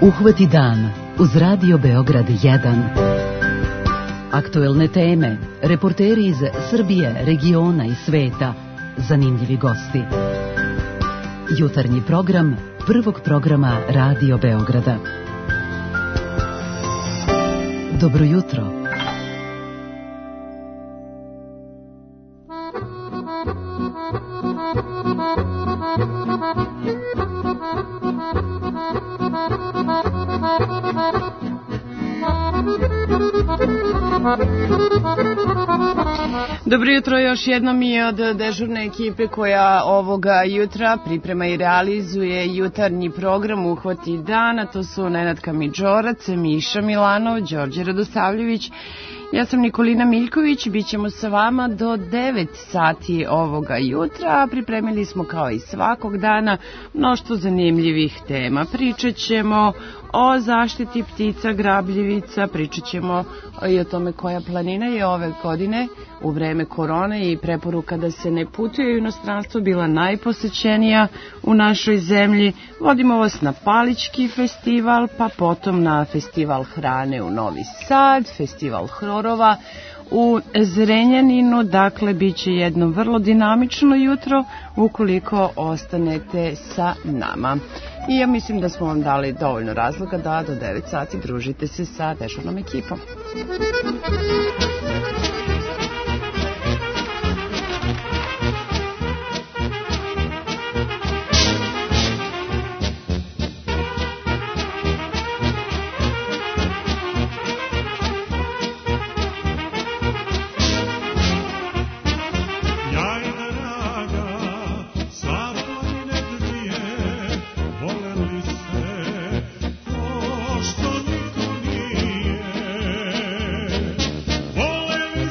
Uhvati dan uz Radio Beograd 1. Aktuelne teme, reporteri iz Srbije, regiona i sveta, zanimljivi gosti. Jutarnji program prvog programa Radio Beograda. Dobro jutro. Dobro jutro još jednom i od dežurne ekipe koja ovoga jutra priprema i realizuje jutarnji program Uhvati dana. To su Nenad Kamidžorac, Miša Milanov, Đorđe Radosavljević. Ja sam Nikolina Miljković, bit ćemo sa vama do 9 sati ovoga jutra. Pripremili smo kao i svakog dana mnoštvo zanimljivih tema. Pričat ćemo o zaštiti ptica grabljivica, pričat ćemo i o tome koja planina je ove godine u vreme korone i preporuka da se ne putuje u inostranstvo bila najposećenija u našoj zemlji. Vodimo vas na Palićki festival, pa potom na festival hrane u Novi Sad, festival horova u Zrenjaninu. Dakle, bit će jedno vrlo dinamično jutro ukoliko ostanete sa nama. I ja mislim da smo vam dali dovoljno razloga da do 9 sati družite se sa dežurnom ekipom. Voleli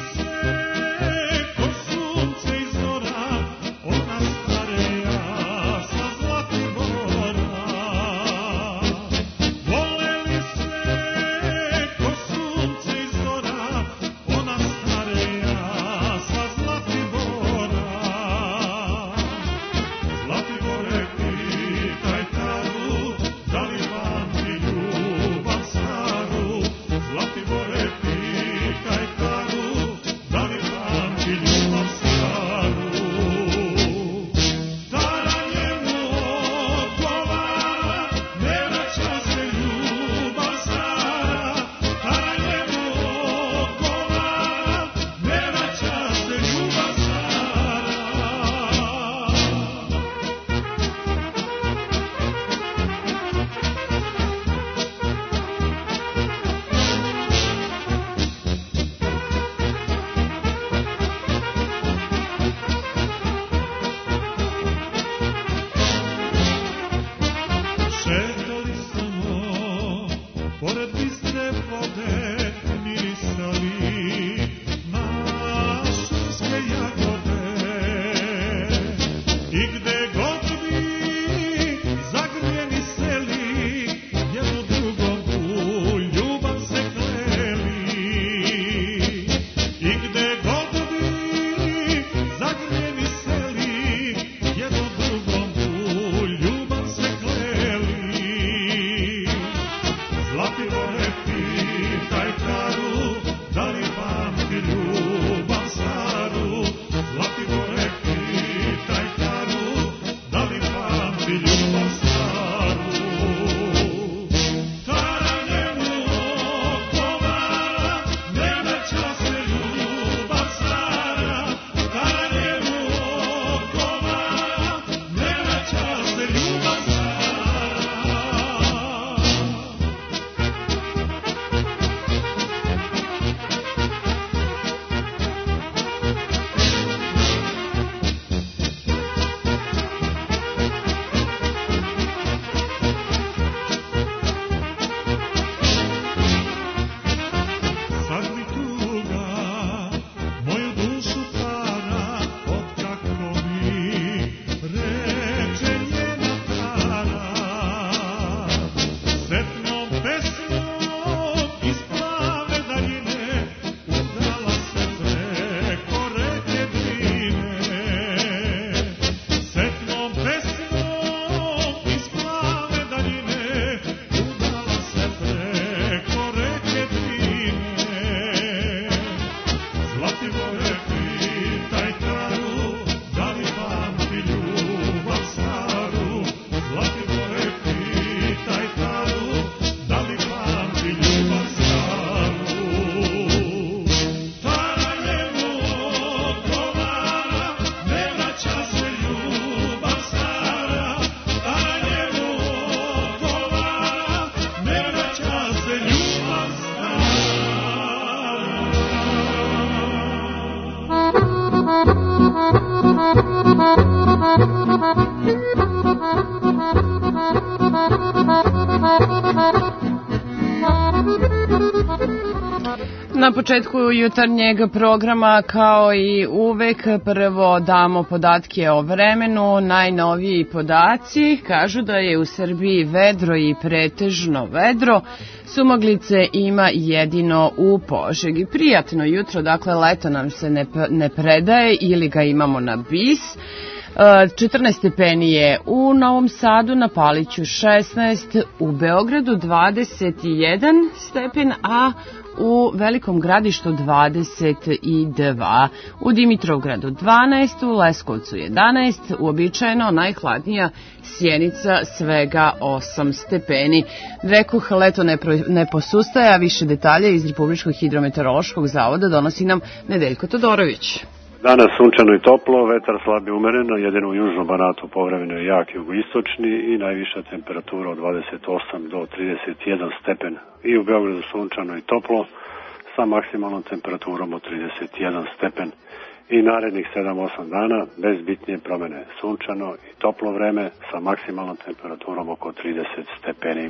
Na početku jutarnjeg programa, kao i uvek, prvo damo podatke o vremenu. Najnoviji podaci kažu da je u Srbiji vedro i pretežno vedro. Sumaglice ima jedino u Požegi. Prijatno jutro, dakle leto nam se ne predaje ili ga imamo na bis. 14 stepeni je u Novom Sadu, na Paliću 16, u Beogradu 21 stepen, a u Velikom Gradištu 22, u Dimitrovgradu 12, u Leskovcu 11, uobičajeno najhladnija Sjenica svega 8 stepeni. Rekoh, leto ne posustaje, više detalje iz Republičkog hidrometeorološkog zavoda donosi nam Nedeljko Todorović. Danas sunčano i toplo, vetar slab i umereno, jedino u južnom Banatu povremeno je jak jugoistočni i najviša temperatura od 28 do 31 stepen. I u Beogradu sunčano i toplo sa maksimalnom temperaturom od 31 stepen. I narednih 7-8 dana bez bitnije promene, sunčano i toplo vreme sa maksimalnom temperaturom oko 30 stepeni.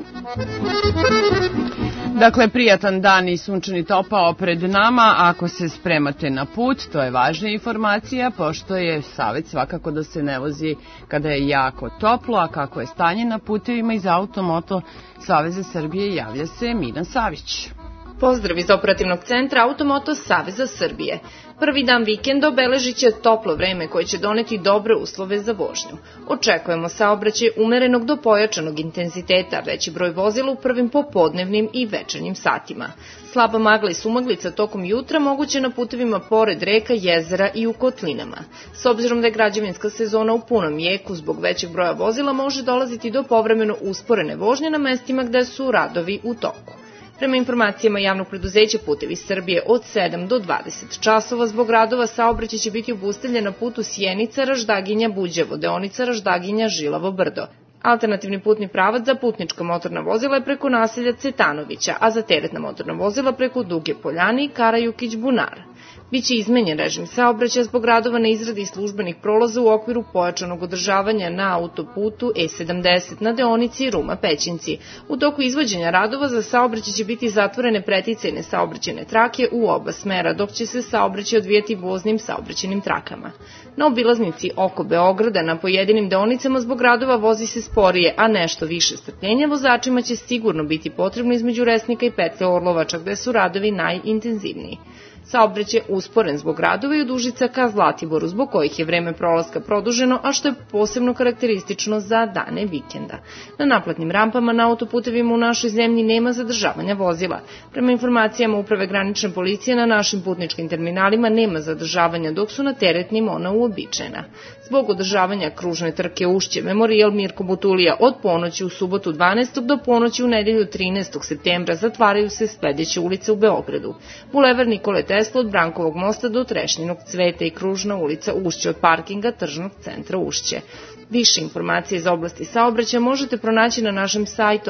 Dakle, prijatan dan i sunčani topao pred nama. Ako se spremate na put, to je važna informacija, pošto je savjet svakako da se ne vozi kada je jako toplo, a kako je stanje na putevima iz Automoto Saveza Srbije, javlja se Mina Savić. Pozdrav iz operativnog centra Automoto Saveza Srbije. Prvi dan vikenda obeležit će toplo vreme koje će doneti dobre uslove za vožnju. Očekujemo saobraćaj umerenog do pojačanog intenziteta, veći broj vozila u prvim popodnevnim i večernjim satima. Slaba magla i sumaglica tokom jutra moguće na putevima pored reka, jezera i u kotlinama. S obzirom da je građevinska sezona u punom jeku, zbog većeg broja vozila može dolaziti do povremeno usporene vožnje na mestima gde su radovi u toku. Prema informacijama javnog preduzeća Putevi Srbije, od 7 do 20 časova zbog radova saobraćaj će biti obustavljen na putu Sjenica, Raždaginja, Buđevo, deonica Raždaginja, Žilavo brdo. Alternativni putni pravac za putnička motorna vozila je preko naselja Cetanovića, a za teretna motorna vozila preko Duge Poljane i Karajukić-Bunar. Biće izmenjen režim saobraćaja zbog radova na izradi službenih prolaza u okviru pojačanog održavanja na autoputu E70 na deonici Ruma-Pećinci. U toku izvođenja radova za saobraćaj će biti zatvorene preticajne saobraćajne trake u oba smera, dok će se saobraćaj odvijati voznim saobraćajnim trakama. Na obilaznici oko Beograda na pojedinim deonicama zbog radova vozi se sporije, a nešto više strpljenja vozačima će sigurno biti potrebno između Resnika i petlje Orlovača, gde su radovi najintenzivniji. Saobraćaj usporen zbog radova i od Užica ka Zlatiboru, zbog kojih je vreme prolaska produženo, a što je posebno karakteristično za dane vikenda. Na naplatnim rampama na autoputevima u našoj zemlji nema zadržavanja vozila. Prema informacijama Uprave granične policije, na našim putničkim terminalima nema zadržavanja, dok su na teretnim ona uobičajena. Zbog održavanja kružne trke Ušće, Memorijal Mirko Butulija od ponoći u subotu 12. do ponoći u nedelju 13. septembra zatvaraju se sledeće ulice u Beogradu. Bulevar Nikole Tesla od Brankovog mosta do Trešnjinog cveta i kružna ulica Ušće od parkinga Tržnog centra Ušće. Više informacije iz oblasti saobraćaja možete pronaći na našem sajtu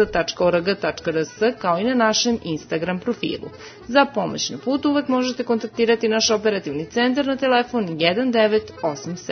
amss.org.rs kao i na našem Instagram profilu. Za pomoć na putu uvek možete kontaktirati naš operativni centar na telefon 1987.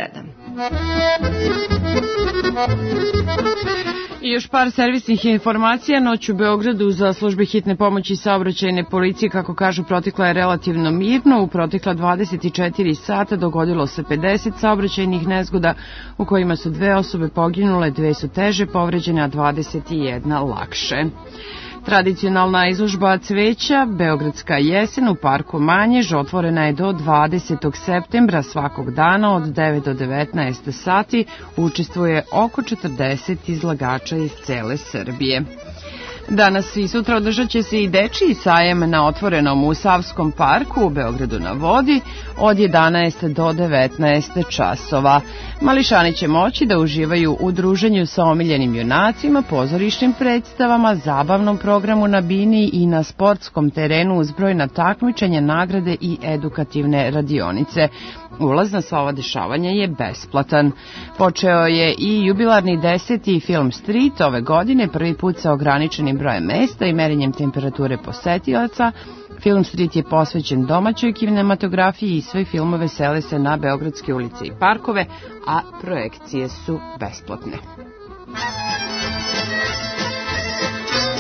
I još par servisnih informacija. Noć u Beogradu za službe hitne pomoći saobraćajne policije, kako kažu, protekla je relativno mirno. U protekla 24 sata dogodilo se 50 saobraćajnih nezgoda u kojima su 2 osobe poginule, 2 su teže povređene, a 21 lakše. Tradicionalna izložba cveća Beogradska jesen u parku Manjež otvorena je do 20. septembra svakog dana od 9 do 19 sati. Učestvuje oko 40 izlagača iz cele Srbije. Danas i sutra održat će se i dečiji sajem na otvorenom u Savskom parku u Beogradu na vodi od 11 do 19 časova. Mališani će moći da uživaju u druženju sa omiljenim junacima, pozorišnim predstavama, zabavnom programu na bini i na sportskom terenu uz brojna takmičenja, nagrade i edukativne radionice. Ulaz na sva ova dešavanja je besplatan. Počeo je i jubilarni 10. Film Street ove godine, prvi put sa ograničenim brojem mesta i merenjem temperature posetilaca. Film Street je posvećen domaćoj kinematografiji i sve filmove sele se na beogradske ulice i parkove, a projekcije su besplatne.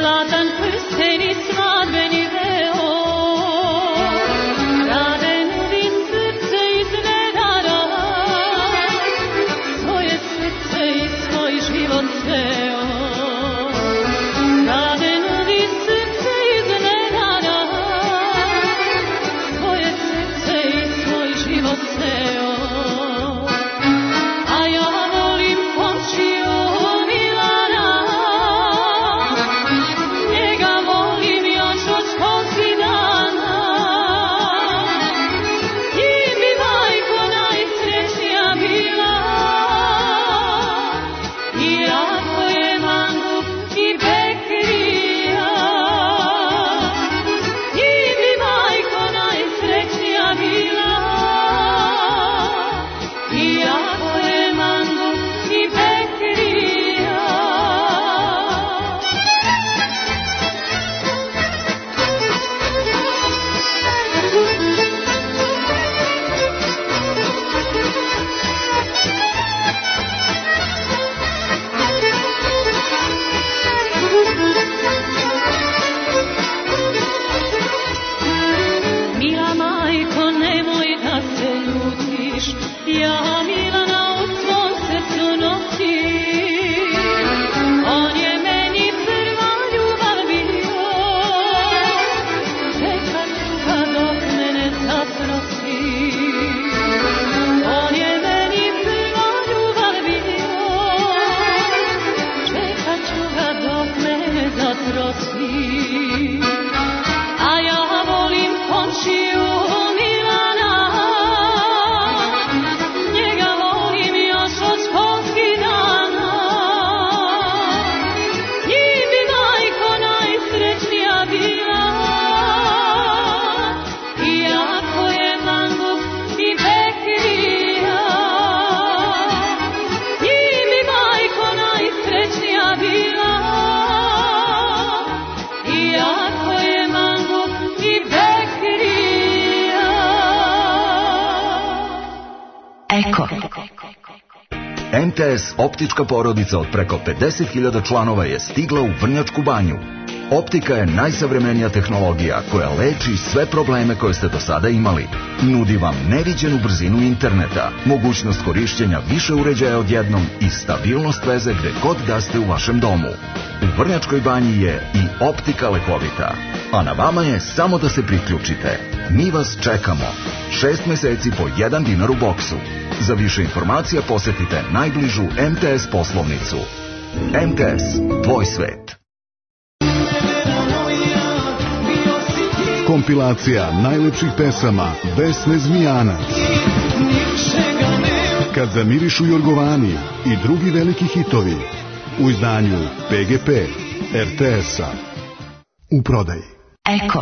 zlatan prsten i svadbeni veo, rade nudi srce iznenada, svoje srce i svoj život ceo. Rade nudi srce iznenada, svoje srce i svoj život ceo. A ja volim komšiju Milana, njega volim još od školskih dana. I bi majko najsrećnija bila, iako je mangup i bekrija. I bi majko najsrećnija bila, iako je mangup i bekrija. Mila majko, nemoj da se ljutiš, ja Milana u svom srcu nosim. On je meni prva ljubav bio, čekat ću ga dok mene zaprosi. On je meni prva ljubav bio, čekat ću ga dok mene zaprosi. A ja volim komšiju Milana, njega volim još od školskih dana. I bi majko najsrećnija bila, iako je mangup i bekrija. I bi majko najsrećnija bila, iako je mangup i bekrija. Eko. MTS optička porodica od preko 50.000 članova je stigla u Vrnjačku banju. Optika je najsavremenija tehnologija koja leči sve probleme koje ste do sada imali. Nudi vam neviđenu brzinu interneta, mogućnost korišćenja više uređaja odjednom i stabilnost veze gde god da ste u vašem domu. U Vrnjačkoj banji je i optika lekovita, a na vama je samo da se priključite. Mi vas čekamo. 6 meseci po 1 dinar u boksu. Za više informacija posetite najbližu MTS poslovnicu. MTS, tvoj svet. Kompilacija najlepših pesama Vesne Zmijanac. Kad zamirišu Jorgovani i drugi veliki hitovi u izdanju PGP RTS-a. U prodaji. Eko.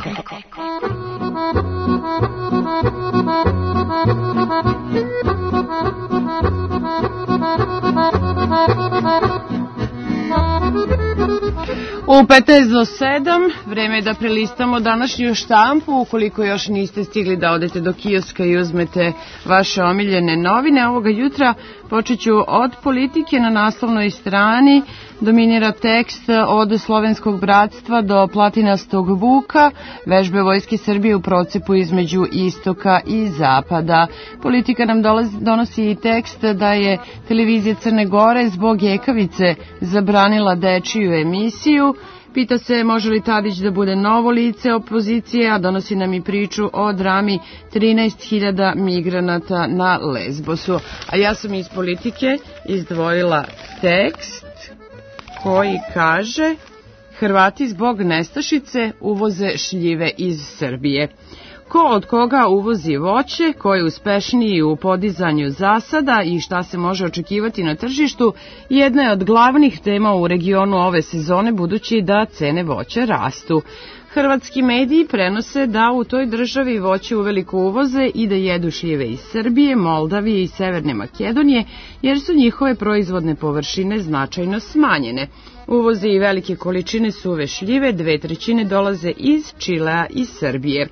U 15 do 7, vreme je da prelistamo današnju štampu. Ukoliko još niste stigli da odete do kioska i uzmete vaše omiljene novine ovoga jutra, počet ću od politike. Na naslovnoj strani dominira tekst od Slovenskog bratstva do Platinastog Vuka, vežbe Vojske Srbije u procepu između istoka i zapada. Politika nam donosi i tekst da je televizija Crne Gore zbog jekavice zabranila dečiju emisiju. Pita se može li Tadić da bude novo lice opozicije, a donosi nam i priču o drami 13.000 migranata na Lesbosu. A ja sam iz politike izdvojila tekst koji kaže: Hrvati zbog nestašice uvoze šljive iz Srbije. Ko od koga uvozi voće, ko je uspešniji u podizanju zasada i šta se može očekivati na tržištu, jedna je od glavnih tema u regionu ove sezone, budući da cene voća rastu. Hrvatski mediji prenose da u toj državi voće uveliko uvoze i da jedu šljive iz Srbije, Moldavije i Severne Makedonije, jer su njihove proizvodne površine značajno smanjene. Uvoze i velike količine suve šljive, 2/3 dolaze iz Čilea i Srbije.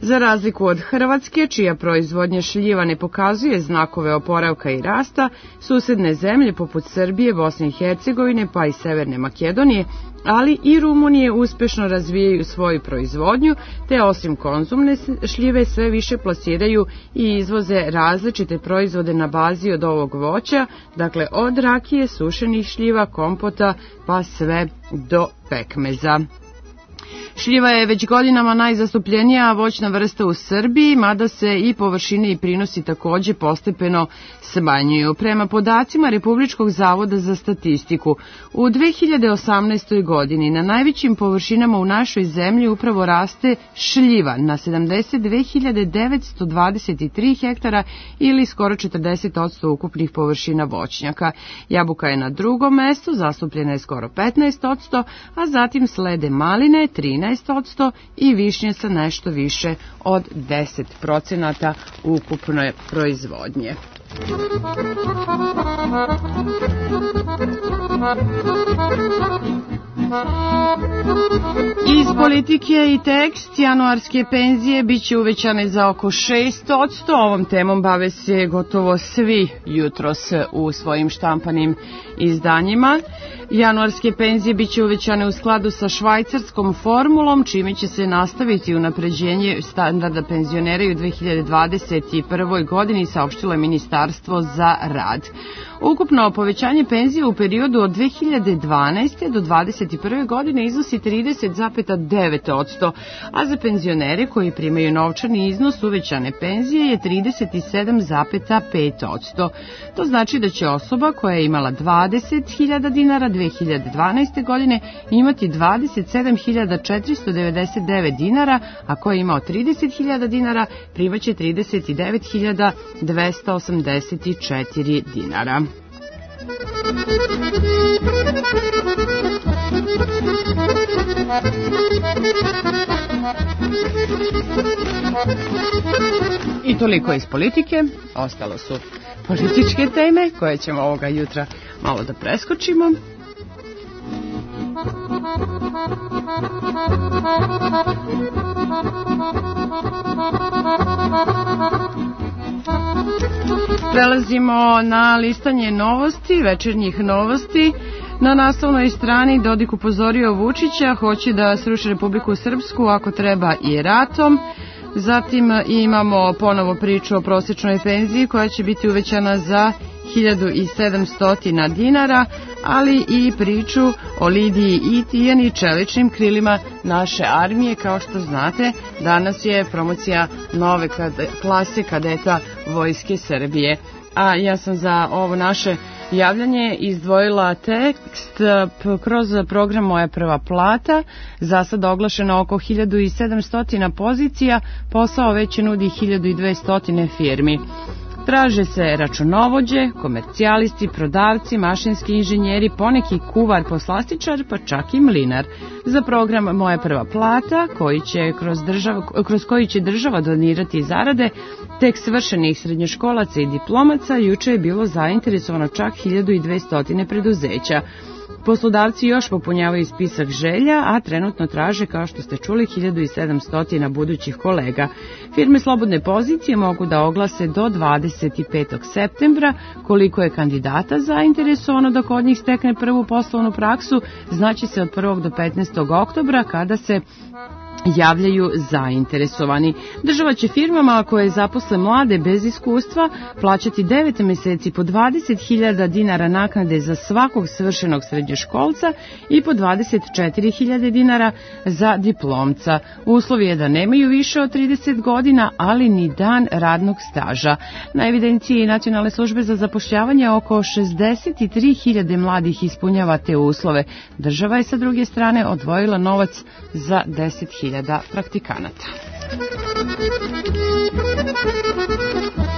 Za razliku od Hrvatske, čija proizvodnja šljiva ne pokazuje znakove oporavka i rasta, susedne zemlje poput Srbije, Bosne i Hercegovine pa i Severne Makedonije, ali i Rumunije uspešno razvijaju svoju proizvodnju, te osim konzumne šljive sve više plasiraju i izvoze različite proizvode na bazi od ovog voća, dakle od rakije, sušenih šljiva, kompota pa sve do pekmeza. Šljiva je već godinama najzastupljenija voćna vrsta u Srbiji, mada se i površine i prinosi takođe postepeno smanjuju. Prema podacima Republičkog zavoda za statistiku, u 2018. godini na najvećim površinama u našoj zemlji upravo raste šljiva na 72.923 hektara ili skoro 40% ukupnih površina voćnjaka. Jabuka je na drugom mestu, zastupljena je skoro 15%, a zatim slede maline 13% i višnje sa nešto više od 10% ukupne proizvodnje. Iz politike i tekst, januarske penzije biće uvećane za oko 6%. Ovom temom bave se gotovo svi jutros u svojim štampanim izdanjima. Januarske penzije biće uvećane u skladu sa švajcarskom formulom, čime će se nastaviti unapređenje standarda penzionera u 2021. godini, saopštilo je Ministarstvo za rad. Ukupno povećanje penzije u periodu od 2012. do 2021. godine iznosi 30,9%, a za penzionere koji primaju novčani iznos uvećane penzije je 37,5%. To znači da će osoba koja je imala 20.000 dinara 2012. godine imati 27.499 dinara, a koja je imao 30.000 dinara primaće 39.284 dinara. I toliko iz politike, ostalo su političke teme koje ćemo ovoga jutra malo da preskočimo. Prelazimo na listanje novosti, večernjih novosti. Na naslovnoj strani Dodik upozorio Vučića, hoće da sruši Republiku Srpsku ako treba i ratom. Zatim imamo ponovo priču o prosječnoj penziji koja će biti uvećana za 1.700 dinara, ali i priču o Lidiji i Tijani, čeličnim krilima naše armije. Kao što znate, danas je promocija nove klase kadeta Vojske Srbije. A ja sam za ovo naše javljanje izdvojila tekst kroz program Moja prva plata. Za sad oglašeno oko 1.700 pozicija, posao već nudi 1.200 firmi. Traže se računovođe, komercijalisti, prodavci, mašinski inženjeri, poneki kuvar, poslastičar, pa čak i mlinar. Za program Moja prva plata, kroz koji će država donirati zarade tek svršenih srednjoškolaca i diplomaca, juče je bilo zainteresovano čak 1.200 preduzeća. Poslodavci još popunjavaju spisak želja, a trenutno traže, kao što ste čuli, 1.700 budućih kolega. Firme slobodne pozicije mogu da oglase do 25. septembra. Koliko je kandidata zainteresovano da kod njih stekne prvu poslovnu praksu, znači se od 1. do 15. oktobra kada se javljaju zainteresovani. Država će firmama koje zaposle mlade bez iskustva plaćati 9 meseci po 20.000 dinara naknade za svakog svršenog srednjoškolca i po 24.000 dinara za diplomca. Uslov je da nemaju više od 30 godina, ali ni dan radnog staža. Na evidenciji Nacionalne službe za zapošljavanje oko 63.000 mladih ispunjava te uslove. Država je sa druge strane odvojila novac za 10.000 praktikanata.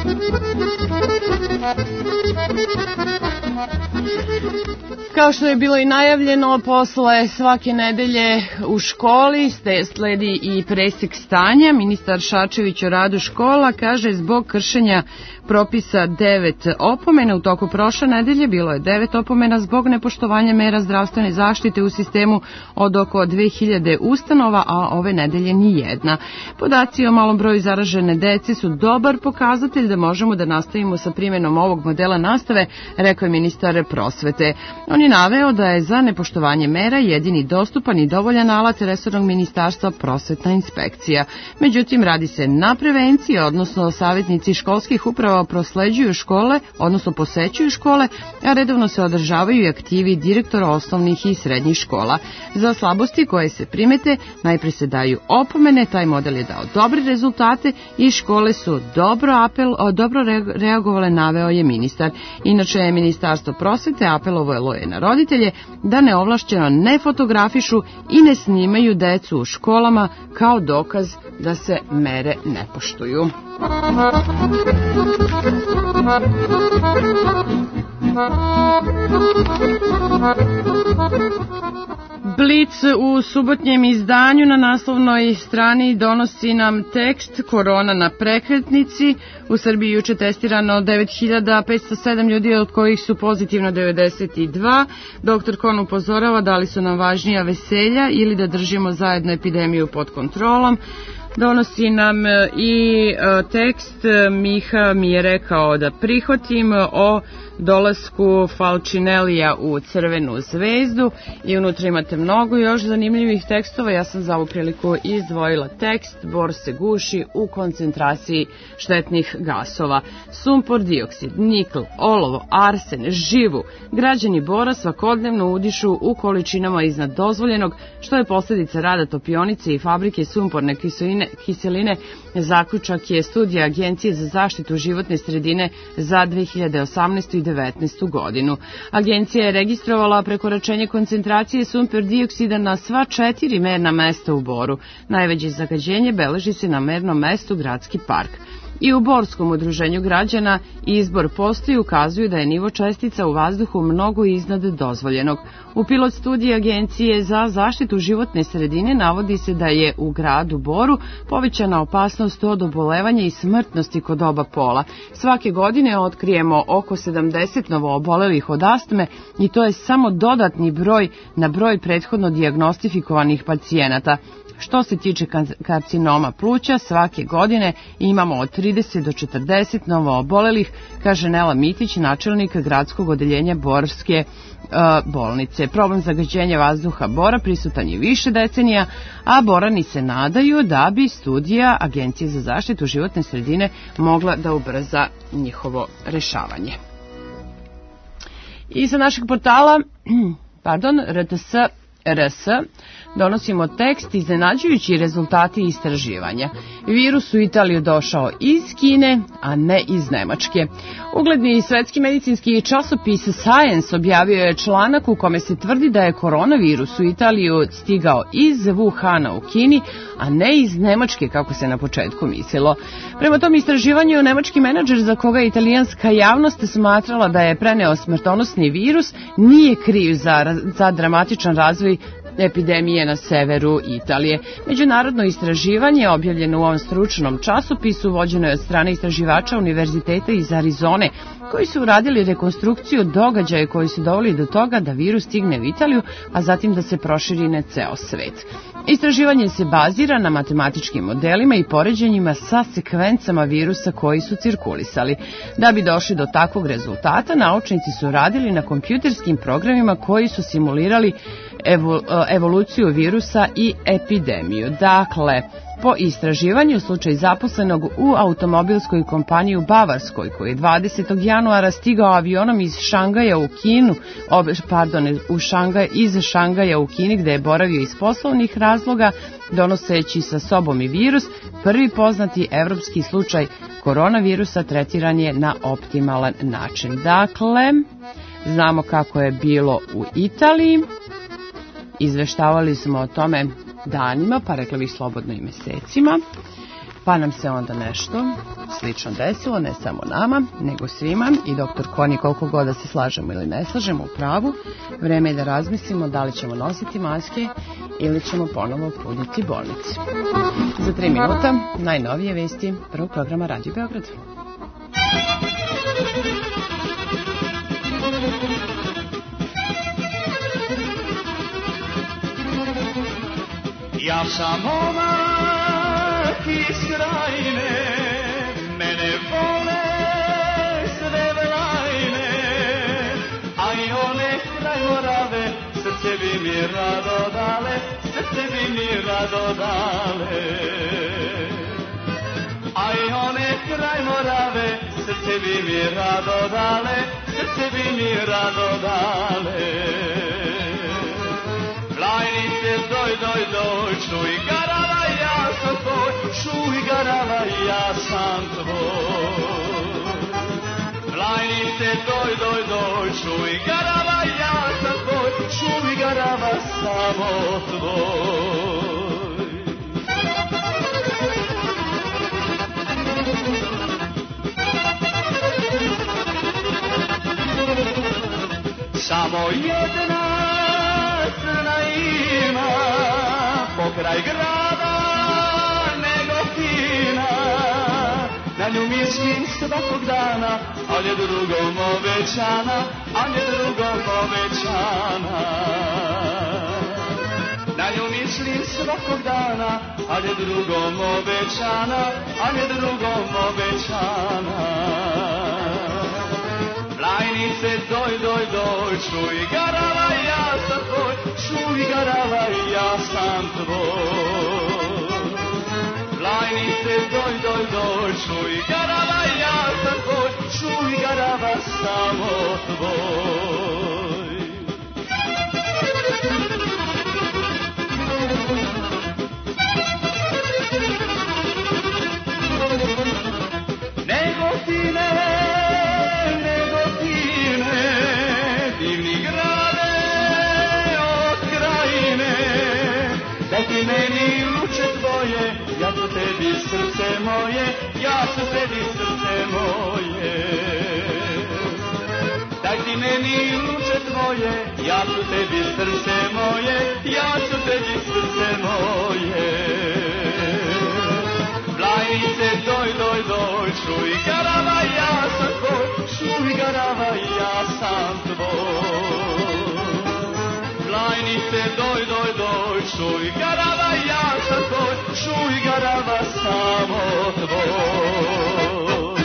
Kao što je bilo i najavljeno, posle svake nedelje u školi sledi i presek stanja. Ministar Šarčević o radu škola kaže zbog kršenja propisa 9 opomena. U toku prošle nedelje bilo je 9 opomena zbog nepoštovanja mera zdravstvene zaštite u sistemu od oko 2000 ustanova, a ove nedelje ni jedna. Podaci o malom broju zaražene dece su dobar pokazatelj da možemo da nastavimo sa primjenom ovog modela nastave, rekao je ministar prosvete. On je naveo da je za nepoštovanje mera jedini dostupan i dovoljan alat resornog ministarstva prosvetna inspekcija. Međutim, radi se na prevenciji, odnosno savjetnici školskih uprava prosleđuju škole, odnosno posećuju škole, a redovno se održavaju i aktivi direktora osnovnih i srednjih škola. Za slabosti koje se primete, najpre se daju opomene, taj model je dao dobre rezultate i škole su dobro reagovale, naveo je ministar. Inače je ministarstvo prosvete apelovalo je na roditelje da neovlašćeno ne fotografišu i ne snimaju decu u školama kao dokaz da se mere ne poštuju. Blic u subotnjem izdanju na naslovnoj strani donosi nam tekst Korona na prekretnici. U Srbiji juče testirano 9507 ljudi, od kojih su pozitivno 92. Doktor Kon upozorava da li su nam važnija veselja ili da držimo zajedno epidemiju pod kontrolom. Donosi nam i tekst Miha mi je rekao da prihvatim o dolasku Falčinelija u Crvenu zvezdu i unutra imate mnogo još zanimljivih tekstova. Ja sam za ovu priliku izdvojila tekst Bor se guši u koncentraciji štetnih gasova. Sumpor dioksid, nikl, olovo, arsen, živu. Građani Bora svakodnevno udišu u količinama iznad dozvoljenog, što je posljedica rada topionice i fabrike sumporne kiseline. Zaključak je studija Agencije za zaštitu životne sredine za 2018. i 2019. godinu. Agencija je registrovala prekoračenje koncentracije sumpor dioksida na sva 4 merna mesta u Boru. Najveće zagađenje beleži se na mernom mestu Gradski park. I u Borskom udruženju građana izbor postoji ukazuju da je nivo čestica u vazduhu mnogo iznad dozvoljenog. U pilot studiji Agencije za zaštitu životne sredine navodi se da je u gradu Boru povećana opasnost od obolevanja i smrtnosti kod oba pola. Svake godine otkrijemo oko 70 novoobolelih od astme i to je samo dodatni broj na broj prethodno dijagnostifikovanih pacijenata. Što se tiče karcinoma pluća, svake godine imamo od 30 do 40 novoobolelih, kaže Nela Mitić, načelnik gradskog odeljenja Borske bolnice. Problem zagađenja vazduha Bora prisutan je više decenija, a Borani se nadaju da bi studija Agencije za zaštitu životne sredine mogla da ubrza njihovo rešavanje. I sa našeg portala, RTS donosimo tekst iznenađujući rezultati istraživanja. Virus u Italiju došao iz Kine, a ne iz Nemačke. Ugledni svetski medicinski časopis Science objavio je članak u kome se tvrdi da je koronavirus u Italiju stigao iz Wuhana u Kini, a ne iz Nemačke kako se na početku mislilo. Prema tom istraživanju, nemački menadžer za koga je italijanska javnost smatrala da je preneo smrtonosni virus nije kriv za dramatičan razvoj epidemije na severu Italije. Međunarodno istraživanje objavljeno u ovom stručnom časopisu vođeno je od strane istraživača univerziteta iz Arizone koji su uradili rekonstrukciju događaja koji su doveli do toga da virus stigne u Italiju, a zatim da se proširi na ceo svet. Istraživanje se bazira na matematičkim modelima i poređenjima sa sekvencama virusa koji su cirkulisali. Da bi došli do takvog rezultata, naučnici su radili na kompjuterskim programima koji su simulirali evoluciju virusa i epidemiju. Dakle, po istraživanju slučaj zaposlenog u automobilskoj kompaniji u Bavarskoj, koji je 20. januara stigao avionom iz Šangaja u Kinu, iz Šangaja u Kini, gde je boravio iz poslovnih razloga, donoseći sa sobom i virus, prvi poznati evropski slučaj koronavirusa tretiran je na optimalan način. Dakle, znamo kako je bilo u Italiji. Izveštavali smo o tome danima, pa rekla bih slobodno i mesecima. Pa nam se onda nešto slično desilo, ne samo nama, nego svima. I doktor Koni, koliko god da se slažemo ili ne slažemo u pravu, vreme je da razmislimo da li ćemo nositi maske ili ćemo ponovo puniti bolnice. Za 3 minuta najnovije vesti prvog programa Radio Beograd. Ja sam momak iz krajine, mene vole sve vlajne, a i one krajmorave, srce bi mi rado dale, srce bi mi rado dale. A i one krajmorave, srce bi mi rado dale, srce bi mi rado dale. Vlajnice, doj, doj, doj, čuj garava, ja sam tvoj, čuj garava, ja sam tvoj. Vlajnice, doj, doj, doj, čuj garava, ja sam tvoj, čuj garava, samo tvoj. Samo jedna crna ima pokraj grada Negotina, na nju mislim svakog dana, ali je drugom obećana, ali je drugom obećana. Na nju mislim svakog dana, ali je drugom obećana, ali je drugom obećana. Vlajnice, doj, doj, doj, čuj garava, ja sam tvoj, čuj garava, ja sam tvoj. Vlajnice, doj, doj, doj, čuj garava, ja sam tvoj, čuj garava, samo tvoj. Negotine, daj ti meni ruče tvoje, ja ću tebi srce moje, ja ću tebi srce moje. Daj ti meni ruče tvoje, ja ću tebi srce moje, ja ću tebi srce moje. Vlajnice, doj, doj, doj, čuj garava, ja sam tvoj, čuj garava, ja sam tvoj. Vlajnice, doj, doj, doj, čuj garava, ja sam tvoj, čuj garava, samo tvoj.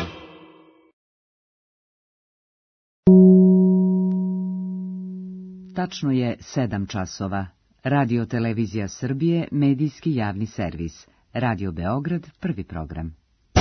Tačno je 7 časova. Radio Televizija Srbije, medijski javni servis. Radio Beograd, prvi program.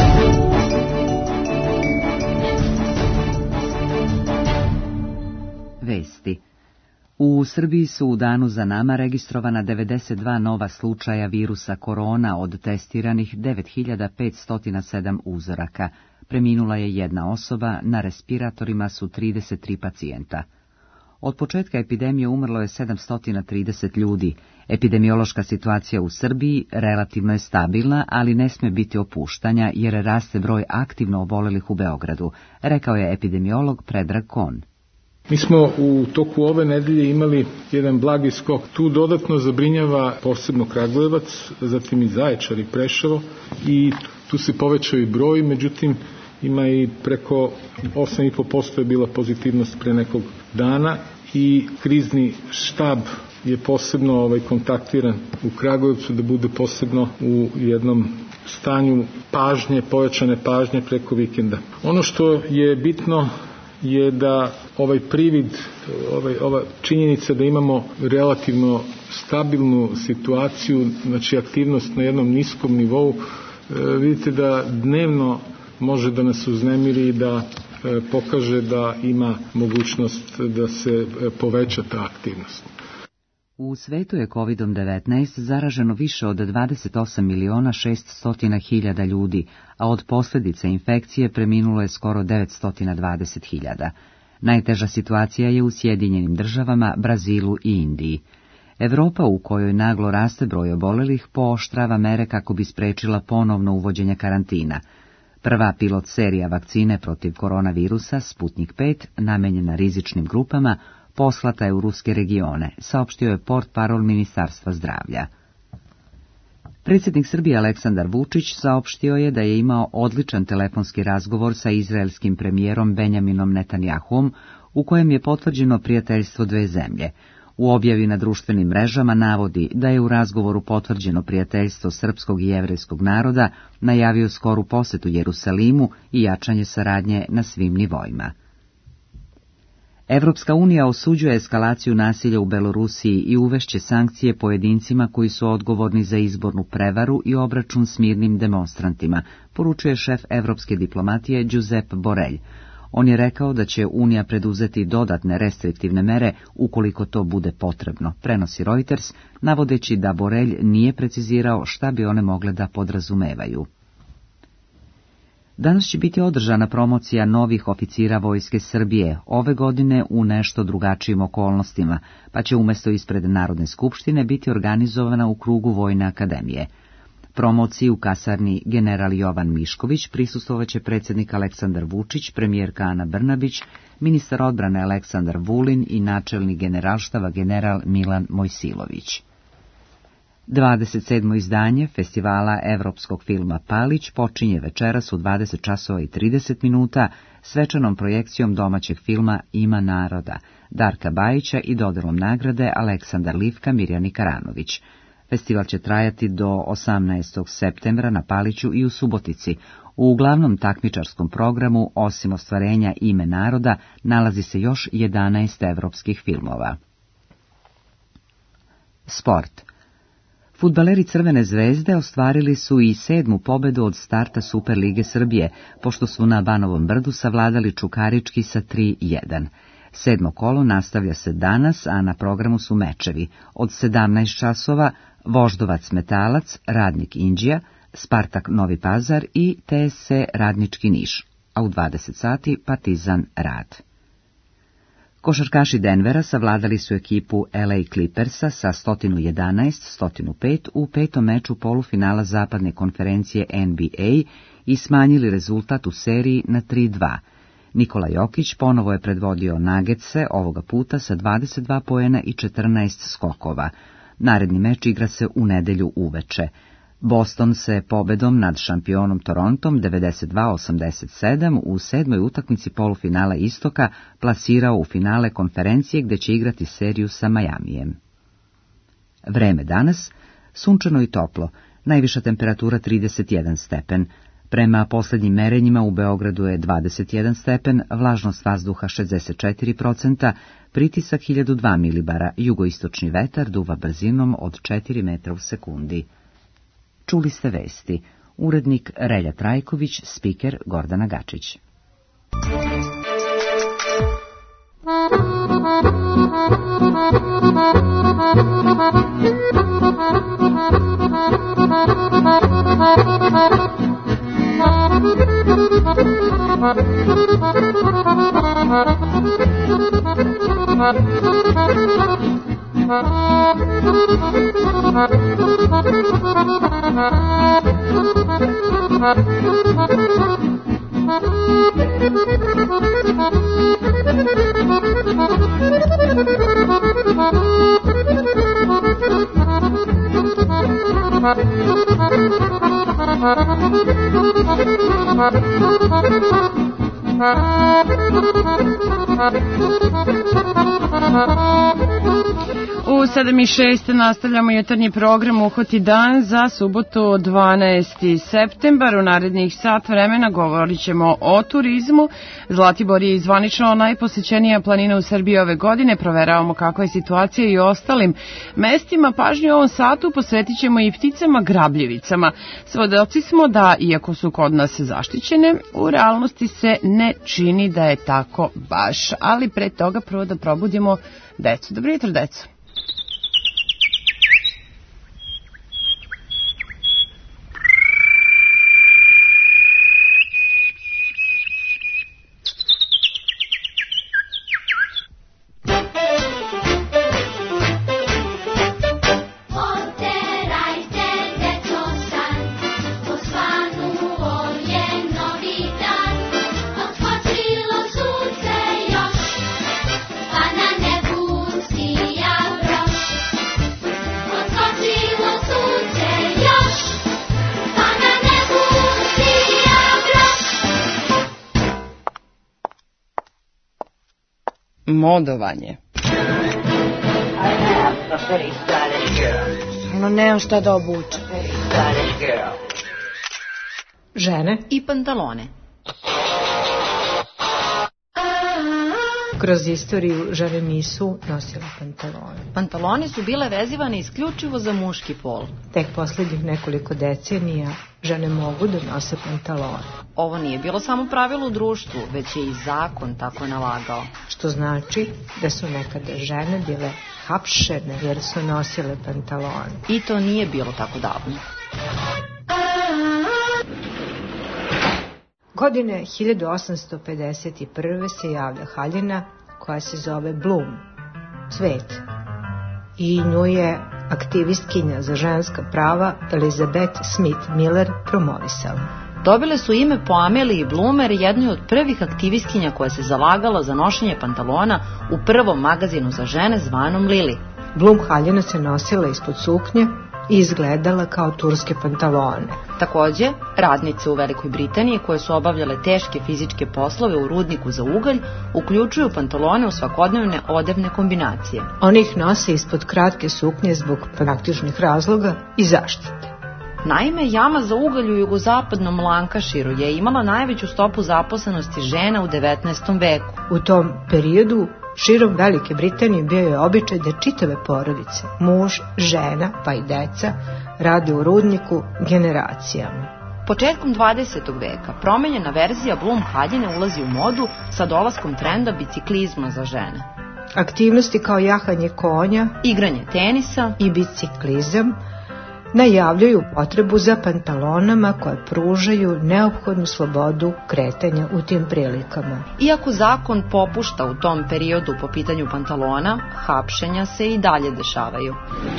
Vesti. U Srbiji su u danu za nama registrovana 92 nova slučaja virusa korona od testiranih 9507 uzoraka. Preminula je jedna osoba, na respiratorima su 33 pacijenta. Od početka epidemije umrlo je 730 ljudi. Epidemiološka situacija u Srbiji relativno je stabilna, ali ne sme biti opuštanja jer raste broj aktivno obolelih u Beogradu, rekao je epidemiolog Predrag Kon. Mi smo u toku ove nedelje imali jedan blagi skok. Tu dodatno zabrinjava posebno Kragujevac, zatim i Zaječar i Preševo i tu se povećao i broj, međutim ima i preko 8,5% je bila pozitivnost pre nekog dana i krizni štab je posebno kontaktiran u Kragujevcu da bude posebno u jednom stanju pažnje, pojačane pažnje preko vikenda. Ono što je bitno je da ovaj privid, ova činjenica da imamo relativno stabilnu situaciju, znači aktivnost na jednom niskom nivou, vidite da dnevno može da nas uznemiri i da pokaže da ima mogućnost da se poveća ta aktivnost. U svetu je COVID-19 zaraženo više od 28.600.000 ljudi, a od posljedica infekcije preminulo je skoro 920.000. Najteža situacija je u Sjedinjenim Državama, Brazilu i Indiji. Evropa, u kojoj naglo raste broj obolelih, pooštrava mere kako bi sprečila ponovno uvođenje karantina. Prva pilot serija vakcine protiv koronavirusa, Sputnik 5, namenjena rizičnim grupama, poslata je u ruske regione, saopštio je portparol Ministarstva zdravlja. Predsjednik Srbije Aleksandar Vučić saopštio je da je imao odličan telefonski razgovor sa izraelskim premijerom Benjaminom Netanjahuom, u kojem je potvrđeno prijateljstvo dve zemlje. U objavi na društvenim mrežama navodi da je u razgovoru potvrđeno prijateljstvo srpskog i jevrejskog naroda, najavio skoru posetu Jerusalimu i jačanje saradnje na svim nivoima. Evropska unija osuđuje eskalaciju nasilja u Belorusiji i uvešće sankcije pojedincima koji su odgovorni za izbornu prevaru i obračun s mirnim demonstrantima, poručuje šef evropske diplomatije Giuseppe Borrell. On je rekao da će Unija preduzeti dodatne restriktivne mere ukoliko to bude potrebno, prenosi Reuters, navodeći da Borrell nije precizirao šta bi one mogle da podrazumevaju. Danas će biti održana promocija novih oficira Vojske Srbije, ove godine u nešto drugačijim okolnostima, pa će umjesto ispred Narodne skupštine biti organizovana u krugu Vojne akademije. Promociji u kasarni General Jovan Mišković prisustvovaće predsjednik Aleksandar Vučić, premijerka Ana Brnabić, ministar odbrane Aleksandar Vulin i načelnik generalštaba general Milan Mojsilović. 27. izdanje festivala evropskog filma Palić počinje večeras u 20 časova i 30 minuta svečanom projekcijom domaćeg filma Ima naroda, Darka Bajića i dodelom nagrade Aleksandar Livka, Mirjani Karanović. Festival će trajati do 18. septembra na Paliću i u Subotici. U glavnom takmičarskom programu, osim ostvarenja Ime naroda, nalazi se još 11 evropskih filmova. Sport. Fudbaleri Crvene zvezde ostvarili su i 7. pobedu od starta Superlige Srbije, pošto su na Banovom brdu savladali Čukarički sa 3:1. 7. kolo nastavlja se danas, a na programu su mečevi. Od 17 časova Voždovac Metalac, Radnik Inđija, Spartak Novi Pazar i TSC Radnički Niš, a u 20 sati Partizan Rad. Košarkaši Denvera savladali su ekipu LA Clippersa sa 111-105 u 5. meču polufinala zapadne konferencije NBA i smanjili rezultat u seriji na 3:2. Nikola Jokić ponovo je predvodio Nuggetse, ovoga puta sa 22 poena i 14 skokova. Naredni meč igra se u nedelju uveče. Boston se pobedom nad šampionom Torontom 92-87 u 7. utakmici polufinala Istoka plasirao u finale konferencije gdje će igrati seriju sa Majamijem. Vreme danas, sunčano i toplo, najviša temperatura 31 stepen. Prema posljednjim merenjima u Beogradu je 21 stepen, vlažnost vazduha 64%, pritisak 1002 milibara, jugoistočni vetar duva brzinom od 4 metra u sekundi. Čuli ste vesti. Urednik Relja Trajković, spiker Gordana Gačić. U 7:06 nastavljamo jutarnji program Uhvati dan za subotu 12. septembar. U narednih sat vremena govorit ćemo o turizmu. Zlatibor je zvanično najposećenija planina u Srbiji ove godine. Proveravamo kakva je situacija i u ostalim mestima. Pažnju u ovom satu posvetit ćemo i pticama grabljivicama. Svedoci smo da, iako su kod nas zaštićene, u realnosti se ne čini da je tako baš. Ali pre toga prvo da probudimo decu. Dobro jutro, decu. Modovanje. No, nemam šta da obučem. Žene i pantalone. Kroz istoriju žene nisu nosile pantalone. Pantalone su bile vezivane isključivo za muški pol. Tek poslednjih nekoliko decenija žene mogu da nose pantalone. Ovo nije bilo samo pravilo u društvu, već je i zakon tako nalagao. Što znači da su nekada žene bile hapšene jer su nosile pantalone. I to nije bilo tako davno. Godine 1851. se javlja haljina koja se zove Bloom, cvet. I nju je aktivistkinja za ženska prava Elizabeth Smith Miller promovisala. Dobile su ime po Ameliji Bloomer, jednoj od prvih aktivistkinja koja se zalagala za nošenje pantalona u prvom magazinu za žene zvanom Lili. Bloom haljina se nosila ispod suknje i izgledala kao turske pantalone. Takođe, radnice u Velikoj Britaniji koje su obavljale teške fizičke poslove u rudniku za ugalj uključuju pantalone u svakodnevne odevne kombinacije. Oni ih nose ispod kratke suknje zbog praktičnih razloga i zaštite. Naime, jama za ugalj u jugozapadnom Lankaširu je imala najveću stopu zaposlenosti žena u 19. veku. U tom periodu širom Velike Britanije bio je običaj da čitave porodice, muž, žena pa i deca, rade u rudniku generacijama. Početkom 20. veka promenjena verzija Bloom haljine ulazi u modu sa dolaskom trenda biciklizma za žene. Aktivnosti kao jahanje konja, igranje tenisa i biciklizam najavljaju potrebu za pantalonama koje pružaju neophodnu slobodu kretanja u tim prilikama. Iako zakon popušta u tom periodu po pitanju pantalona, hapšenja se i dalje dešavaju.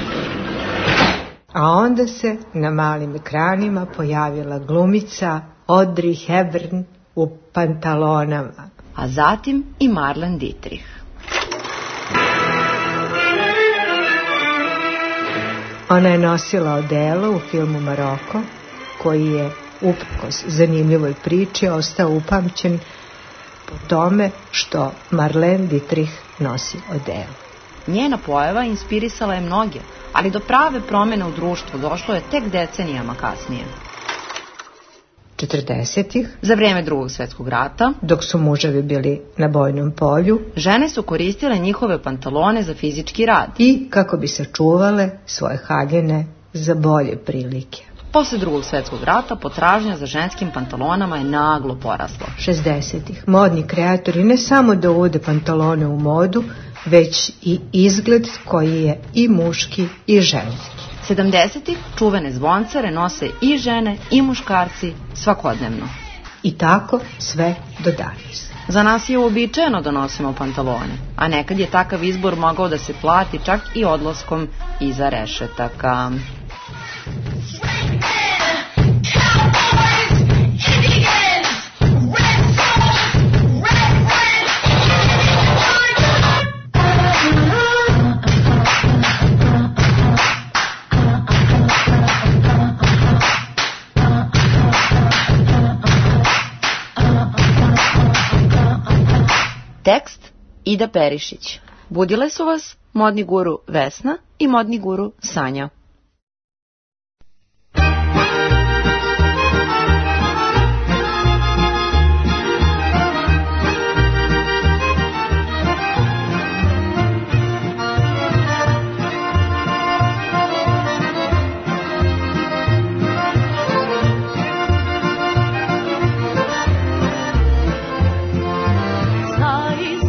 A onda se na malim ekranima pojavila glumica Audrey Hepburn u pantalonama. A zatim i Marlene Dietrich. Ona je nosila odelo u filmu Maroko, koji je uprkos zanimljivoj priči ostao upamćen po tome što Marlene Dietrich nosi odelo. Njena pojava inspirisala je mnoge, ali do prave promene u društvu došlo je tek decenijama kasnije. 40-ih, za vreme Drugog svjetskog rata, dok su muževi bili na bojnom polju, žene su koristile njihove pantalone za fizički rad i kako bi sačuvale svoje haljine za bolje prilike. Posle Drugog svjetskog rata potražnja za ženskim pantalonama je naglo porasla. 60-ih modni kreatori ne samo da uvode pantalone u modu, već i izgled koji je i muški i ženski. 70-ih čuvene zvoncare nose i žene i muškarci svakodnevno. I tako sve do danas. Za nas je uobičajeno da nosimo pantalone, a nekad je takav izbor mogao da se plati čak i odlaskom iza rešetaka. Tekst Ida Perišić. Budile su vas modni guru Vesna i modni guru Sanja.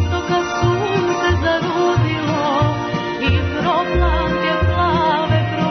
Zarudilo i proplake plave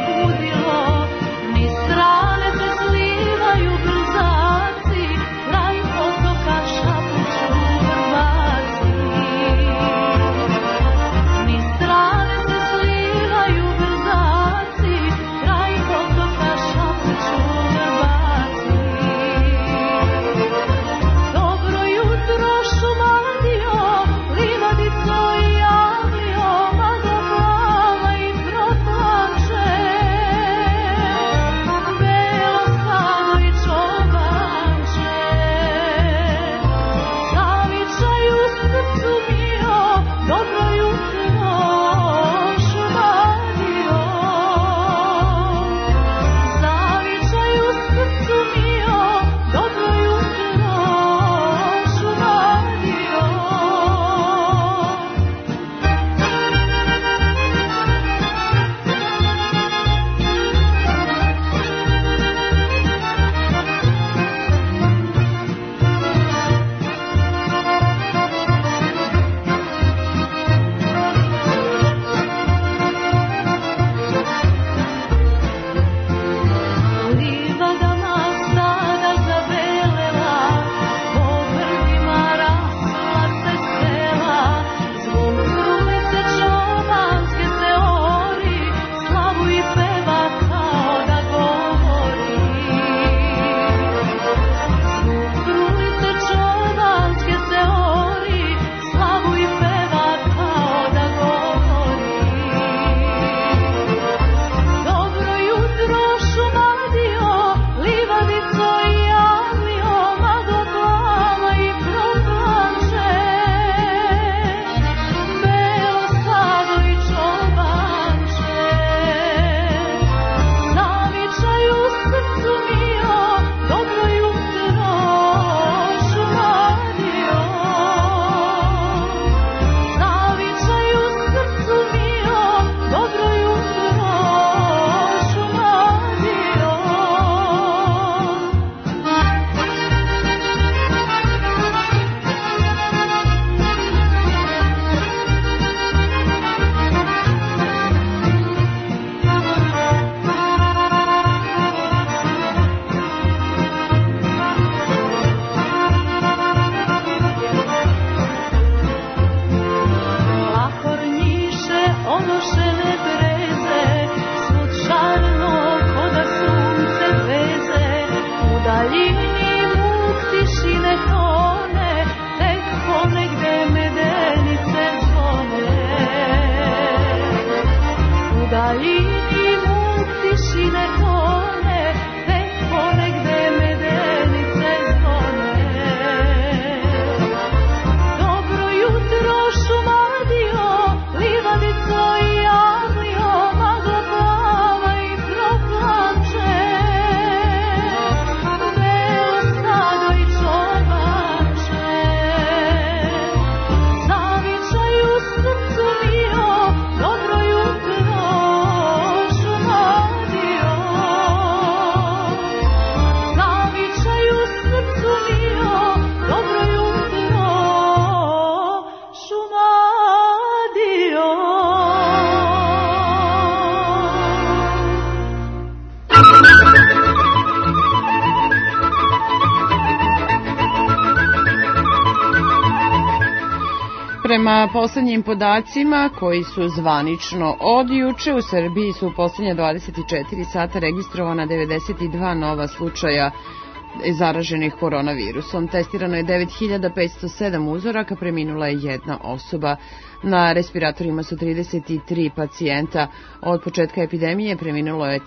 Prema poslednjim podacima koji su zvanično od juče, u Srbiji su u poslednje 24 sata registrovana 92 nova slučaja zaraženih koronavirusom. Testirano je 9507 uzoraka, preminula je jedna osoba. Na respiratorima su 33 pacijenta. Od početka epidemije preminulo je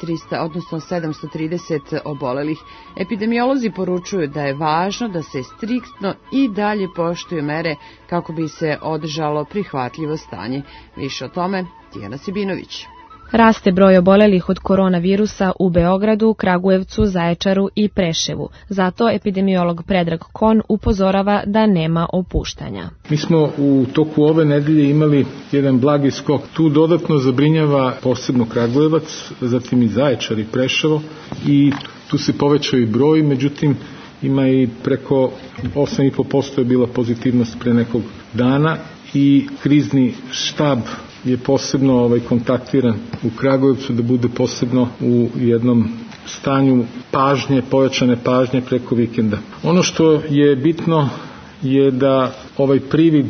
730 obolelih. Epidemiolozi poručuju da je važno da se striktno i dalje poštuju mere kako bi se održalo prihvatljivo stanje. Više o tome Tijana Sibinović. Raste broj obolelih od koronavirusa u Beogradu, Kragujevcu, Zaječaru i Preševu. Zato epidemiolog Predrag Kon upozorava da nema opuštanja. Mi smo u toku ove nedelje imali jedan blagi skok. Tu dodatno zabrinjava posebno Kragujevac, zatim i Zaječar i Preševo i tu se povećao i broj, međutim ima i preko 8,5% je bila pozitivnost pre nekog dana i krizni štab je posebno kontaktiran u Kragujevcu da bude posebno u jednom stanju pažnje, pojačane pažnje preko vikenda. Ono što je bitno je da ovaj privid,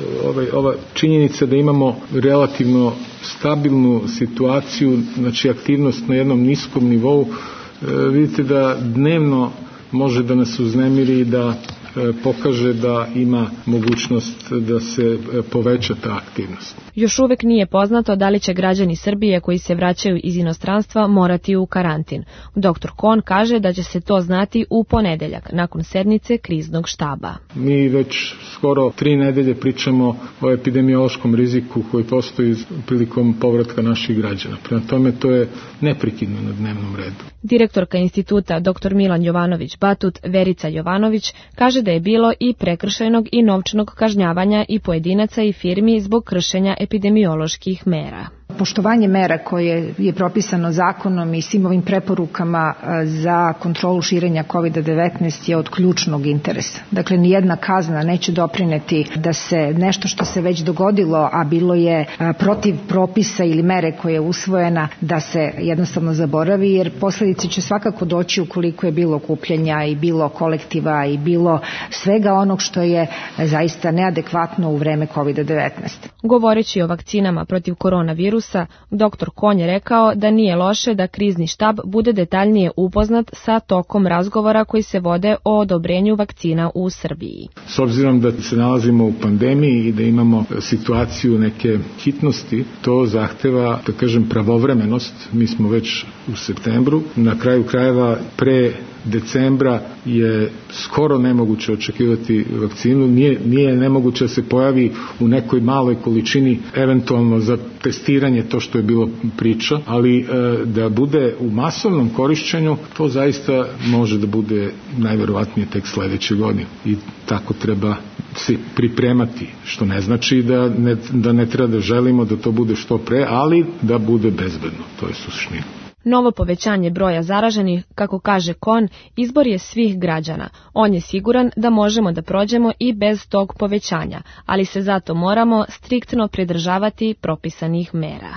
ova činjenica da imamo relativno stabilnu situaciju, znači aktivnost na jednom niskom nivou, vidite da dnevno može da nas uznemiri i da pokaže da ima mogućnost da se poveća ta aktivnost. Još uvek nije poznato da li će građani Srbije koji se vraćaju iz inostranstva morati u karantin. Dr. Kon kaže da će se to znati u ponedeljak, nakon sednice kriznog štaba. Mi već skoro 3 nedelje pričamo o epidemiološkom riziku koji postoji prilikom povratka naših građana. Prema tome to je neprekidno na dnevnom redu. Direktorka instituta dr. Milan Jovanović Batut, Verica Jovanović, kaže da je bilo i prekršajnog i novčanog kažnjavanja i pojedinaca i firmi zbog kršenja epidemioloških mera. Poštovanje mera koje je propisano zakonom i svim ovim preporukama za kontrolu širenja COVID-19 je od ključnog interesa. Dakle, nijedna kazna neće doprineti da se nešto što se već dogodilo, a bilo je protiv propisa ili mere koja je usvojena, da se jednostavno zaboravi, jer posledice će svakako doći ukoliko je bilo okupljanja i bilo kolektiva i bilo svega onog što je zaista neadekvatno u vreme COVID-19. Govoreći o vakcinama protiv koronavirusa, dr. Kon je rekao da nije loše da krizni štab bude detaljnije upoznat sa tokom razgovora koji se vode o odobrenju vakcina u Srbiji. S obzirom da se nalazimo u pandemiji i da imamo situaciju neke hitnosti, to zahteva, da kažem, pravovremenost. Mi smo već u septembru, na kraju krajeva pre decembra je skoro nemoguće očekivati vakcinu, nije nemoguće da se pojavi u nekoj maloj količini, eventualno za testiranje, to što je bilo priča, ali da bude u masovnom korišćenju, to zaista može da bude najverovatnije tek sledeće godine i tako treba se pripremati, što ne znači da ne treba da želimo da to bude što pre, ali da bude bezbedno, to je suština. Novo povećanje broja zaraženih, kako kaže Kon, izbor je svih građana. On je siguran da možemo da prođemo i bez tog povećanja, ali se zato moramo striktno pridržavati propisanih mera.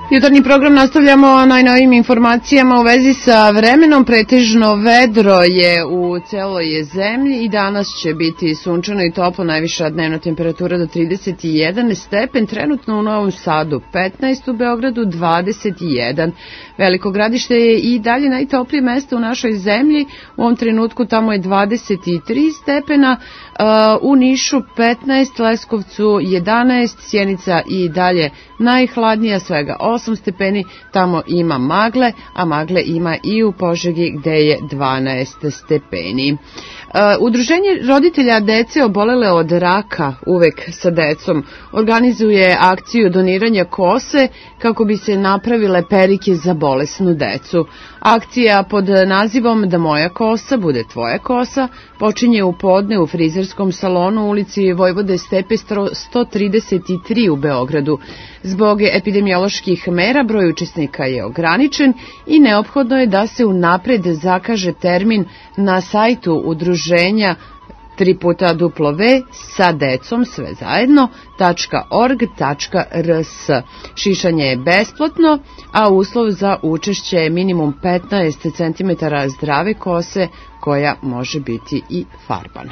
Jutarnji program nastavljamo najnovijim informacijama u vezi sa vremenom. Pretežno vedro je u celoj zemlji i danas će biti sunčano i toplo, najviša dnevna temperatura do 31 stepen, trenutno u Novom Sadu 15, u Beogradu 21. Veliko Gradište je i dalje najtoplije mesto u našoj zemlji, u ovom trenutku tamo je 23 stepena, u Nišu 15, Leskovcu 11, Sjenica i dalje najhladnija, svega 8 stepeni, tamo ima magle, a magle ima i u Požegi gde je 12 stepeni. Udruženje roditelja dece obolele od raka Uvek sa decom organizuje akciju doniranja kose kako bi se napravile perike za bolesnu decu. Akcija pod nazivom Da moja kosa bude tvoja kosa počinje u podne u frizerskom salonu u ulici Vojvode Stepe 133 u Beogradu. Zbog epidemioloških mera broj učesnika je ograničen i neophodno je da se unapred zakaže termin na sajtu udruženja www.sadecom.org.rs. Šišanje je besplatno, a uslov za učešće je minimum 15 cm zdrave kose koja može biti i farbana.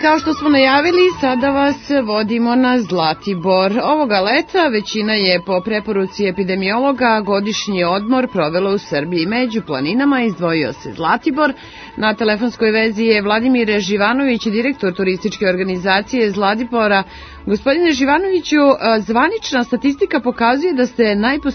kao što smo najavili, sada vas vodimo na Zlatibor. Ovoga leta većina je po preporuci epidemiologa godišnji odmor provela u Srbiji. Među planinama izdvojio se Zlatibor. Na telefonskoj vezi je Vladimir Živanović, direktor turističke organizacije Zlatibora. Gospodine Živanoviću, zvanična statistika pokazuje da ste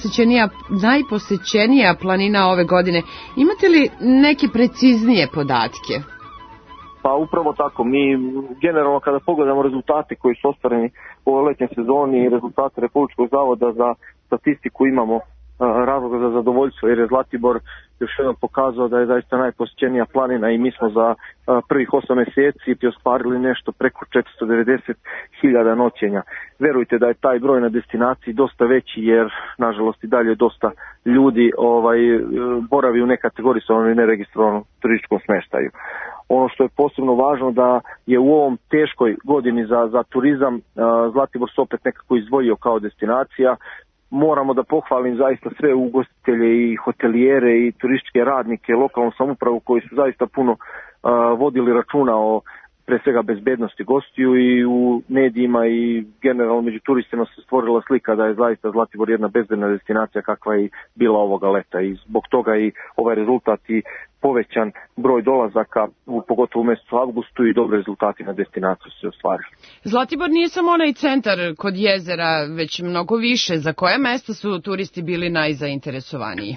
najposećenija planina ove godine. Imate li neke preciznije podatke? Pa upravo tako, mi generalno kada pogledamo rezultate koji su ostvareni u ovoj letnjoj sezoni i rezultate Republičkog zavoda za statistiku imamo razloga za zadovoljstvo, jer je Zlatibor još jednom pokazao da je zaista najposećenija planina i mi smo za prvih 8 mjeseci ostvarili nešto preko 490.000 noćenja. Verujte da je taj broj na destinaciji dosta veći, jer nažalost i dalje dosta ljudi boravi u nekategorisovanom i neregistrovanom turističkom smeštaju. Ono što je posebno važno da je u ovom teškoj godini za turizam Zlatibor se opet nekako izdvojio kao destinacija. Moramo da pohvalim zaista sve ugostitelje i hotelijere i turističke radnike, lokalnu samoupravu koji su zaista puno vodili računa o pre svega bezbednosti gostiju i u medijima i generalno među turistima se stvorila slika da je zaista Zlatibor jedna bezbedna destinacija kakva je bila ovoga leta i zbog toga i ovaj rezultat i povećan broj dolazaka, pogotovo u mjesecu avgustu i dobre rezultati na destinaciju se ostvarili. Zlatibor nije samo onaj centar kod jezera, već mnogo više. Za koje mesta su turisti bili najzainteresovaniji?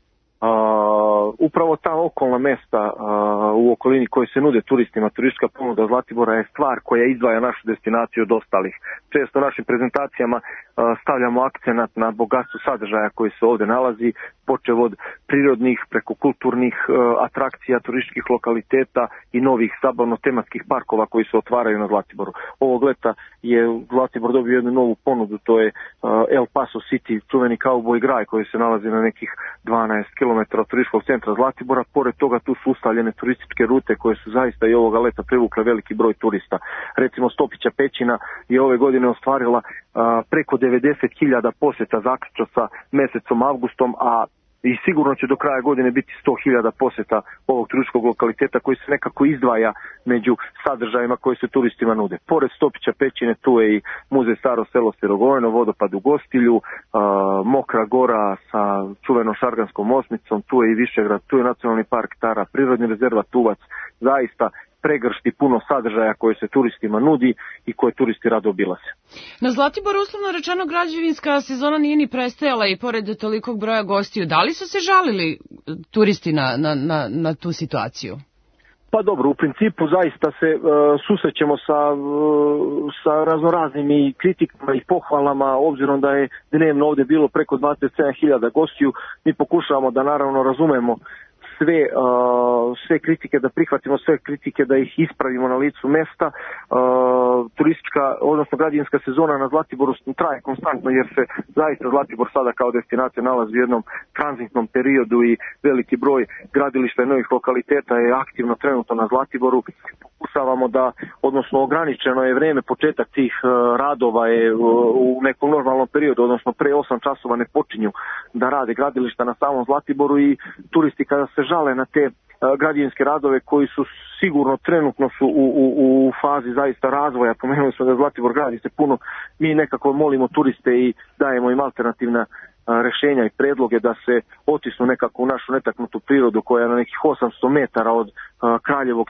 Upravo ta okolna mesta u okolini koji se nude turistima, turistička ponuda Zlatibora je stvar koja izdvaja našu destinaciju od ostalih. Često u našim prezentacijama stavljamo akcenat na bogatstvo sadržaja koji se ovdje nalazi, počev od prirodnih preko kulturnih atrakcija, turističkih lokaliteta i novih zabavno-tematskih parkova koji se otvaraju na Zlatiboru. Ovog leta je Zlatibor dobio jednu novu ponudu, to je El Paso City, čuveni cowboy graj koji se nalazi na nekih 12 km od turističkog centra Zlatibora. Pored toga tu su ustavljene turističke rute koje su zaista i ovoga leta privukle veliki broj turista. Recimo Stopića pećina je ove godine ostvarila preko 90.000 posjeta zaključno sa mjesecom avgustom, a i sigurno će do kraja godine biti 100.000 posjeta ovog turističkog lokaliteta koji se nekako izdvaja među sadržajima koji se turistima nude. Pored Stopića pećine tu je i muzej Staro selo Sirogojno, vodopad u Gostilju, Mokra gora sa čuvenom Šarganskom osmicom, tu je i Višegrad, tu je Nacionalni park Tara, prirodni rezervat Uvac, zaista pregršti puno sadržaja koje se turistima nudi i koje turisti rado obilaze. Na Zlatiboru uslovno rečeno građevinska sezona nije ni prestajala i pored tolikog broja gostiju. Da li su se žalili turisti na tu situaciju? Pa dobro, u principu zaista se susrećemo sa raznoraznim i kritikama i pohvalama, obzirom da je dnevno ovdje bilo preko 27.000 gostiju. Mi pokušavamo da naravno razumemo sve kritike, da prihvatimo sve kritike, da ih ispravimo na licu mesta. Turistička, odnosno građevinska sezona na Zlatiboru traje konstantno, jer se zaista Zlatibor sada kao destinacija nalazi u jednom tranzitnom periodu i veliki broj gradilišta i novih lokaliteta je aktivno trenutno na Zlatiboru. Pokušavamo da, odnosno ograničeno je vrijeme, početak tih radova je u nekom normalnom periodu, odnosno pre 8 časova ne počinju da rade gradilišta na samom Zlatiboru i turisti kada se žale na te građevinske radove koji su sigurno trenutno su u fazi zaista razvoja. Pomenuli smo da Zlatibor gradi se puno, mi nekako molimo turiste i dajemo im alternativna rešenja i predloge da se otisnu nekako u našu netaknutu prirodu koja je na nekih 800 metara od Kraljevog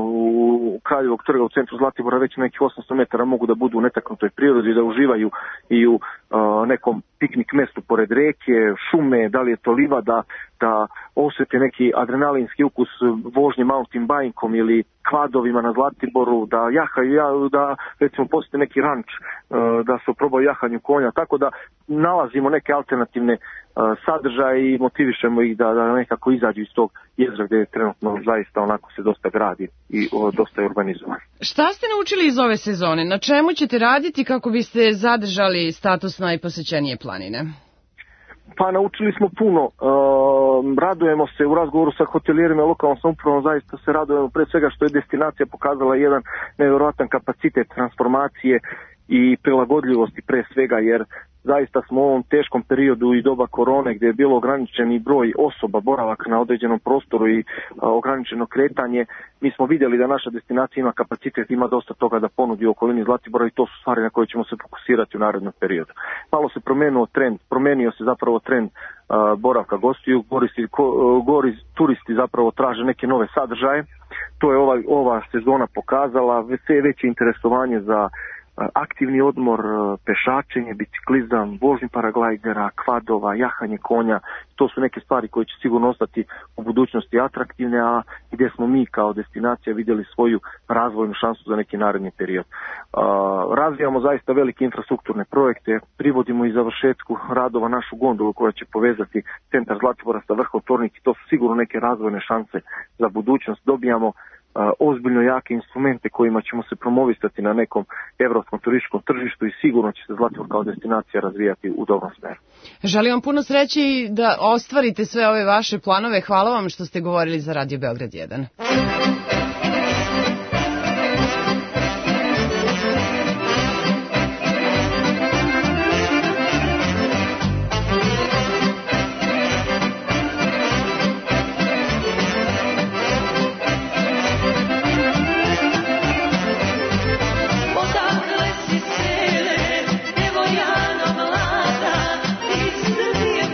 trga u centru Zlatibora, već na nekih 800 metara mogu da budu u netaknutoj prirodi i da uživaju i u nekom piknik mestu pored reke, šume, da li je to livada, da osjete neki adrenalinski ukus vožnje mountain bikeom ili kvadovima na Zlatiboru, da jahaju, da recimo posjete neki ranč, da se oprobaju jahanju konja, tako da nalazimo neke alternativne sadržaje i motivišemo ih da nekako izađu iz tog jezera gdje je trenutno zaista onako se dosta gradi i dosta je urbanizovan. Šta ste naučili iz ove sezone? Na čemu ćete raditi kako biste zadržali status najposećenije planine? Pa naučili smo puno, radujemo se u razgovoru sa hotelijerima i lokalnom samoupravom, zaista se radujemo pre svega što je destinacija pokazala jedan nevjerojatan kapacitet transformacije i prilagodljivosti pre svega, jer zaista smo u ovom teškom periodu i doba korone gdje je bilo ograničeni broj osoba, boravak na određenom prostoru i ograničeno kretanje, mi smo vidjeli da naša destinacija ima kapacitet, ima dosta toga da ponudi u okolini Zlatibora i to su stvari na koje ćemo se fokusirati u narednom periodu. Malo se promenio se zapravo trend boravka gostiju, gori turisti zapravo traže neke nove sadržaje, to je ova sezona pokazala, sve veće interesovanje za aktivni odmor, pešačenje, biciklizam, vožnju paraglajdera, kvadova, jahanje konja, to su neke stvari koje će sigurno ostati u budućnosti atraktivne, a gdje smo mi kao destinacija vidjeli svoju razvojnu šansu za neki naredni period. Razvijamo zaista velike infrastrukturne projekte, privodimo i završetku radova našu gondolu koja će povezati centar Zlatibora sa vrhom Tornik i to su sigurno neke razvojne šanse za budućnost. Dobijamo ozbiljno jake instrumente kojima ćemo se promovisati na nekom evropskom turističkom tržištu i sigurno će se Zlatibor kao destinacija razvijati u dobrom smeru. Želim vam puno sreće i da ostvarite sve ove vaše planove. Hvala vam što ste govorili za Radio Beograd 1.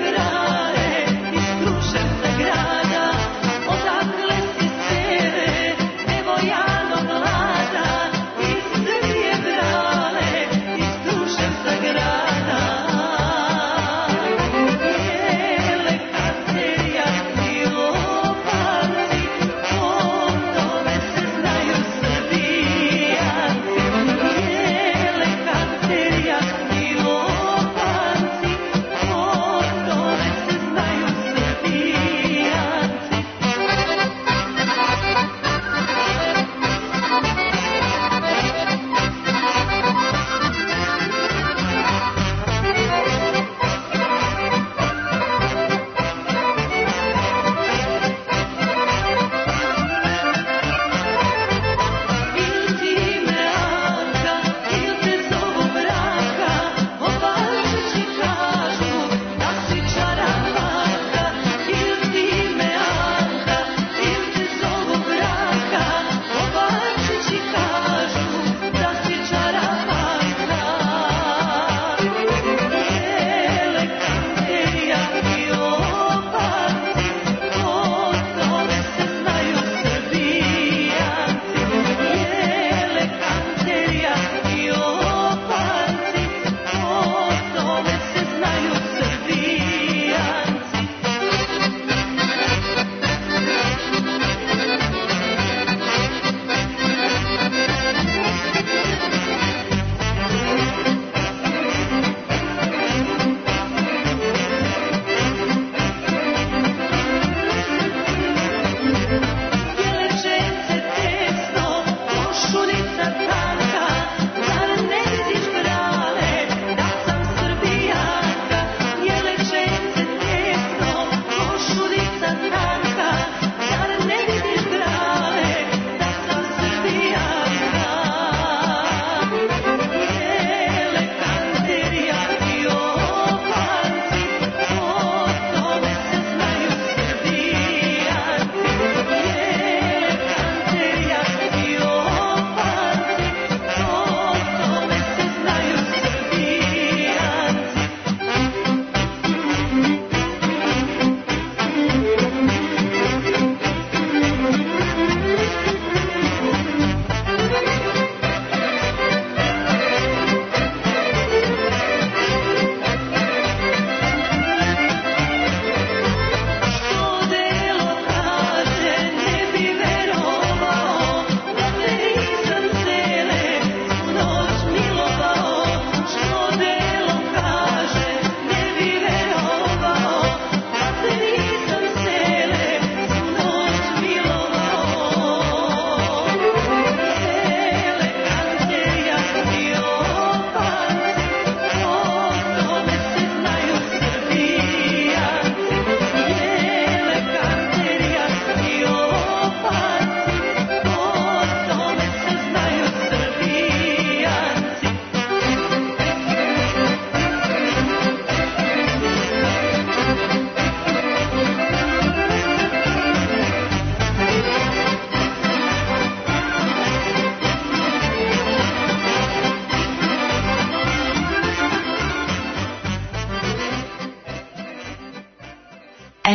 Odakle si cele,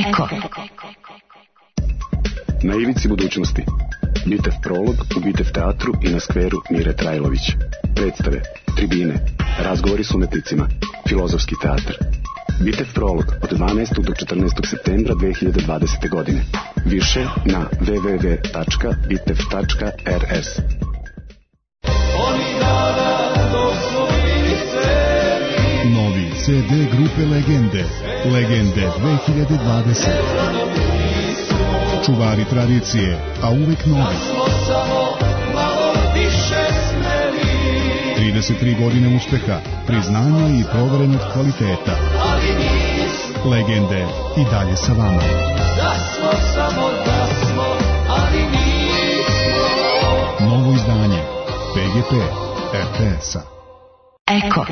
Eko. Na ivici budućnosti. Bitev prolog u Bitev teatru i na skveru Mire Trajlović. Predstave, tribine, razgovori s umetnicima, filozofski teatr. Bitev prolog od 12. do 14. septembra 2020. godine. Više na www.bitev.rs. Novi CD grupe Legende. Legende 2020. Čuvari tradicije, a uvek novi. 33 godine uspeha, priznanja i proverenog kvaliteta. Legende i dalje sa vama. Novo izdanje PGP RTS-a. Eko.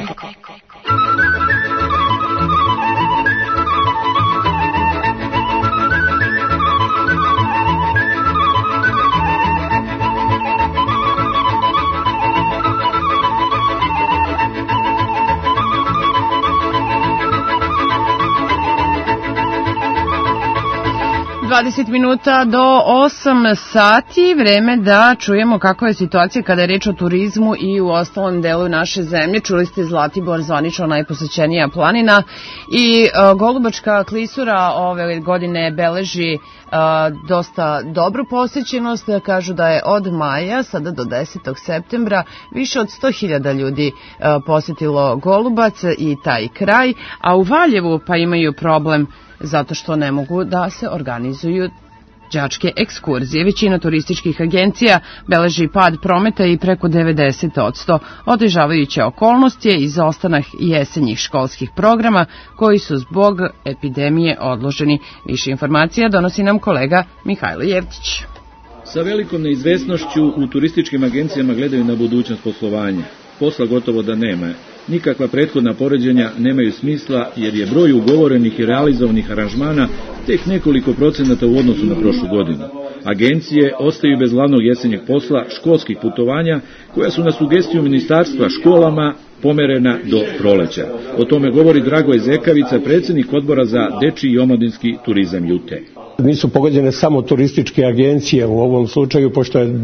Dvadeset minuta do 8 sati, vreme da čujemo kakva je situacija kada je reč o turizmu i u ostalom delu naše zemlje. Čuli ste Zlatibor, zvanično najposećenija planina, i Golubačka klisura ove godine beleži dosta dobru posećenost. Kažu da je od maja sada do 10. septembra više od 100.000 ljudi posetilo Golubac i taj kraj, a u Valjevu pa imaju problem zato što ne mogu da se organizuju đačke ekskurzije. Većina turističkih agencija beleži pad prometa i preko 90%. Otežavajuća okolnost je izostanak jesenjih školskih programa koji su zbog epidemije odloženi. Više informacija donosi nam kolega Mihajlo Jevtić. Sa velikom neizvesnošću u turističkim agencijama gledaju na budućnost poslovanja. Posla gotovo da nema. Nikakva prethodna poređenja nemaju smisla jer je broj ugovorenih i realizovanih aranžmana tek nekoliko procenata u odnosu na prošlu godinu. Agencije ostaju bez glavnog jesenjeg posla, školskih putovanja, koja su na sugestiju ministarstva školama pomerena do proleća. O tome govori Dragoje Zekavica, predsjednik odbora za dečiji i omladinski turizam JUTE. Nisu pogođene samo turističke agencije u ovom slučaju, pošto je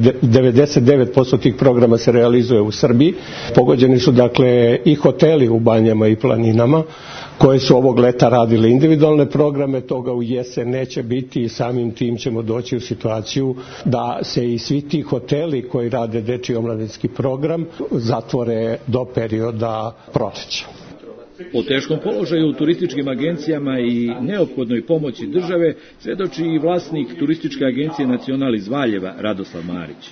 99% tih programa se realizuje u Srbiji. Pogođeni su dakle i hoteli u banjama i planinama, koje su ovog leta radile individualne programe, toga u jesen neće biti i samim tim ćemo doći u situaciju da se i svi ti hoteli koji rade dečiji omladinski program zatvore do perioda proleća. O teškom položaju u turističkim agencijama i neophodnoj pomoći države svedoči i vlasnik turističke agencije Nacional iz Valjeva, Radoslav Marić.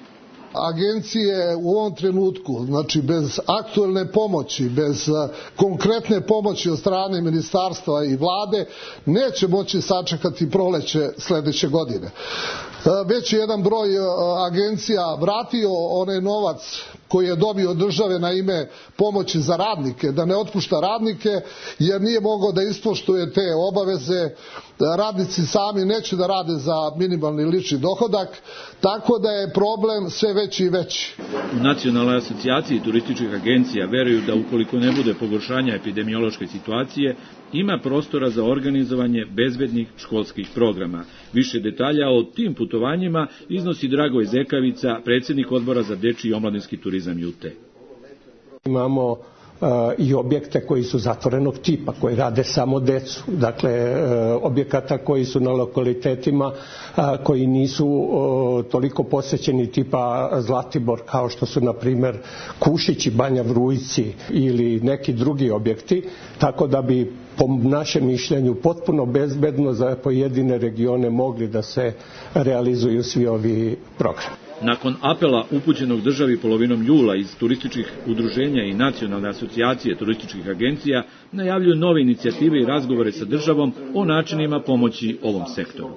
Agencije u ovom trenutku, znači bez aktuelne pomoći, bez konkretne pomoći od strane ministarstva i vlade, neće moći sačekati proleće sledeće godine. Već je jedan broj agencija vratio onaj novac koji je dobio od države na ime pomoći za radnike, da ne otpušta radnike, jer nije mogao da ispoštuje te obaveze. Radnici sami neće da rade za minimalni lični dohodak, tako da je problem sve veći i veći. U Nacionalnoj asocijaciji turističkih agencija veruju da ukoliko ne bude pogoršanja epidemiološke situacije, ima prostora za organizovanje bezbednih školskih programa. Više detalja o tim putovanjima iznosi Dragoje Zekavica, predsjednik odbora za dečiji i omladinski turizam JUTE. Imamo i objekte koji su zatvorenog tipa, koji rade samo decu. Dakle, objekata koji su na lokalitetima koji nisu toliko posećeni tipa Zlatibor, kao što su, na primer, Kušići, Banja Vrujci ili neki drugi objekti, tako da bi po našem mišljenju potpuno bezbedno za pojedine regione mogli da se realizuju svi ovi programi. Nakon apela upućenog državi polovinom jula iz turističkih udruženja i Nacionalne asocijacije turističkih agencija, najavljuju nove inicijative i razgovore sa državom o načinima pomoći ovom sektoru.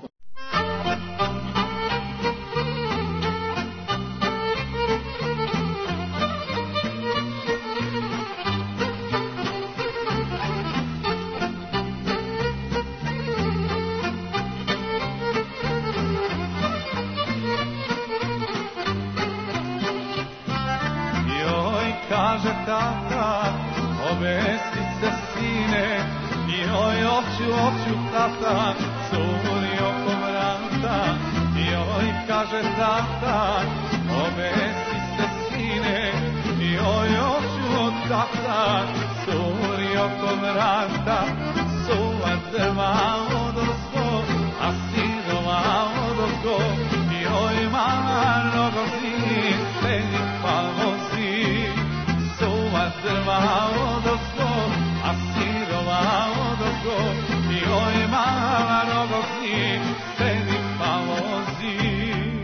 Kaže tata, obesi se sine, joj, oću noću tata curi oko vrata, joj kaže tata, obesi se sine, joj oću tata curi oko vrata, suva drva odozgo, a sinova odozgo, joj mala nogozi, sedi pa vozi, suva drva odozgo, a sinova odozgo, joj mala nogozi, sedi pa vozi.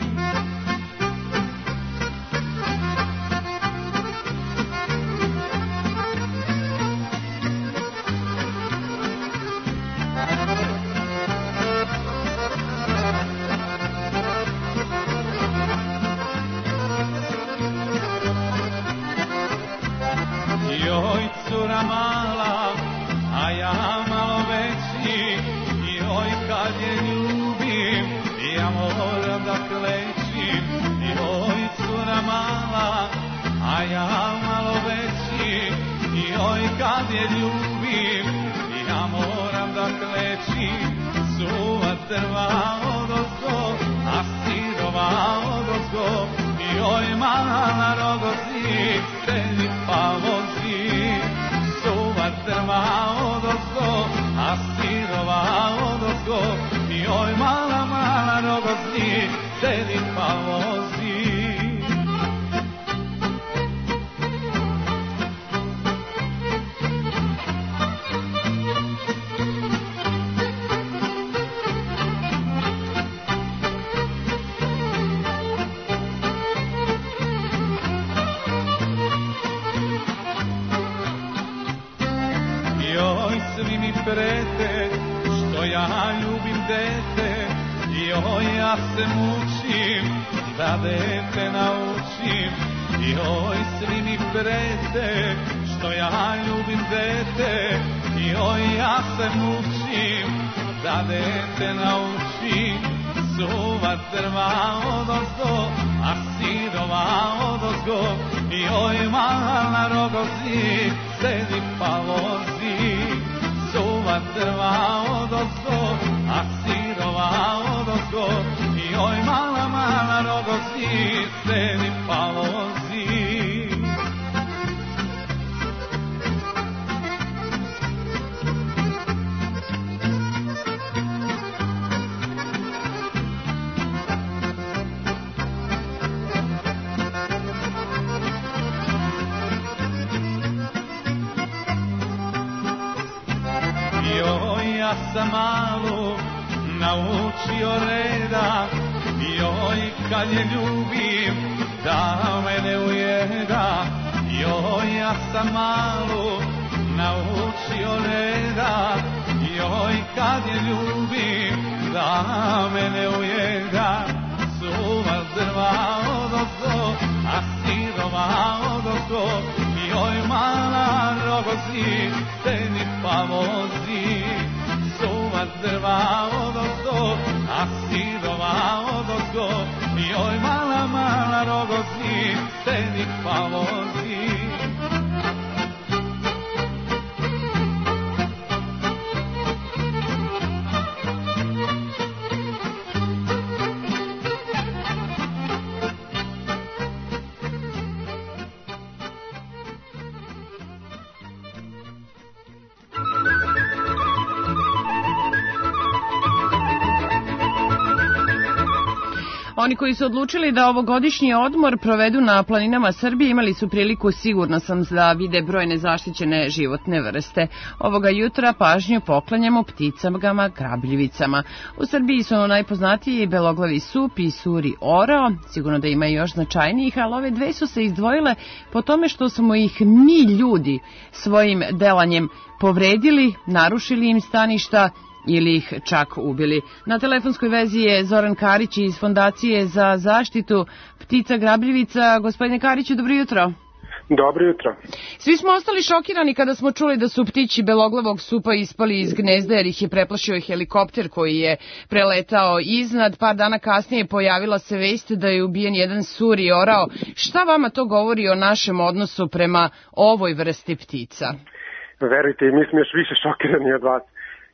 Joj cura mala, a ja malo veći, joj kad je ljubim, ja moram da klečim. Joj cura mala, a ja malo veći, joj kad je ljubim, ja moram da klečim. Suva drva odozgo, a sirova odozgo, joj mala rogozi, sedi pa vozi. Suva drva odozgo, a sirova odozgo, joj mala rogozi, sedi pa vozi. Svi mi prete, što ja ljubim dete, joj ja se mučim, da dete naučim. Joj svi mi prete, što ja ljubim dete, joj ja se mučim, da dete naučim. Suva drva odozgo, a sirova odozgo, joj mala rogozi, sedi pa vozi. Suva drva odozgo, a sirova odozgo, joj mala rogozi, sedi pa vozi. Ja sam malu naučio reda, joj kad je ljubim, da mene ujeda. Joj ja sam malu naučio reda, joj kad je ljubim, da mene ujeda. Suva drva odozgo, a sirova odozgo, joj mala rogozi, sedi pa vozi. Suva drva odozgo, a sirova odozgo, joj mala rogozi, sedi pa vozi. Oni koji su odlučili da ovogodišnji odmor provedu na planinama Srbije imali su priliku, sigurno sam, da vide brojne zaštićene životne vrste. Ovoga jutra pažnju poklanjamo pticama grabljivicama. U Srbiji su najpoznatiji beloglavi sup i suri orao, sigurno da ima i još značajnijih, ali ove dve su se izdvojile po tome što smo ih mi ljudi svojim delanjem povredili, narušili im staništa ili ih čak ubili. Na telefonskoj vezi je Zoran Karić iz Fondacije za zaštitu ptica grabljivica. Gospodine Kariću, dobro jutro. Dobro jutro. Svi smo ostali šokirani kada smo čuli da su ptići beloglavog supa ispali iz gnezda jer ih je preplašio helikopter koji je preletao iznad. Par dana kasnije pojavila se vest da je ubijen jedan suri orao. Šta vama to govori o našem odnosu prema ovoj vrsti ptica? Verujte, mi smo još više šokirani od vas.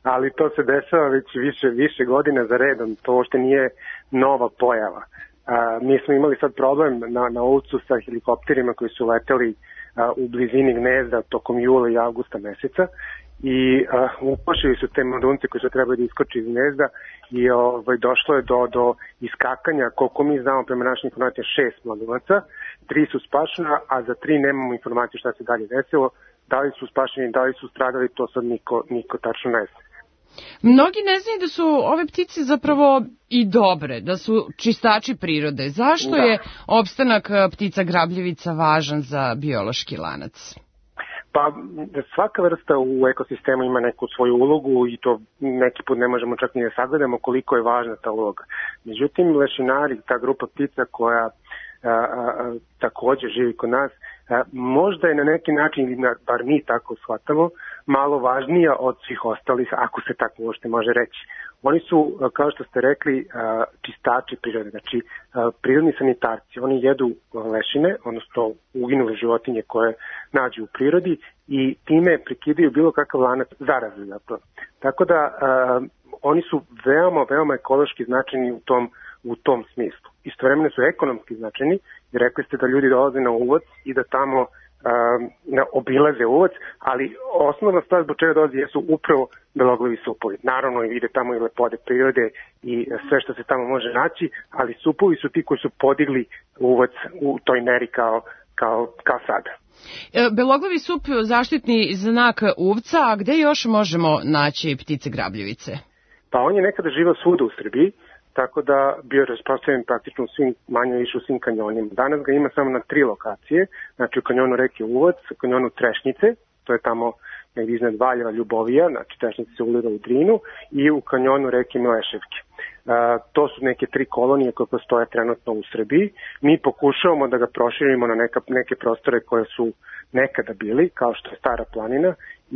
ali to se dešava već više godina za redom, to uopšte nije nova pojava. Mi smo imali sad problem na Uvcu sa helikopterima koji su leteli u blizini gnezda tokom jula i avgusta meseca i uplašili su te mladunce koji su trebali da iskoči iz gnezda i došlo je do iskakanja, koliko mi znamo prema našim informacijama, 6 mladunaca, 3 su spašena, a za 3 nemamo informaciju šta se dalje desilo, da li su spašeni, da li su stradali, to sad niko tačno ne zna. Mnogi ne znaju da su ove ptice zapravo i dobre, da su čistači prirode. Zašto je opstanak ptica grabljivica važan za biološki lanac? Pa svaka vrsta u ekosistemu ima neku svoju ulogu i to neki put ne možemo čak ni da sagledamo koliko je važna ta uloga. Međutim, lešinari, ta grupa ptica koja takođe živi kod nas, možda je na neki način, bar mi tako shvatamo, malo važnija od svih ostalih, ako se tako uopšte može reći. Oni su, kao što ste rekli, čistači prirode, znači prirodni sanitarci. Oni jedu lešine, odnosno uginule životinje koje nađu u prirodi i time prekidaju bilo kakav lanac zaraze zapravo. Tako da oni su veoma ekološki značajni u tom smislu. Istovremeno su ekonomski značajni, jer rekli ste da ljudi dolaze na uvoz i da tamo obilaze uvoz, ali osnovna stvar zbog čega dolazi jesu upravo beloglavi supovi. Naravno i vide tamo i lepote prirode i sve što se tamo može naći, ali supovi su ti koji su podigli uvoz u toj meri kao sada. Beloglavi sup je zaštitni znak Uvca, a gde još možemo naći ptice grabljivice? Pa on je nekada živao svuda u Srbiji, tako da bio rasprostranjen praktično manje više u svim kanjonima. Danas ga ima samo na 3 lokacije, znači u kanjonu reke Uvac, u kanjonu Trešnjice, to je tamo negdje iznad Valjeva, Ljubovija, znači Trešnjice se ulira u Drinu, i u kanjonu reke Mileševke. To su neke 3 kolonije koje postoje trenutno u Srbiji. Mi pokušavamo da ga proširimo na neke prostore koje su nekada bili, kao što je Stara planina,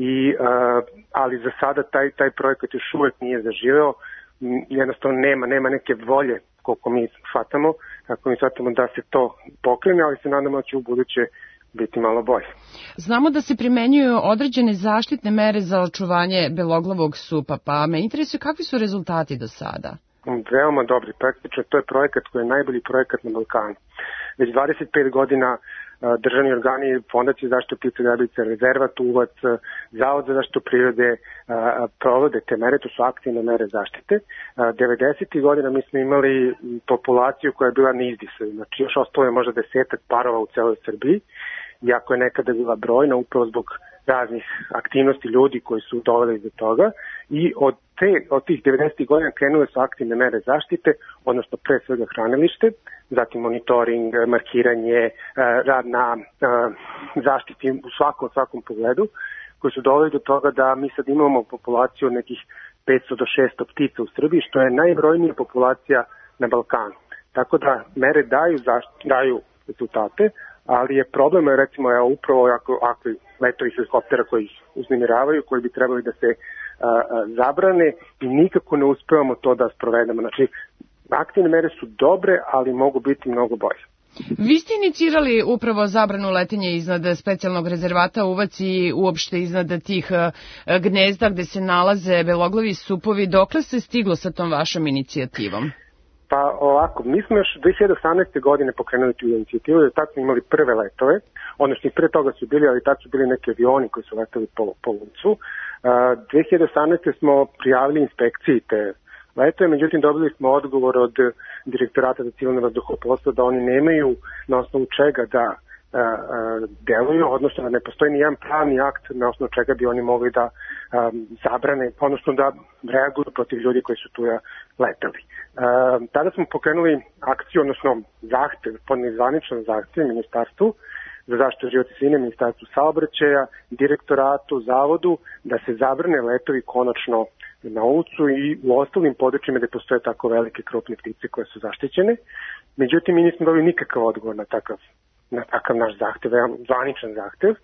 ali za sada taj projekat još uvek nije zaživeo. Jednostavno nema neke volje koliko mi shvatamo, kako mi shvatamo da se to pokrene, ali se nadamo da će u buduće biti malo bolje. Znamo da se primenjuju određene zaštitne mere za očuvanje beloglavog supa, pa me interesuje kakvi su rezultati do sada? Veoma dobri, praktično to je projekat koji je najbolji projekat na Balkanu. Već 25 godina državni organi, Fondacija zaštite ptica grabljivica, Rezervat Uvac, Zavod za zaštitu prirode provode te mere, to su aktivne mere zaštite. 90. godina mi smo imali populaciju koja je bila na izdisaju, znači još ostalo je možda 10 parova u celoj Srbiji, iako je nekada bila brojna upravo zbog raznih aktivnosti ljudi koji su doveli do toga, i od tih 90. godina krenule su aktivne mere zaštite, odnosno pre svega hranilište, zatim monitoring, markiranje, rad na zaštiti u svakom pogledu, koji su doveli do toga da mi sad imamo populaciju od nekih 500 do 600 ptica u Srbiji, što je najbrojnija populacija na Balkanu. Tako da mere daju rezultate, ali je problem, recimo, upravo ako letovi helikoptera koji ih uznemiravaju, koji bi trebali da se zabrane, i nikako ne uspevamo to da sprovedemo. Znači, aktivne mere su dobre, ali mogu biti mnogo bolje. Vi ste inicirali upravo zabranu letenja iznad specijalnog rezervata Uvac i uopšte iznad tih gnezda gde se nalaze beloglavi supovi. Dokle se stiglo sa tom vašom inicijativom? Pa ovako, mi smo još 2018. godine pokrenuli tu inicijativu, jer tad smo imali prve letove, odnosno i pre toga su bili, ali tad su bili neki avioni koji su letali po Uvcu. 2018. smo prijavili inspekciji te letove, međutim dobili smo odgovor od Direktorata za civilno vazduhoplovstvo da oni nemaju na osnovu čega da deluju, odnosno da ne postoji nijedan pravni akt na osnovu čega bi oni mogli da zabrane, odnosno da reaguju protiv ljudi koji su tu letali. Tada smo pokrenuli akciju, odnosno zahtev, podneli zvaničan zahtev Ministarstvu za zaštitu životne sredine, Ministarstvu saobraćaja, Direktoratu, Zavodu, da se zabrane letovi konačno na Uvcu i u ostalim područjima gde postoje tako velike krupne ptice koje su zaštićene. Međutim, mi nismo dobili nikakav odgovor na takav naš zahtev, zvaničan zahtev.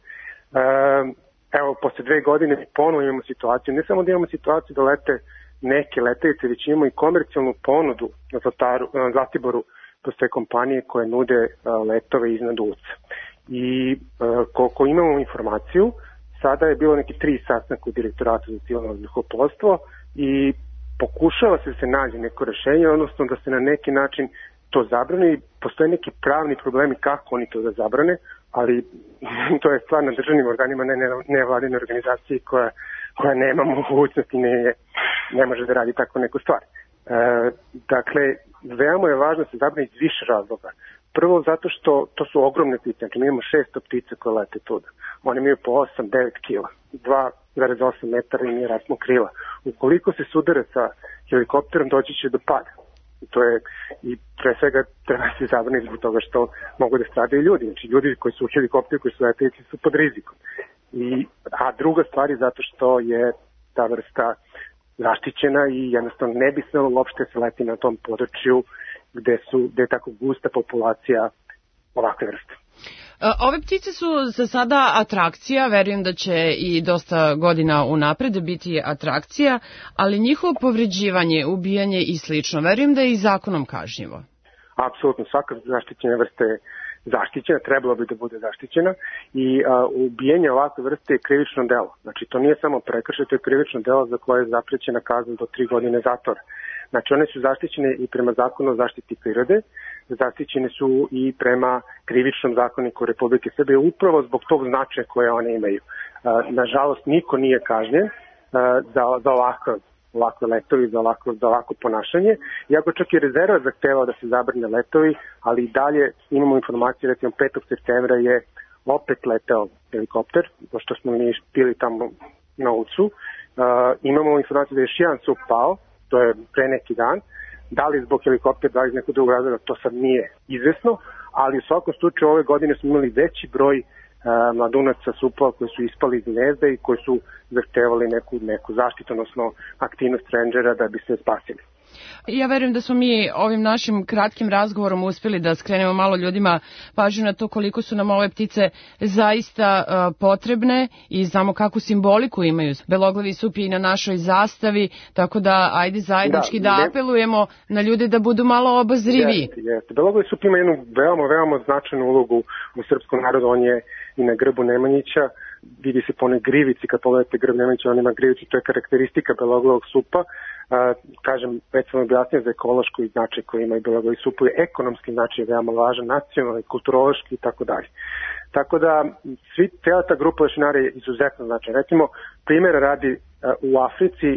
Evo, posle 2 godine ponovo imamo situaciju, ne samo da imamo situaciju da lete neke letelice, već imamo i komercijalnu ponudu na Zlatiboru, postoje kompanije koje nude letove iznad Uvca. I koliko imamo informaciju, sada je bilo neki 3 sastanka u direktoratu za civilno vazduhoplovstvo i pokušava se nađe neko rešenje, odnosno da se na neki način to zabrani. Postoje neki pravni problemi kako oni to da zabrane, ali to je stvar na državnim organima, ne vladine organizacije koja nema mogućnosti, ne može da radi tako neku stvar. Dakle, veoma je važno da se zabrani iz više razloga. Prvo zato što to su ogromne ptice, znači mi imamo 600 ptica koje lete tuda. Oni imaju po 8-9 kila, 2,8 metara im je raspon krila. Ukoliko se sudare sa helikopterom, doći će do pada. I pre svega treba se zabrani zbog toga što mogu da stradaju ljudi. Znači ljudi koji su u helikopteru, koji su letelici su pod rizikom. A druga stvar je zato što je ta vrsta zaštićena i jednostavno ne bi smelo uopšte se leti na tom području gde je tako gusta populacija ovakve vrste. Ove ptice su za sada atrakcija, verujem da će i dosta godina unapred biti atrakcija, ali njihovo povređivanje, ubijanje i slično, verujem da je i zakonom kažnjivo. Apsolutno, svaka zaštićena vrsta je zaštićena, trebalo bi da bude zaštićena i ubijanje ovakve vrste je krivično delo. Znači to nije samo prekršaj, to je krivično delo za koje je zaprećena kazna do 3 godine zatvora. Znači one su zaštićene i prema zakonu o zaštiti prirode, zaštićene su i prema krivičnom zakoniku Republike Srbije upravo zbog tog značaja koje one imaju. Nažalost, niko nije kažnjen za ovakve letovi, za ovako ponašanje. Iako čak i rezerva zahtevao da se zabrane letovi, ali i dalje imamo informacije, recimo 5. septembra je opet leteo helikopter, pošto smo mi bili tamo na ucu. Imamo informaciju da je još jedan sup pao, to je pre neki dan. Da li zbog helikoptera, da li iz nekog drugog razloga, to sad nije izvesno, ali u svakom slučaju ove godine smo imali veći broj mladunaca supova koji su ispali iz gnezda i koji su zahtevali neku zaštitu, odnosno aktivnost rangera da bi se spasili. Ja verujem da smo mi ovim našim kratkim razgovorom uspeli da skrenemo malo ljudima pažnju na to koliko su nam ove ptice zaista potrebne i znamo kakvu simboliku imaju. Beloglavi sup je i na našoj zastavi, tako da ajde zajednički da apelujemo na ljude da budu malo obazriviji. Jeste. Beloglavi sup ima jednu veoma značajnu ulogu u srpskom narodu, on je i na grbu Nemanjića, vidi se po onoj grivici, kad pogledate grb Nemanjića, on ima grivicu, to je karakteristika beloglavog supa. Kažem, već sam objasnio za ekološki značaj koji ima i beloglavi sup, je ekonomski značaj veoma važan, nacionalni, kulturološki i tako dalje. Tako da, cijela ta grupa lešinara je izuzetno značajna. Recimo, primjera radi u Africi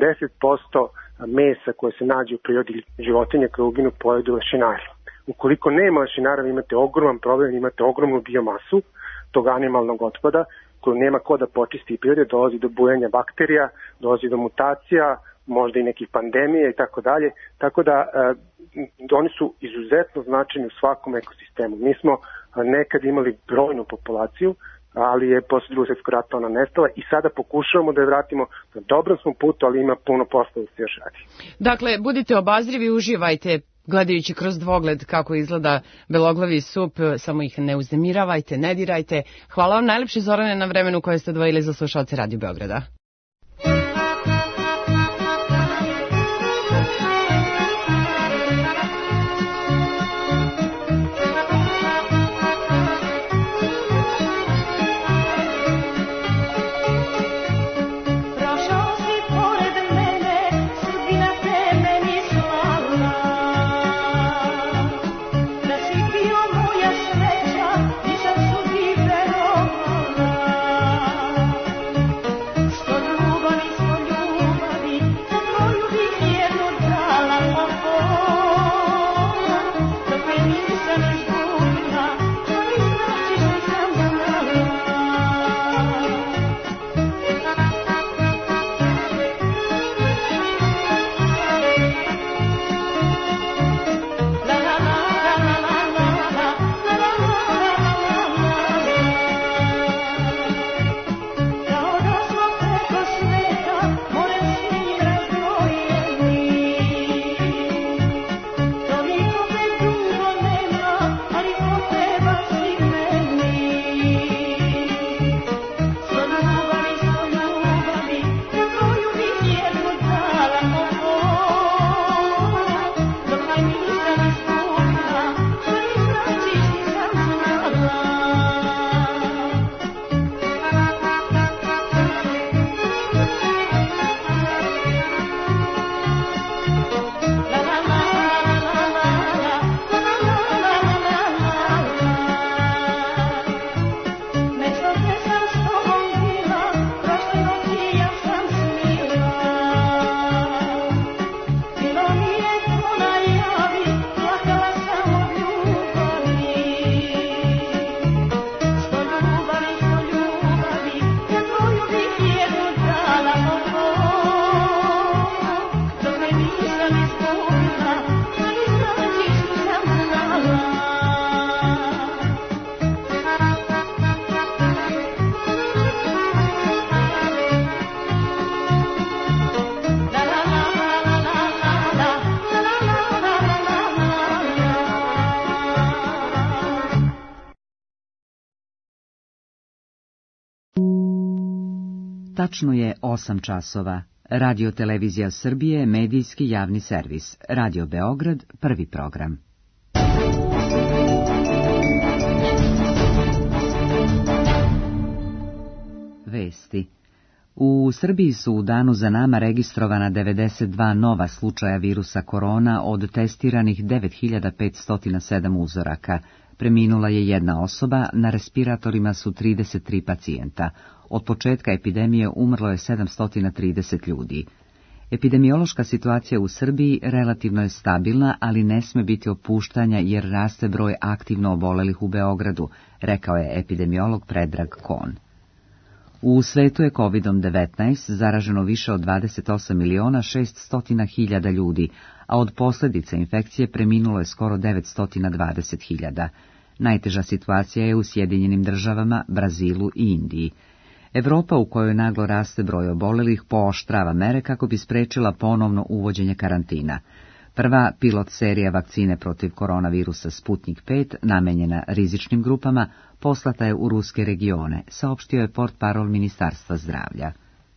80% mesa koje se nađe u prirodi životinja koje uginu pojedu lešinari. Ukoliko nema lešinara, imate ogroman problem, imate ogromnu biomasu tog animalnog otpada koju nema ko da počisti i prirode, dolazi do bujanja bakterija, dolazi do mutacija, možda i nekih pandemija i tako dalje. Tako da oni su izuzetno značajni u svakom ekosistemu. Mi smo nekad imali brojnu populaciju, ali je posle Drugog svjetskog rata ona nestala i sada pokušavamo da je vratimo. Na dobrom smo putu, ali ima puno posla da se još radi. Dakle, budite obazrivi, uživajte gledajući kroz dvogled kako izgleda beloglavi sup, samo ih ne uznemiravajte, ne dirajte. Hvala vam najlepše, Zorane, na vremenu koje ste odvojili za slušalce Radio Beograda. Što Tačno je 8 časova. Radio Televizija Srbije, medijski javni servis. Radio Beograd, prvi program. Vesti. U Srbiji su u danu za nama registrovana 92 nova slučaja virusa korona od testiranih 9507 uzoraka. Preminula je jedna osoba, na respiratorima su 33 pacijenta. Od početka epidemije umrlo je 730 ljudi. Epidemiološka situacija u Srbiji relativno je stabilna, ali ne sme biti opuštanja jer raste broj aktivno obolelih u Beogradu, rekao je epidemiolog Predrag Kon. U svetu je COVID-19 zaraženo više od 28.600.000 ljudi, a od posljedica infekcije preminulo je skoro 920.000. Najteža situacija je u Sjedinjenim Državama, Brazilu i Indiji. Evropa, u kojoj naglo raste broj obolelih, pooštrava mere kako bi sprečila ponovno uvođenje karantina. Prva pilot serija vakcine protiv koronavirusa Sputnik 5, namenjena rizičnim grupama, poslata je u ruske regione, saopštio je portparol Ministarstva zdravlja.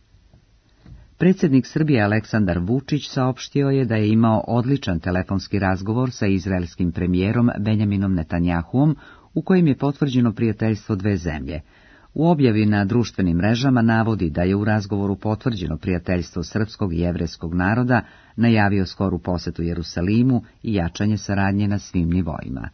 Predsjednik Srbije Aleksandar Vučić saopštio je da je imao odličan telefonski razgovor sa izraelskim premijerom Benjaminom Netanjahuom, u kojem je potvrđeno prijateljstvo dve zemlje. U objavi na društvenim mrežama navodi da je u razgovoru potvrđeno prijateljstvo srpskog i jevrejskog naroda, najavio skoru posjetu Jerusalimu i jačanje saradnje na svim nivoima.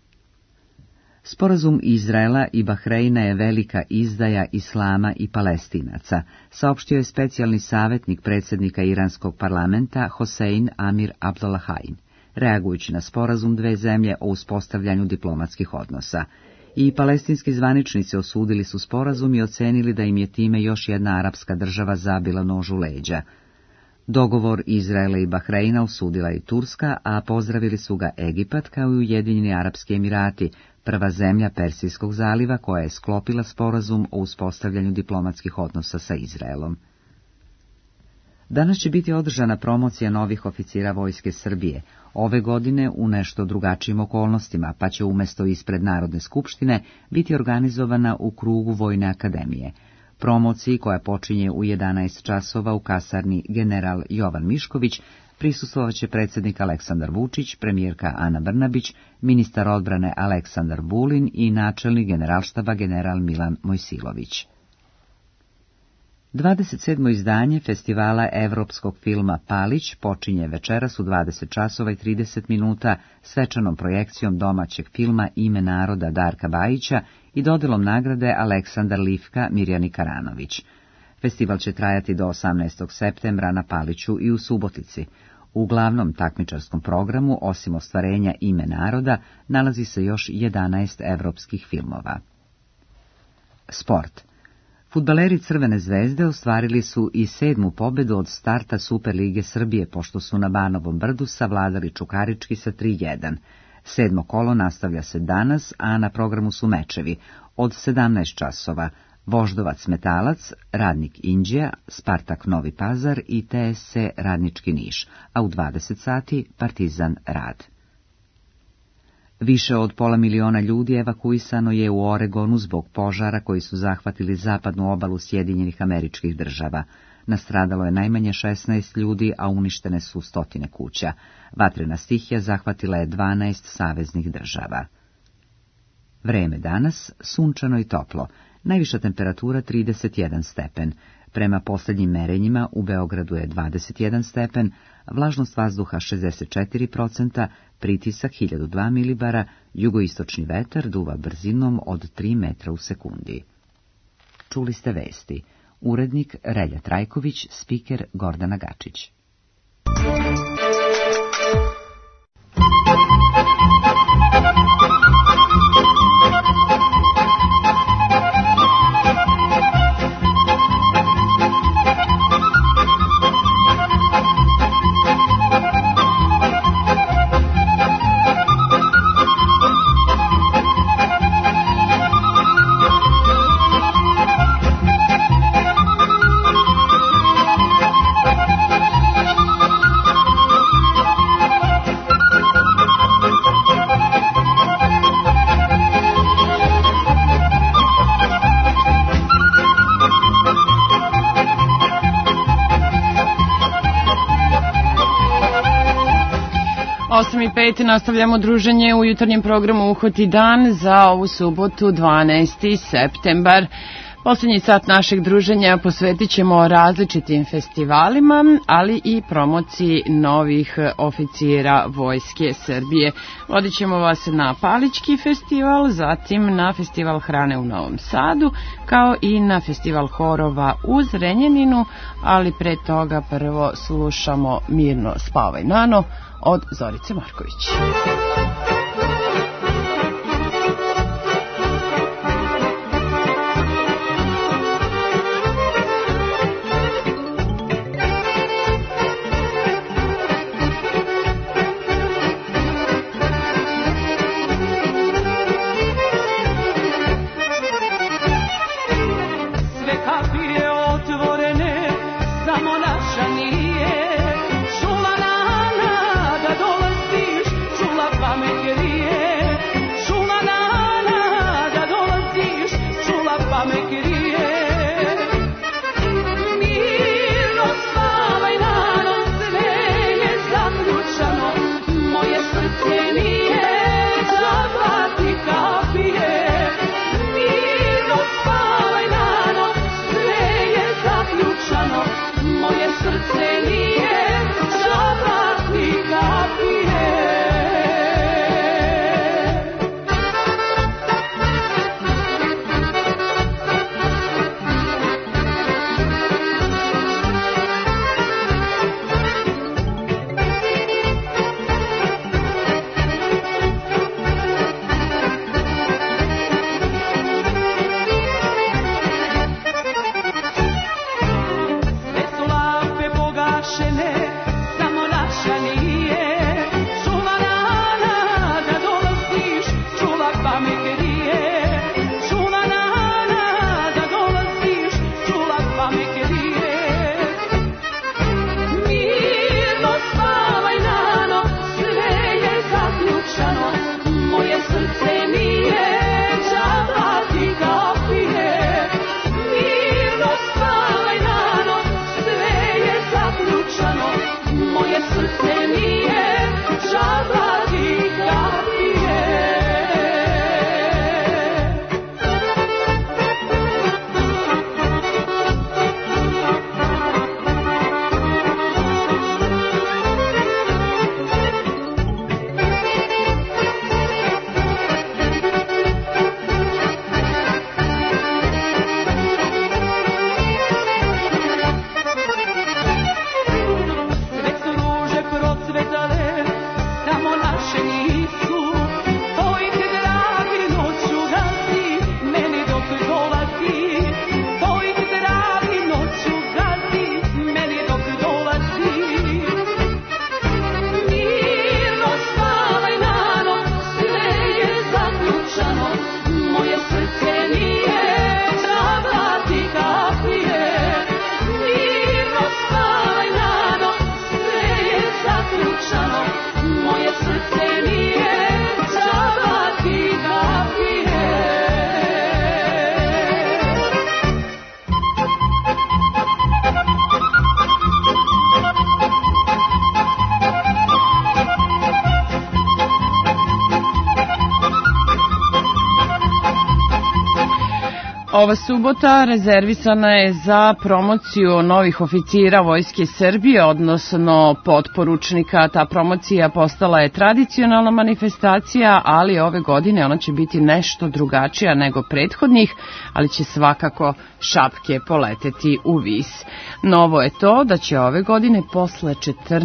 Sporazum Izraela i Bahreina je velika izdaja islama i Palestinaca, saopštio je specijalni savjetnik predsjednika iranskog parlamenta Hosein Amir Abdollahian, reagujući na sporazum dve zemlje o uspostavljanju diplomatskih odnosa. I palestinski zvaničnici osudili su sporazum i ocenili da im je time još jedna arapska država zabila nož u leđa. Dogovor Izraela i Bahreina osudila i Turska, a pozdravili su ga Egipat kao i Ujedinjeni Arapski Emirati, prva zemlja Persijskog zaliva koja je sklopila sporazum o uspostavljanju diplomatskih odnosa sa Izraelom. Danas će biti održana promocija novih oficira Vojske Srbije, ove godine u nešto drugačijim okolnostima, pa će umjesto ispred Narodne skupštine biti organizovana u krugu Vojne akademije. Promociji, koja počinje u 11 časova u kasarni General Jovan Mišković, prisustvovat će predsjednik Aleksandar Vučić, premijerka Ana Brnabić, ministar odbrane Aleksandar Vulin i načelnik generalštaba general Milan Mojsilović. 27. izdanje festivala evropskog filma Palić počinje večeras u 20 časova i 30 minuta svečanom projekcijom domaćeg filma Ime naroda Darka Bajića i dodjelom nagrade Aleksandar Livka Mirjani Karanović. Festival će trajati do 18. septembra na Paliću i u Subotici. U glavnom takmičarskom programu, osim ostvarenja Ime naroda, nalazi se još 11 evropskih filmova. Sport. Fudbaleri Crvene zvezde ostvarili su i 7. pobedu od starta Super lige Srbije, pošto su na Banovom brdu savladali Čukarički sa 3:1. 7. kolo nastavlja se danas, a na programu su mečevi od 17 časova Voždovac Metalac, Radnik Inđija, Spartak Novi Pazar i TSC Radnički Niš, a u 20 sati Partizan Rad. Više od 500.000 ljudi evakuisano je u Oregonu zbog požara koji su zahvatili zapadnu obalu Sjedinjenih Američkih Država. Nastradalo je najmanje 16 ljudi, a uništene su 100 kuća. Vatrena stihija zahvatila je 12 saveznih država. Vreme danas, sunčano i toplo. Najviša temperatura 31 stepen. Prema posljednjim merenjima u Beogradu je 21 stepen, vlažnost vazduha 64%, pritisak 1002 milibara, jugoistočni vetar duva brzinom od 3 metra u sekundi. Čuli ste vesti. Urednik Relja Trajković, spiker Gordana Gačić. 8:05 nastavljamo druženje u jutarnjem programu Uhvati dan za ovu subotu 12. septembar. Poslednji sat našeg druženja posvetit ćemo različitim festivalima, ali i promociji novih oficira Vojske Srbije. Vodit ćemo vas na Palićki festival, zatim na festival hrane u Novom Sadu, kao i na festival horova u Zrenjaninu, ali pre toga prvo slušamo Mirno spavaj Nano od Zorice Marković. Ova subota rezervisana je za promociju novih oficira Vojske Srbije, odnosno potporučnika. Ta promocija postala je tradicionalna manifestacija, ali ove godine ona će biti nešto drugačija nego prethodnih, ali će svakako šapke poleteti u vis. Novo je to da će ove godine, posle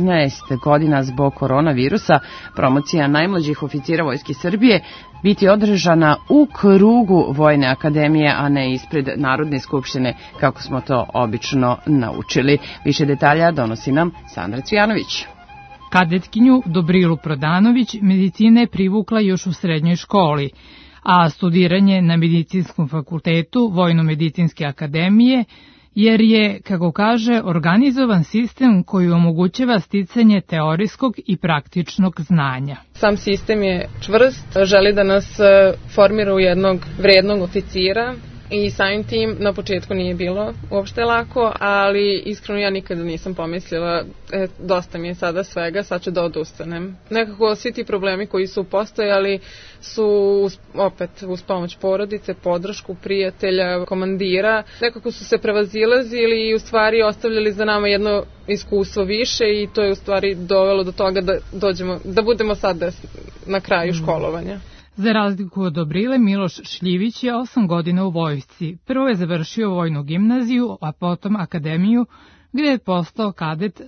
14 godina zbog koronavirusa, promocija najmlađih oficira Vojske Srbije biti održana u krugu Vojne akademije, a ne ispred Narodne skupštine, kako smo to obično naučili. Više detalja donosi nam Sandra Cvijanović. Kadetkinju Dobrilu Prodanović medicina je privukla još u srednjoj školi, a studiranje na Medicinskom fakultetu Vojno-medicinske akademije jer je, kako kaže, organizovan sistem koji omogućava sticanje teorijskog i praktičnog znanja. Sam sistem je čvrst, želi da nas formira u jednog vrednog oficira, i samim tim na početku nije bilo uopšte lako, ali iskreno ja nikada nisam pomislila dosta mi je sada svega, sad ću da odustanem. Nekako svi ti problemi koji su postojali su opet uz pomoć porodice, podršku prijatelja, komandira, nekako su se prevazilazili i u stvari ostavljali za nama jedno iskustvo više i to je u stvari dovelo do toga da budemo sad na kraju školovanja. Za razliku od Dobrile, Miloš Šljivić je 8 godina u vojsci. Prvo je završio vojnu gimnaziju, a potom akademiju, gde je postao kadet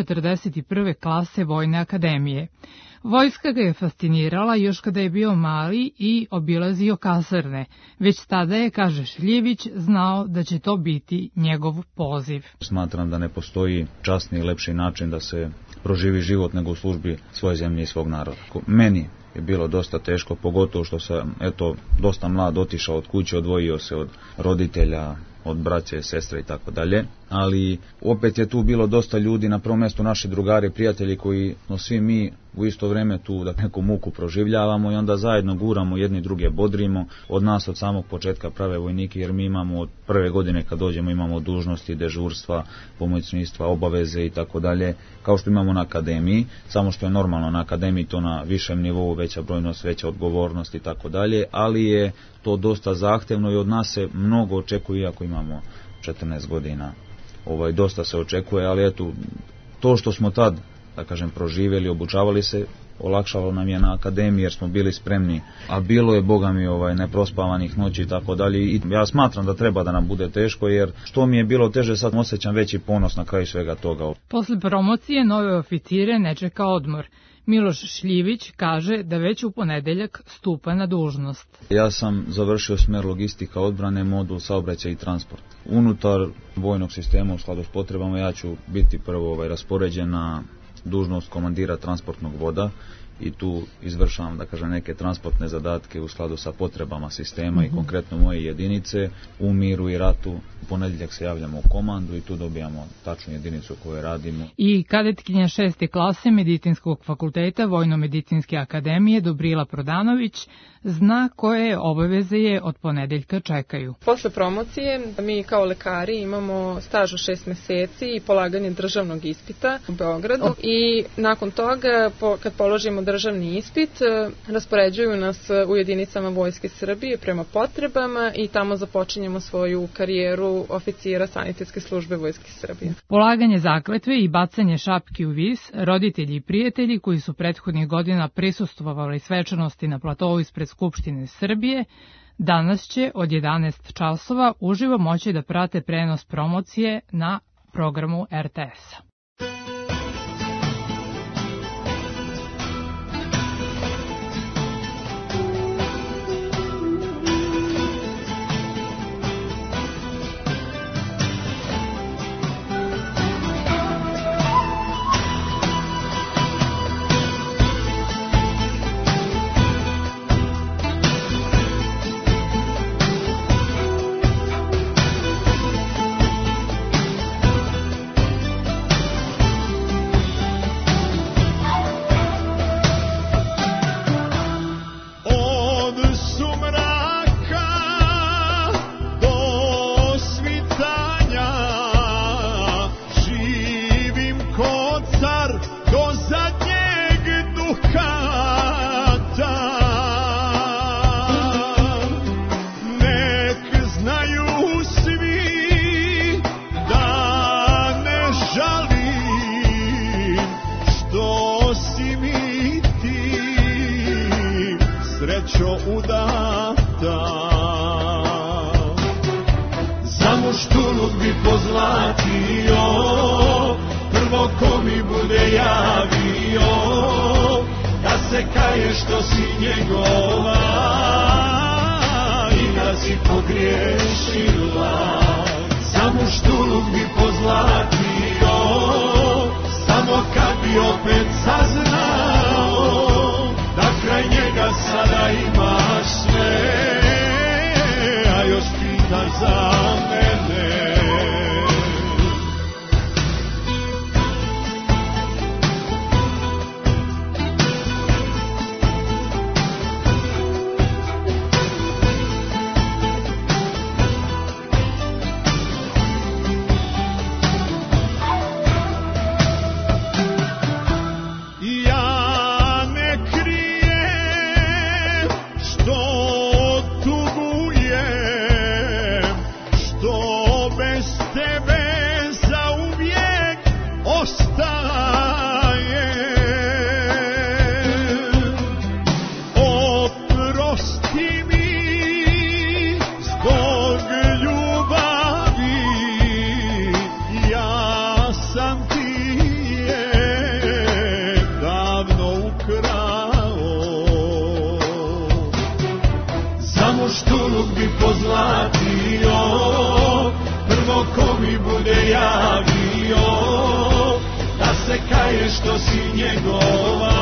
141. klase Vojne akademije. Vojska ga je fascinirala još kada je bio mali i obilazio kasarne. Već tada je, kaže Šljivić, znao da će to biti njegov poziv. Smatram da ne postoji časniji i lepši način da se proživi život nego u službi svoje zemlje i svog naroda. Meni je bilo dosta teško, pogotovo što sam dosta mlad otišao od kuće, odvojio se od roditelja, od braće, sestre i tako dalje, ali opet je tu bilo dosta ljudi, na prvom mjestu naši drugari, prijatelji koji svi mi u isto vrijeme tu da neku muku proživljavamo i onda zajedno guramo, jedni druge bodrimo. Od nas od samog početka prave vojnike, jer mi imamo od prve godine kad dođemo imamo dužnosti, dežurstva, pomoćništva, obaveze i tako dalje, kao što imamo na akademiji, samo što je normalno na akademiji to na višem nivou, veća brojnost, veća odgovornost i tako dalje, ali je to dosta zahtevno i od nas se mnogo očekuje, iako imamo 14 godina. Dosta se očekuje, ali eto, to što smo tad, da kažem, proživjeli, obučavali se, olakšalo nam je na akademiji jer smo bili spremni, a bilo je, boga mi, neprospavanih noći i tako dalje, i ja smatram da treba da nam bude teško, jer što mi je bilo teže, sad osjećam veći ponos na kraju svega toga. Posle promocije nove oficire ne čeka odmor. Miloš Šljivić kaže da već u ponedeljak stupa na dužnost. Ja sam završio smer logistika odbrane, modul saobraćaj i transport. Unutar vojnog sistema u skladu s potrebama ja ću biti prvo raspoređen na dužnost komandira transportnog voda i tu izvršavam, da kažem, neke transportne zadatke u skladu sa potrebama sistema i konkretno moje jedinice. U miru i ratu u ponedjeljak se javljamo u komandu i tu dobijamo tačnu jedinicu koju radimo. I kadetkinja 6. klase Medicinskog fakulteta Vojno-medicinske akademije Dobrila Prodanović zna koje obaveze je od ponedeljka čekaju. Posle promocije mi kao lekari imamo staž od 6 meseci i polaganje državnog ispita u Beogradu i nakon toga kad položimo državni ispit raspoređuju nas u jedinicama Vojske Srbije prema potrebama i tamo započinjemo svoju karijeru oficira sanitetske službe Vojske Srbije. Polaganje zakletve i bacanje šapki u vis, roditelji i prijatelji koji su prethodnih godina prisustvovali svečanosti na platovu ispred Skupštine Srbije, danas će od 11 časova uživo moći da prate prenos promocije na programu RTS-a. mi bude javio da se kaje što si njegova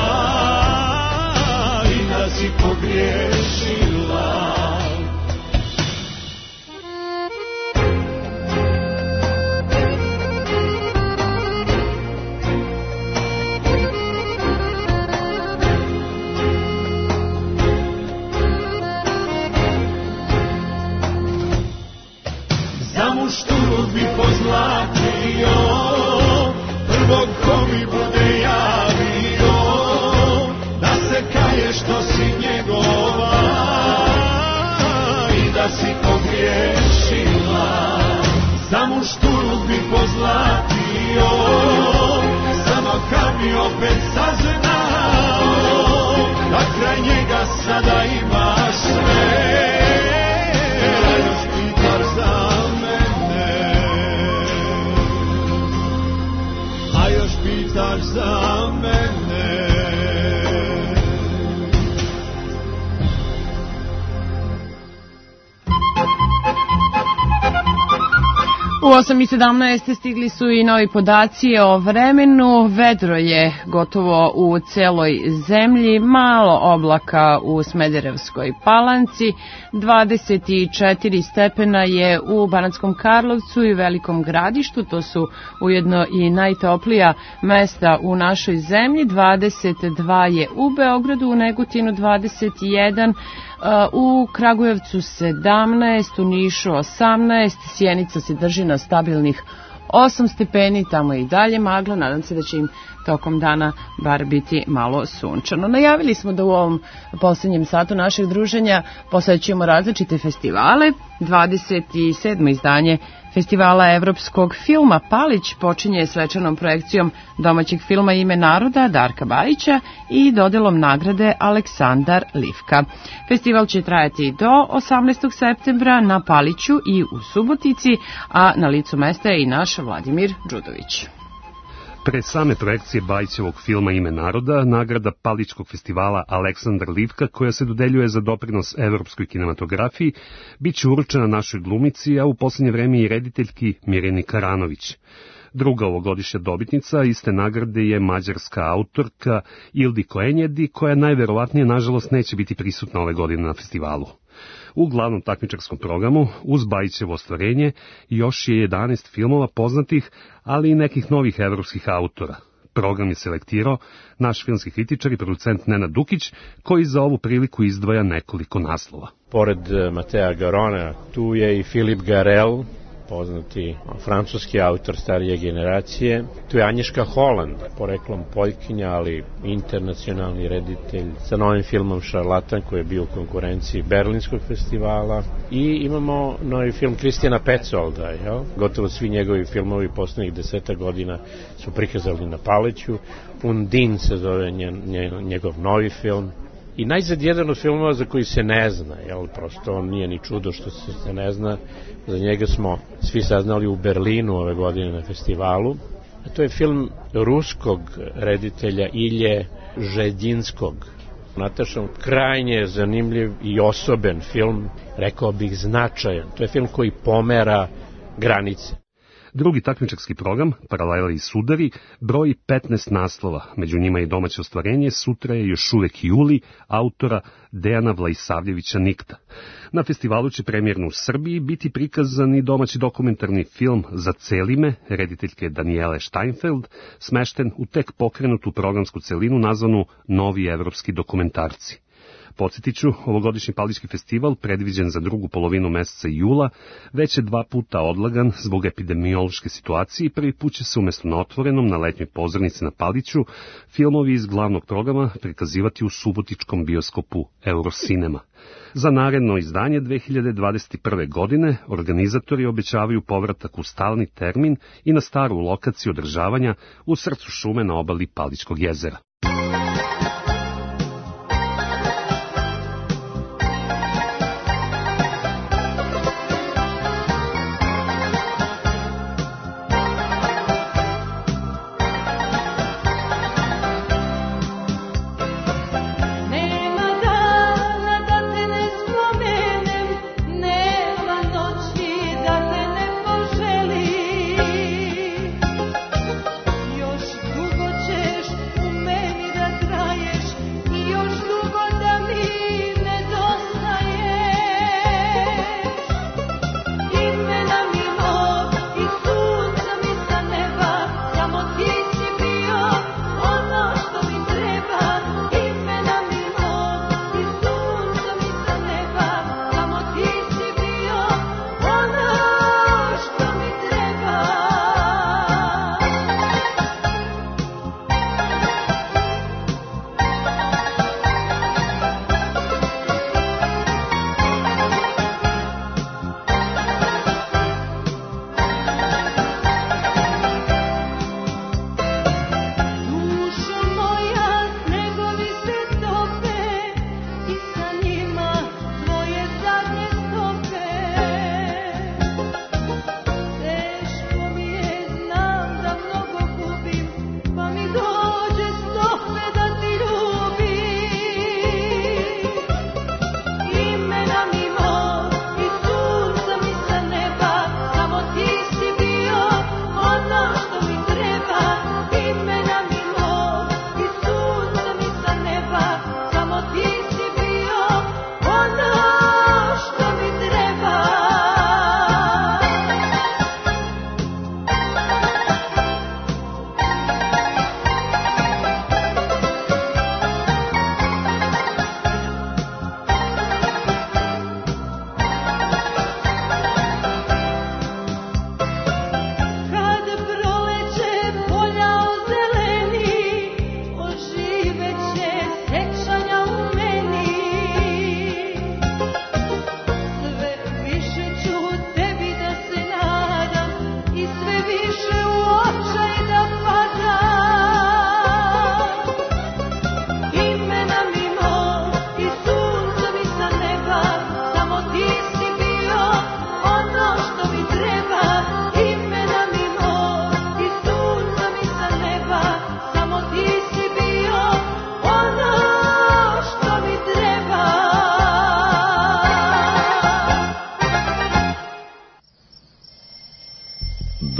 i da si pogriješila. Za mušturu bi pozlatio prvog ko mi bude javio da se kaje što si njegova i da si pogriješila. Za mušturu bi pozlatio samo kad bi opet saznao da kraj njega sada imaš sve. Pitaš za mene. U 8:17 stigli su i novi podaci o vremenu. Vedro je gotovo u celoj zemlji, malo oblaka u Smederevskoj Palanci, 24 stepena je u Banatskom Karlovcu i Velikom Gradištu, to su ujedno i najtoplija mesta u našoj zemlji, 22 je u Beogradu, u Negotinu 21, u Kragujevcu 17, u Nišu 18, Sjenica se drži na stabilnih 8 stepeni, tamo je i dalje magla, nadam se da će im tokom dana bar biti malo sunčano. Najavili smo da u ovom posljednjem satu našeg druženja posvećujemo različite festivale. 27. izdanje Festivala evropskog filma Palić počinje svečanom projekcijom domaćeg filma Ime naroda Darka Bajića i dodelom nagrade Aleksandar Livka. Festival će trajati do 18. septembra na Paliću i u Subotici, a na licu mesta je i naš Vladimir Đudović. Pre same projekcije Bajićevog filma Ime naroda, nagrada Palićkog festivala Aleksandar Livka, koja se dodeljuje za doprinos evropskoj kinematografiji, bit će uručena našoj glumici, a u posljednje vreme i rediteljki Mirjani Karanović. Druga ovogodišnja dobitnica iste nagrade je mađarska autorka Ildiko Enjedi, koja najverovatnije, nažalost, neće biti prisutna ove godine na festivalu. U glavnom takmičarskom programu, uz Bajićevo ostvarenje, još je 11 filmova poznatih, ali i nekih novih evropskih autora. Program je selektirao naš filmski kritičar i producent Nenad Dukić, koji za ovu priliku izdvaja nekoliko naslova. Pored Matea Garona, tu je i Filip Garel, poznati francuski autor starije generacije. Tu je Anješka Holland, poreklom Poljkinja, ali internacionalni reditelj, sa novim filmom Šarlatan, koji je bio u konkurenciji Berlinskog festivala. I imamo novi film Kristijana Petsolda, gotovo svi njegovi filmovi poslednjih 10 godina su prikazali na Paliću. Undin se zove njegov novi film. I najzad jedan od filmova za koji se ne zna, prosto on nije ni čudo što se ne zna, za njega smo svi saznali u Berlinu ove godine na festivalu, a to je film ruskog reditelja Ilje Željinskog. Natašom, krajnje zanimljiv i osoben film, rekao bih značajan, to je film koji pomera granice. Drugi takmičarski program, Paralela i sudari, broji 15 naslova, među njima i domaće ostvarenje Sutra je još uvek juli, autora Dejana Vlajsavljevića Nikta. Na festivalu će premijerno u Srbiji biti prikazan i domaći dokumentarni film Za celime, rediteljke Danijele Steinfeld, smešten u tek pokrenutu programsku celinu nazvanu Novi evropski dokumentarci. Podsjetiću, ovogodišnji Palićki festival, predviđen za drugu polovinu meseca jula, već je 2 puta odlagan zbog epidemiološke situacije i prvi put će se umjesto na otvorenom na letnjoj pozornici na Paliću filmovi iz glavnog programa prikazivati u subotičkom bioskopu Eurocinema. Za naredno izdanje 2021. godine organizatori obećavaju povratak u stalni termin i na staru lokaciju održavanja u srcu šume na obali Palićkog jezera. Nema noći da te ne poželim.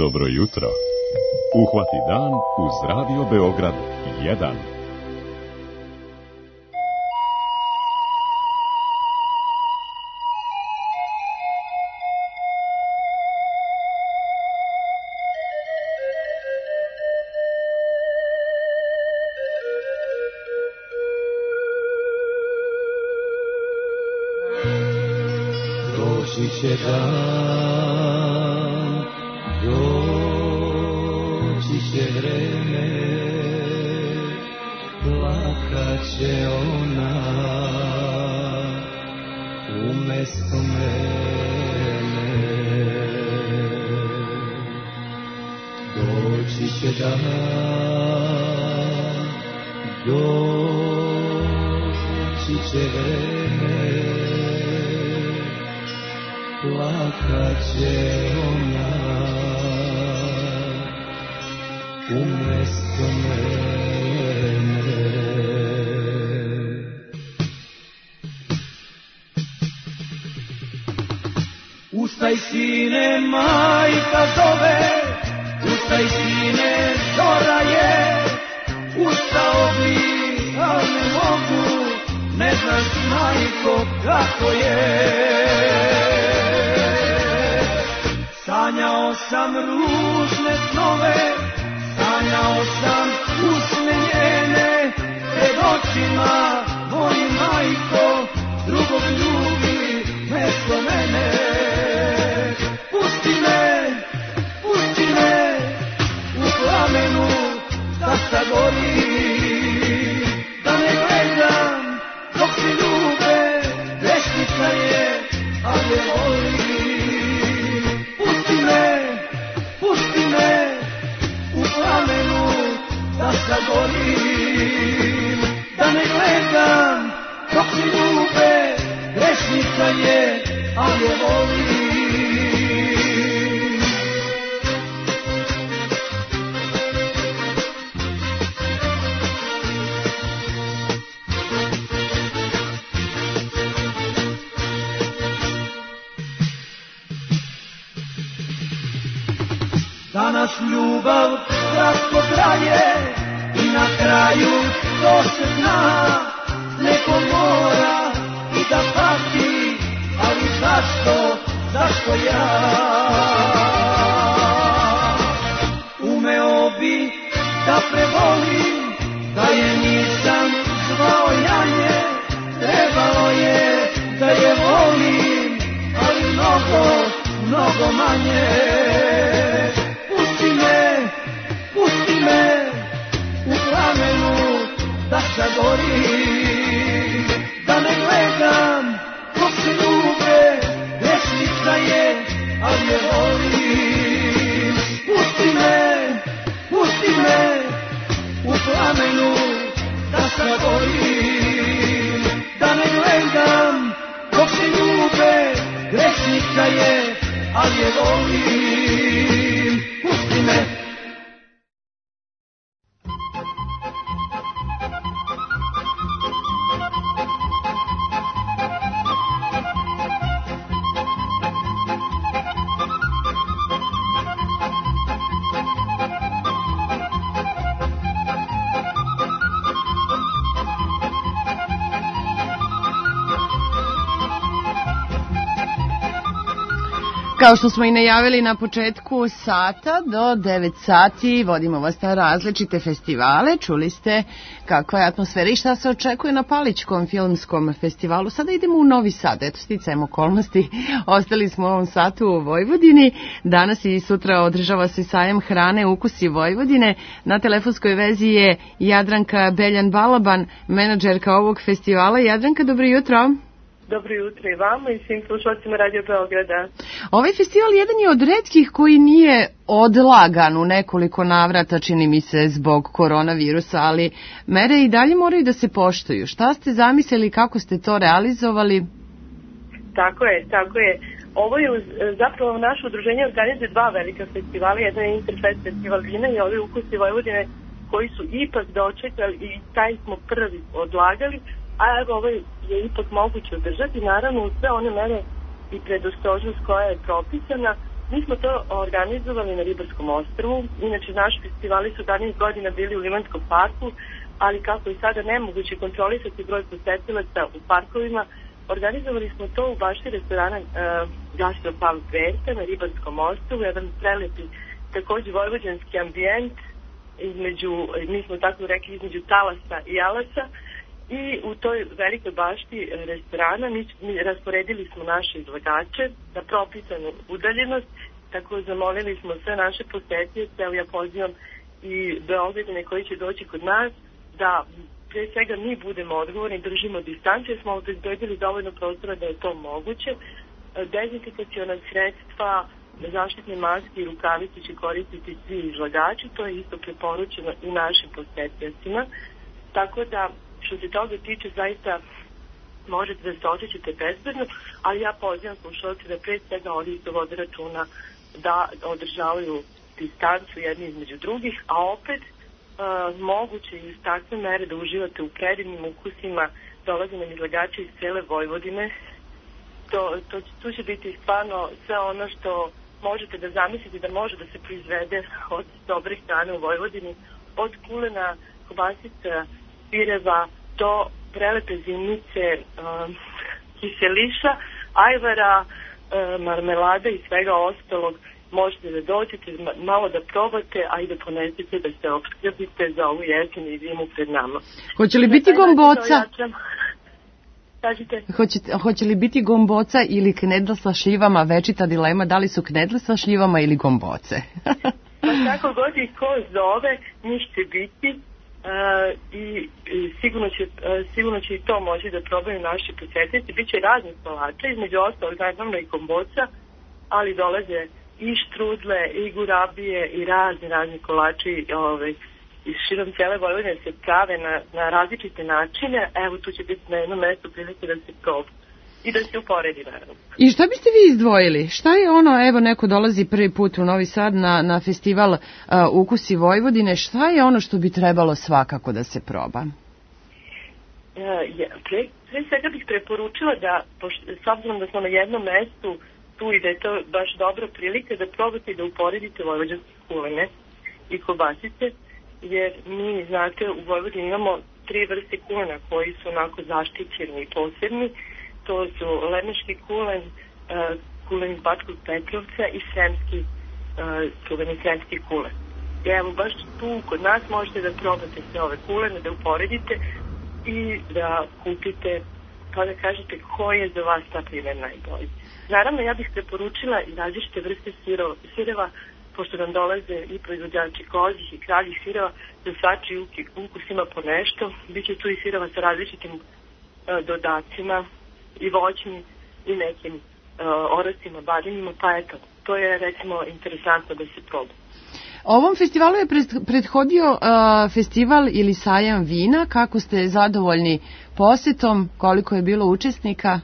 Dobro jutro. Uhvati dan uz Radio Beograd 1. Doći će dan, doći će vreme, plakat će ona umesto mene. Doći će dan, doći će vreme, plakat će ona umesto mene. Ustaj sine, majka zove, ustaj sine, zora je. Ustao bi, al ne mogu, ne znaš majko kako je. Sanjao sam ružne snove, sanjao sam usne njene, pred očima mojim majko, drugog ljubi mesto mene. Pusti me, u plamenu da sagorim, da ne gledam dok se ljube, grešnica je, ali je volim. Pusti me u plamenu da sagorim, da ne gledam dok se ljube, grešnica je, ali je volim. Danas ljubav kratko traje i na kraju to se zna. Neko mora i da pati, ali zašto ja? Umeo bi da prevolim, da je nisam zvao janje. Trebalo je da je volim, ali mnogo manje. Pusti me u plamenu da sagorim, da ne gledam dok se ljube, grešnica je, ali je volim. Pusti me u plamenu da sagorim, da ne gledam dok se ljube, grešnica je, ali je volim. Pusti me. Kao što smo i najavili na početku sata, do 9 sati vodimo vas na različite festivale. Čuli ste kakva je atmosfera i šta se očekuje na Palićkom filmskom festivalu. Sada idemo u Novi Sad, eto sticajem okolnosti. Ostali smo u ovom satu u Vojvodini. Danas i sutra održava se sajam hrane Ukusi Vojvodine. Na telefonskoj vezi je Jadranka Beljan-Balaban, menadžerka ovog festivala. Jadranka, dobro jutro. Dobro jutro i vama i svim slušalcima Radio Beograda. Ovaj festival jedan je od retkih koji nije odlagan u nekoliko navrata, čini mi se, zbog koronavirusa, ali mere i dalje moraju da se poštuju. Šta ste zamislili, kako ste to realizovali? Tako je. Ovo je zapravo naše udruženje organizuje dva velika festivala. Jedan je Interfest festival vina i ovi Ukusi Vojvodine koji su ipak dočekali i taj smo prvi odlagali, a evo ovo je ipak moguće održati, naravno u sve one mere i predostrožnost koja je propisana, Mi smo to organizovali na Ribarskom ostrvu, inače naši festivali su danih godina bili u Limanskom parku, ali kako je sada nemoguće kontrolisati broj posetilaca u parkovima, organizovali smo to u bašti restorana Gastropub Venta na Ribarskom ostrvu, jedan prelepi takođe vojvođanski ambijent mi smo tako rekli, između talasa i alasa, i u toj velikoj bašti restorana mi rasporedili smo naše izlagače na propisanu udaljenost, tako zamolili smo sve naše posetioce, evo ja pozivam i Beograđane koji će doći kod nas, da pre svega mi budemo odgovorni, držimo distancu, jer smo obezbedili dovoljno prostora da je to moguće. Dezinfikaciona sredstva, zaštitne maske i rukavice će koristiti svi izlagači, to je isto preporučeno i našim posetiocima, tako da što se toga tiče zaista možete da se osjećate bezbedno, ali ja pozivam slušalce da pre svega oni se vode računa da održavaju distancu jedni između drugih, a opet moguće iz takve mere da uživate u predivnim ukusima, dolaze nam izlagači iz cele Vojvodine. Tu će biti stvarno sve ono što možete da zamislite da može da se proizvede od dobre hrane u Vojvodini, od kulena, kobasica, pireva do prelepe zimnice, kiseliša, ajvara, marmelada i svega ostalog. Možete da dođete, malo da probate, a i da ponesete da se opskrbite za ovu jesen i zimu pred nama. Hoće li biti gomboca? Hoće li biti gomboca ili knedla sa šljivama? Večita dilema, da li su knedle sa šljivama ili gomboce? Pa tako god i ko zove, njih će biti i sigurno će i to moći da probaju naši posjetitelji. Biće raznih kolača, između ostalog naravno i gomboca, ali dolaze i štrudle, i gurabije, i razni kolači iz širom cijele Vojvodine se prave na različite načine. Evo tu će biti na jednom mestu prilike da se proba i da se uporedi naravno. I šta biste vi izdvojili? Šta je ono, evo neko dolazi prvi put u Novi Sad na festival Ukusi Vojvodine, šta je ono što bi trebalo svakako da se proba? Pre svega bih preporučila da, s obzirom da smo na jednom mestu tu i da je to baš dobra prilika da probate i da uporedite vojvođanske kulene i kobasice, jer mi, znate, u Vojvodini imamo 3 vrste kulena koji su onako zaštićeni i posebni. To su lemeški kulen, kulen iz Bačkog Petrovca i sremski kulen. I evo, baš tu kod nas možete da probate sve ove kulene, da uporedite i da kupite, pa da kažete koji je za vas ta primjer najbolji. Naravno, ja bih preporučila i različite vrste sireva, pošto nam dolaze i proizvođači kozih i kraljih sireva, da svačiji ukus ima po nešto. Biće tu i sireva sa različitim dodacima i voćnim i nekim oracima, bademima, pa eto, to je recimo interesantno da se proba. Ovom festivalu je prethodio festival ili sajam vina. Kako ste zadovoljni posetom? Koliko je bilo učesnika?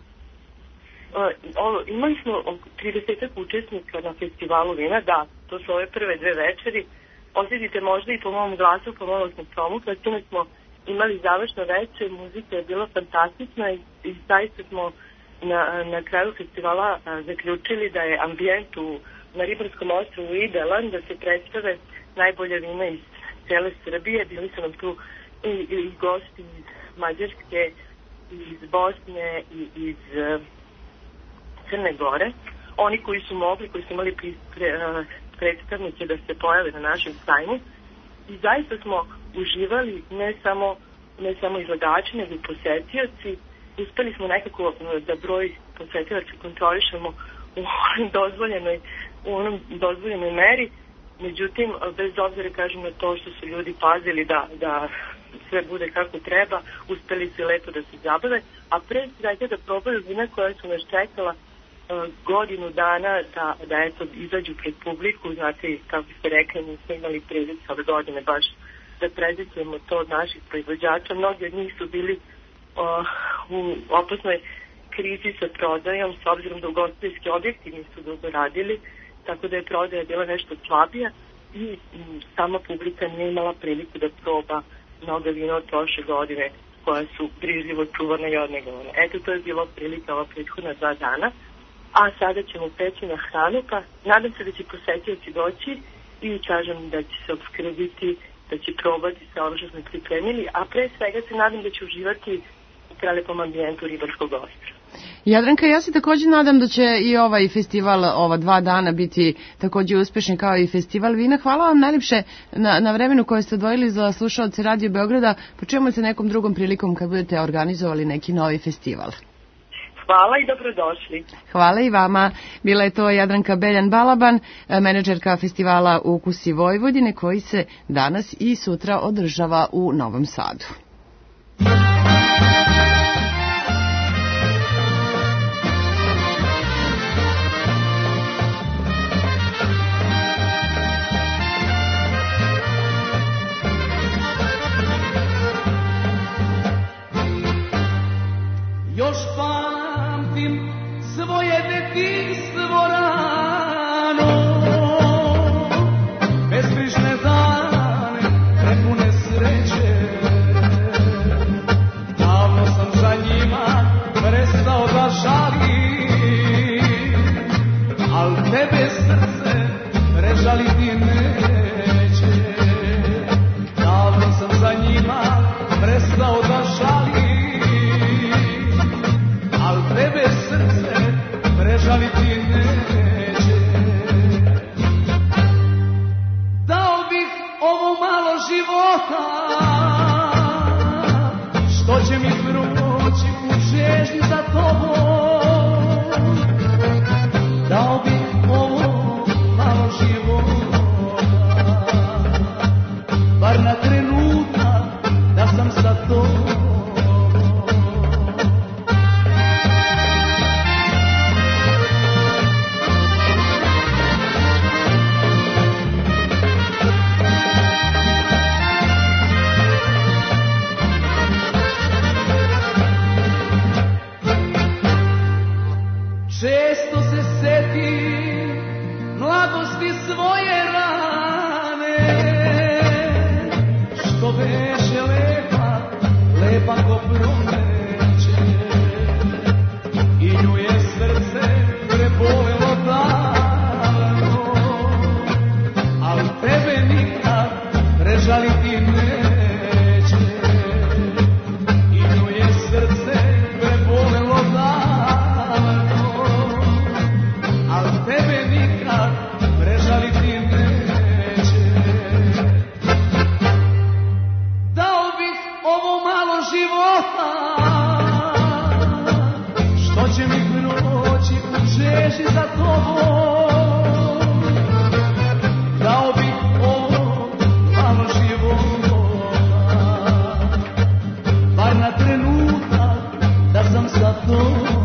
Imali smo 30 učesnika na festivalu vina, da, to su ove prve 2 večeri. Osjetite možda i po mom glasu, po mom tomu, kad smo imali završno večer, muzika je bila fantastična i zaista smo na kraju festivala zaključili da je ambijent na Ribarskom ostrvu idealan, da se predstave najbolje vina iz cele Srbije. Bili su nam tu i gosti iz Mađarske, iz Bosne i iz Crne Gore. Oni koji su mogli, koji su imali predstavnike da se pojave na našem sajmu. I zaista smo uživali ne samo izlagači, nego i posetioci. Uspeli smo nekako da broj posetilaca kontrolišemo u onom dozvoljenoj meri. Međutim, bez obzira kažem na to što su ljudi pazili da sve bude kako treba, uspeli su lepo da se zabave, a pre svega da probaju vina koja su nas čekala godinu dana da eto izađu pred publiku. Znate, kako ste rekli, nismo imali priliku ove godine baš da prezentujemo to od naših proizvođača. Mnogi od njih su bili u opasnoj krizi sa prodajom, s obzirom da ugostiteljski objekti nisu dugo radili, tako da je prodaja bila nešto slabija i sama publika nije imala priliku da proba mnoga vina od prošle godine koja su brižljivo čuvana i odnegovana. Eto, to je bilo prilika ova prethodna 2 dana a sada ćemo preći na hranu, pa nadam se da će posetioci doći i kažem da će se opskrbiti, da će probati sve ono što smo pripremili, a pre svega se nadam da će uživati u prelepom ambijentu Ribarskog ostrva. Jadranka, ja se takođe nadam da će i ovaj festival ova 2 dana biti takođe uspešan kao i festival vina. Hvala vam najljepše na vremenu koje ste odvojili za slušaoce Radio Beograda. Počujemo se nekom drugom prilikom kad budete organizovali neki novi festival. Hvala i dobrodošli. Hvala i vama. Bila je to Jadranka Beljan-Balaban, menadžerka festivala Ukusi Vojvodine, koji se danas i sutra održava u Novom Sadu. Još pamtim svoje detinjstvo rano, bezbrižne dane, prepune sreće. Davno sam za njima prestao da žalim, al tebe srce prežaliti neće. Davno sam za njima prestao da žalim, tebe srce prežaliti neće. Dao bih ovo malo života, što će mi proći u žežnji za tobom. Dao bih ovo malo života, bar na trenutak da sam sa tobom. Često se setim mladosti svoje rane, što beše lepa, lepa ko proleće, i nju je srce prebolelo davno, al tebe nikad prežaliti neće, i nju je srce prebolelo davno, al tebe nikad prežaliti neće. Dao bih ovo malo života, što će mi proći u žeži za tobom. Dao bih ovo malo života, bar na trenutak da sam sa tobom.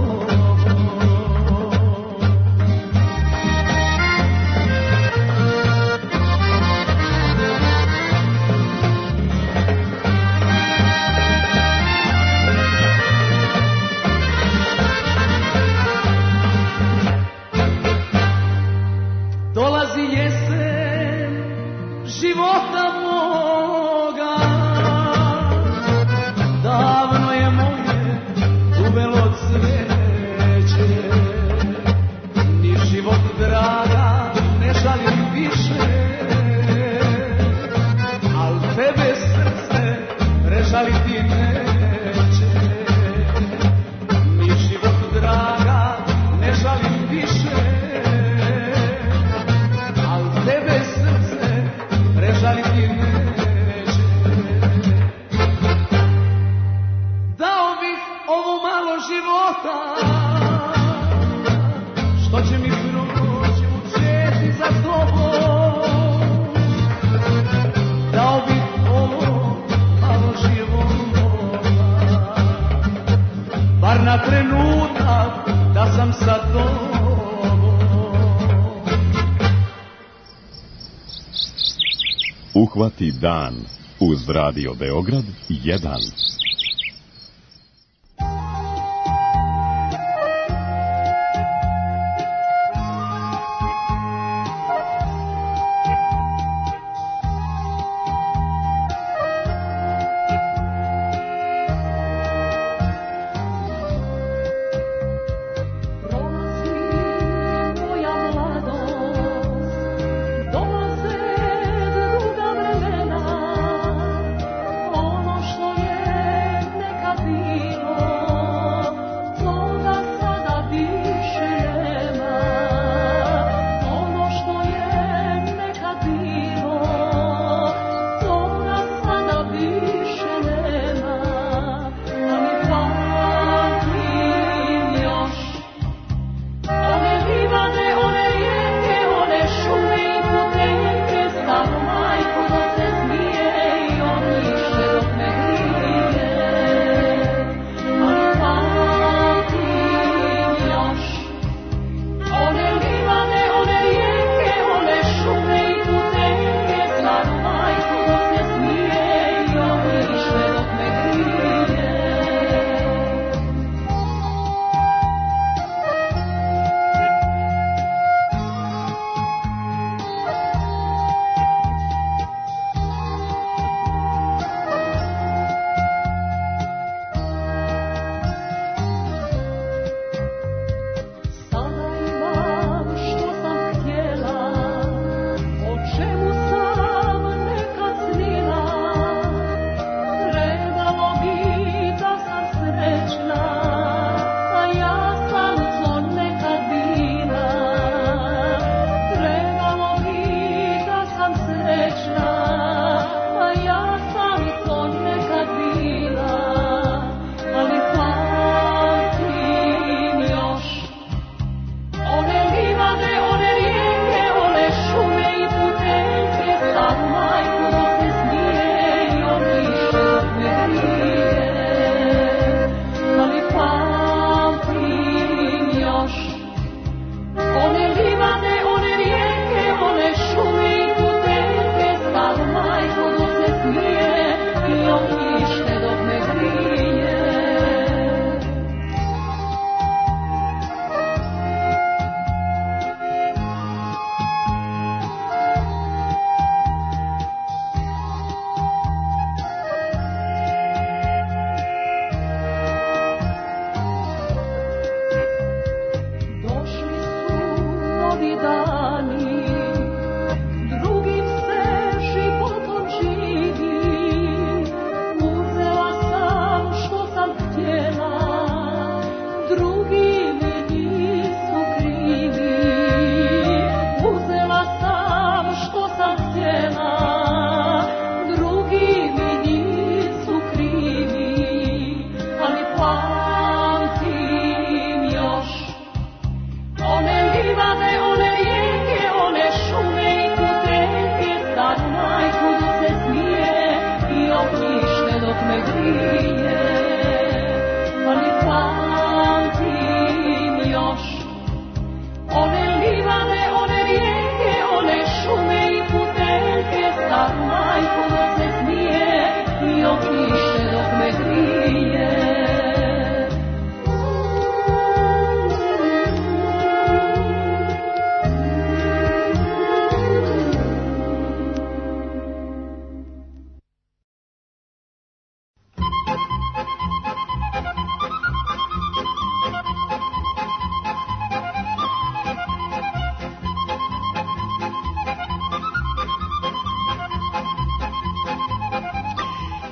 Dolazi jesen života moga, davno je moje uvelo cveće, ni život draga ne žalim više, al tebe srce prežaliti neće, ni život draga ne žalim više, tebe srce prežaliti neće. Dao bih ovo malo života, što će mi proći u česti za tobom. Dao bih ovo malo života, bar na trenutak da sam sa tobom. Uhvati dan uz Radio Beograd 1. Prolazi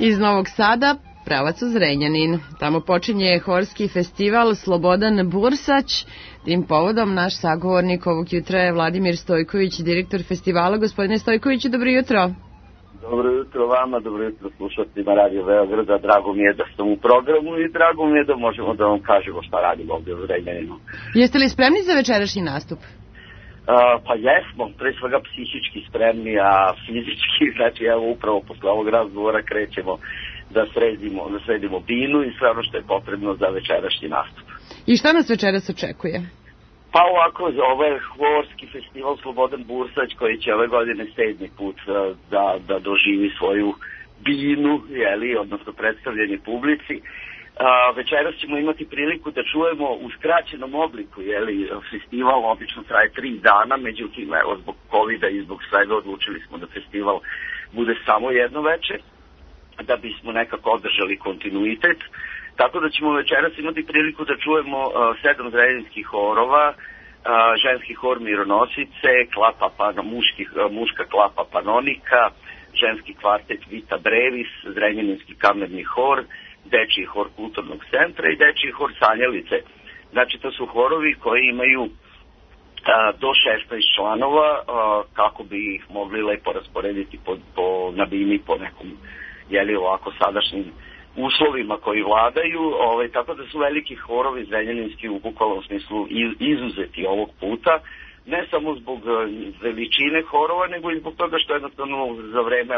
Iz Novog Sada pravac u Zrenjanin. Tamo počinje horski festival Slobodan Bursać. Tim povodom naš sagovornik ovog jutra je Vladimir Stojković, direktor festivala. Gospodine Stojkoviću, dobro jutro. Dobro jutro vama, dobro jutro slušateljima Radio Beograda. Drago mi je da sam u programu i drago mi je da možemo da vam kažemo šta radimo ovdje u Zrenjaninu. Jeste li spremni za večerašnji nastup? Pa jesmo, pre svega psihički spremni, a fizički, znači evo upravo posle ovog razgovora krećemo da sredimo binu i sve ono što je potrebno za večerašnji nastup. I šta nas večeras očekuje? Pa ovako, ovo je horski festival Slobodan Bursać koji će ove godine 7. put da doživi svoju binu, odnosno predstavljanje publici. Večeras ćemo imati priliku da čujemo u skraćenom obliku, festival obično traje 3 dana, međutim, evo, zbog COVID-a i zbog svega odlučili smo da festival bude samo jedno večer, da bismo nekako održali kontinuitet. Tako da ćemo večeras imati priliku da čujemo 7 zrenjaninskih horova, ženski hor Mironosice, muška klapa Panonika, ženski kvartet Vita Brevis, zrenjaninski kamerni hor, dečiji hor Kulturnog centra i dečiji hor Sanjelice. Znači to su horovi koji imaju do 16 članova kako bi ih mogli lepo rasporediti na bini po nekom ovako sadašnjim uslovima koji vladaju, tako da su veliki horovi zrenjaninski u bukvalnom smislu izuzeti ovog puta, ne samo zbog veličine horova, nego i zbog toga što jednostavno za vreme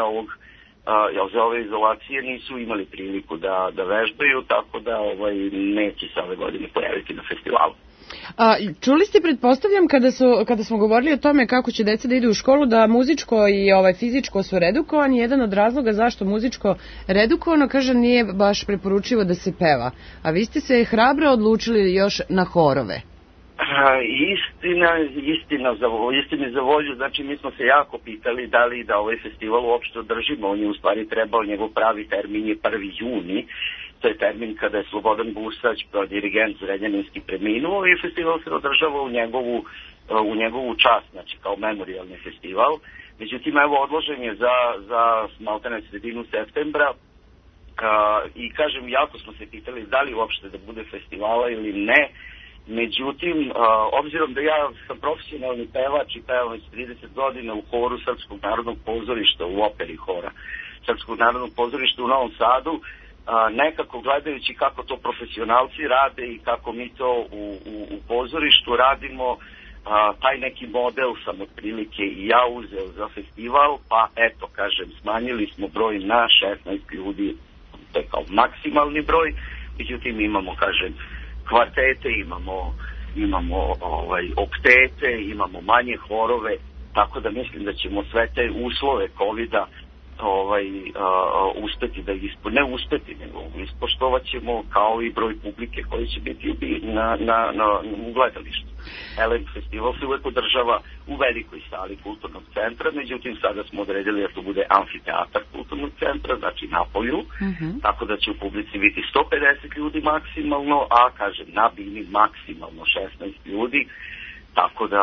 za ove izolacije nisu imali priliku da vežbaju, tako da neće se ove godine pojaviti na festivalu. Čuli ste, pretpostavljam, kada smo govorili o tome kako će deca da idu u školu, da muzičko i fizičko su redukovani. Jedan od razloga zašto muzičko redukovano, kaže, nije baš preporučivo da se peva. A vi ste se hrabro odlučili još na horove. Istini za volju, znači mi smo se jako pitali da li da ovaj festival uopšte održimo. On je u stvari trebao, njegov pravi termin je 1. juni. To je termin kada je Slobodan Bursać, dirigent zrenjaninski, preminuo i festival se održava u njegovu čast, znači kao memorijalni festival. Međutim, evo, odložen je za maltene sredinu septembra i kažem, jako smo se pitali da li uopšte da bude festivala ili ne. Međutim, obzirom da ja sam profesionalni pevač i pevam već 30 godina u horu Srpskog narodnog pozorišta, u operi hora Srpskog narodnog pozorišta u Novom Sadu, nekako gledajući kako to profesionalci rade i kako mi to u pozorištu radimo, taj neki model sam otprilike i ja uzeo za festival, pa eto, kažem, smanjili smo broj na 16 ljudi, to je kao maksimalni broj, međutim imamo, kažem, kvartete, imamo oktete, imamo manje horove, tako da mislim da ćemo sve te uslove COVID-a uspeti da nego ispoštovat ćemo, kao i broj publike koji će biti u gledalištu. Elem festival se uvek održava u velikoj sali Kulturnog centra, međutim sada smo odredili da to bude amfiteatar Kulturnog centra, znači na polju, tako da će u publici biti 150 ljudi maksimalno, a kažem na bini maksimalno 16 ljudi, tako da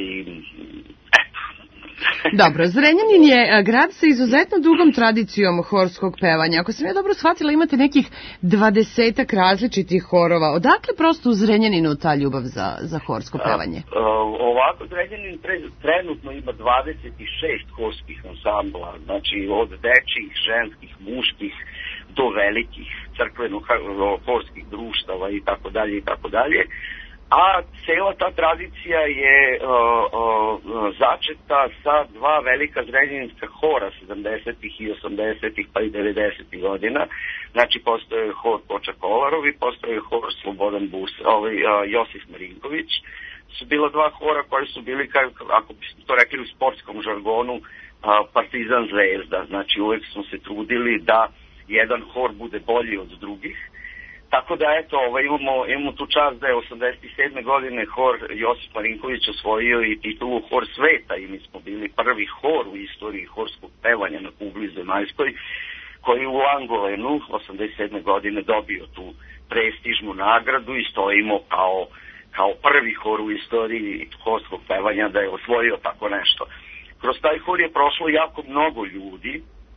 Dobro, Zrenjanin je grad sa izuzetno dugom tradicijom horskog pevanja. Ako sam ja dobro shvatila, imate nekih 20-ak različitih horova. Odakle prosto u Zrenjaninu ta ljubav za horsko pevanje? Ovako, Zrenjanin trenutno ima 26 horskih ansambla, znači od dečjih, ženskih, muških do velikih crkveno-horskih društava i tako dalje. A cela ta tradicija je začeta sa 2 velika zrenjaninska hora 70-ih i 80-ih pa i 90-ih godina. Znači postoje hor Koča Kolarov i postoje hor Slobodan Bursać, Josif Marinković. Su bila 2 hora koji su bili, ako bi to rekli u sportskom žargonu, Partizan Zvezda. Znači uvek smo se trudili da jedan hor bude bolji od drugih. Tako da eto, imamo tu čast da je 87. godine hor Josip Marinković osvojio i titulu Hor sveta i mi smo bili prvi hor u istoriji horskog pevanja na kugli zemaljskoj koji u Angolenu 87. godine dobio tu prestižnu nagradu i stojimo kao prvi hor u istoriji horskog pevanja da je osvojio tako nešto. Kroz taj hor je prošlo jako mnogo ljudi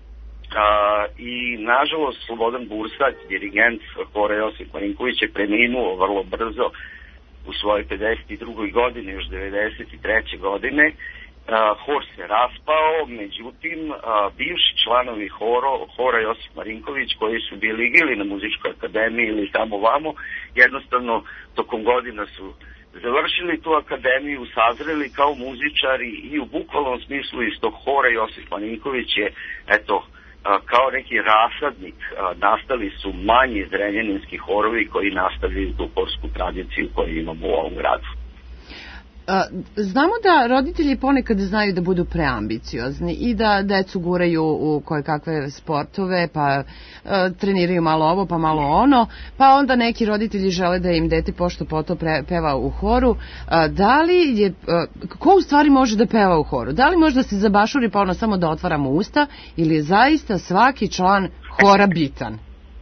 I nažalost Slobodan Bursać, dirigent hora Josip Marinković, je preminuo vrlo brzo u svojoj 52. godini, još 93. godine. Hor se raspao, međutim bivši članovi hora Josip Marinković, koji su bili ili na muzičkoj akademiji ili tamo vamo, jednostavno tokom godina su završili tu akademiju, sazreli kao muzičari i u bukvalnom smislu iz tog hora Josip Marinković je, eto, kao neki rasadnik, nastali su manji zrenjaninski horovi koji nastavljaju tu horsku tradiciju koju imamo u ovom gradu. Znamo da roditelji ponekad znaju da budu preambiciozni i da decu guraju u koje kakve sportove, pa treniraju malo ovo, pa malo ono, pa onda neki roditelji žele da im dete pošto poto peva u horu. Da li je, ko u stvari može da peva u horu? Da li može da se zabašuri pa ono samo da otvaramo usta ili je zaista svaki član hora bitan?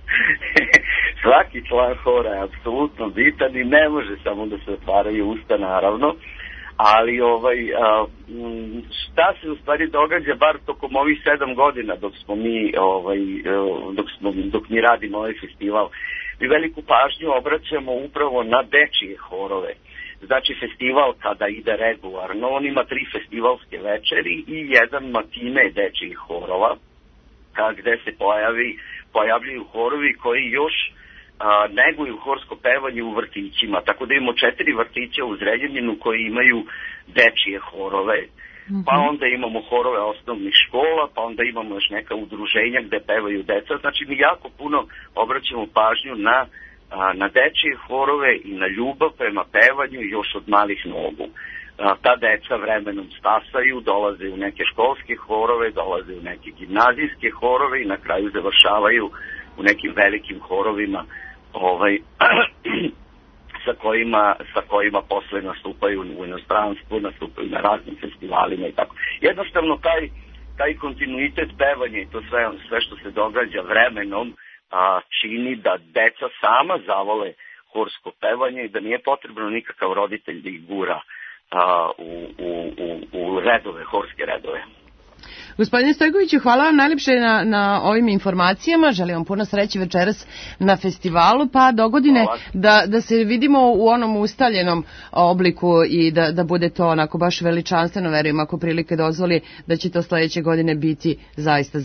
Svaki član hora je apsolutno bitan i ne može samo da se otvaraju usta, naravno, ali šta se u stvari događa bar tokom ovih 7 godina dok mi radimo ovaj festival, mi veliku pažnju obraćamo upravo na dečije horove. Znači festival kada ide regularno, on ima 3 festivalske večeri i jedan matine dečijih horova, gde se pojavljuju horovi koji još neguju horsko pevanje u vrtićima, tako da imamo 4 vrtića u Zrenjaninu koji imaju dečije horove, pa onda imamo horove osnovnih škola, pa onda imamo još neka udruženja gde pevaju deca. Znači mi jako puno obraćamo pažnju na dečije horove i na ljubav prema pevanju još od malih nogu. Ta deca vremenom stasaju, dolaze u neke školske horove, dolaze u neke gimnazijske horove i na kraju završavaju u nekim velikim horovima sa kojima posle nastupaju u inostranstvu, nastupaju na raznim festivalima i tako. Jednostavno taj kontinuitet pevanja i to sve što se događa vremenom čini da deca sama zavole horsko pevanje i da nije potrebno nikakav roditelj da ih gura u redove, horske redove. Gospodine Stojkoviću, hvala vam najljepše na ovim informacijama. Želim vam puno sreće večeras na festivalu, pa dogodine da se vidimo u onom ustaljenom obliku i da bude to onako baš veličanstveno, verujem, ako prilike dozvoli, da će to sledeće godine biti zaista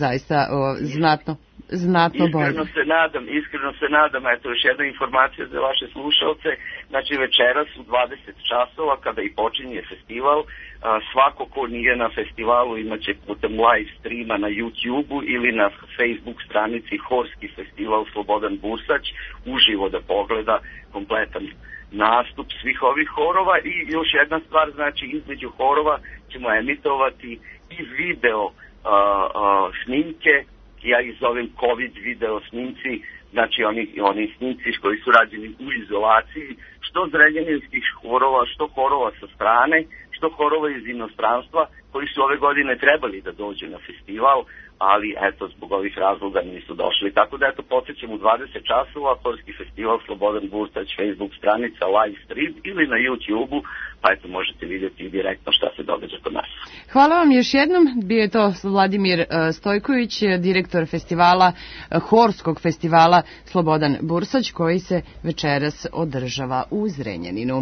znatno bolje. Iskreno se nadam, eto još jedna informacija za vaše slušalce, znači večeras u 20 časova kada i počinje festival, svako ko nije na festivalu imaće putem live streama na YouTube-u ili na Facebook stranici Horski festival Slobodan Bursać uživo da pogleda kompletan nastup svih ovih horova. I još jedna stvar, znači između horova ćemo emitovati i video snimke, ja ih zovem COVID video snimci, znači oni snimci koji su rađeni u izolaciji, što zrenjaninskih horova, što horova sa strane, što horova iz inostranstva, koji su ove godine trebali da dođu na festival, ali eto, zbog ovih razloga nisu došli. Tako da eto, podsjećam u 20 časova, Horski festival Slobodan Bursać, Facebook stranica, live stream ili na YouTube-u, pa eto, možete vidjeti direktno šta se događa kod nas. Hvala vam još jednom, bio je to Vladimir Stojković, direktor festivala, Horskog festivala Slobodan Bursać, koji se večeras održava u Zrenjaninu.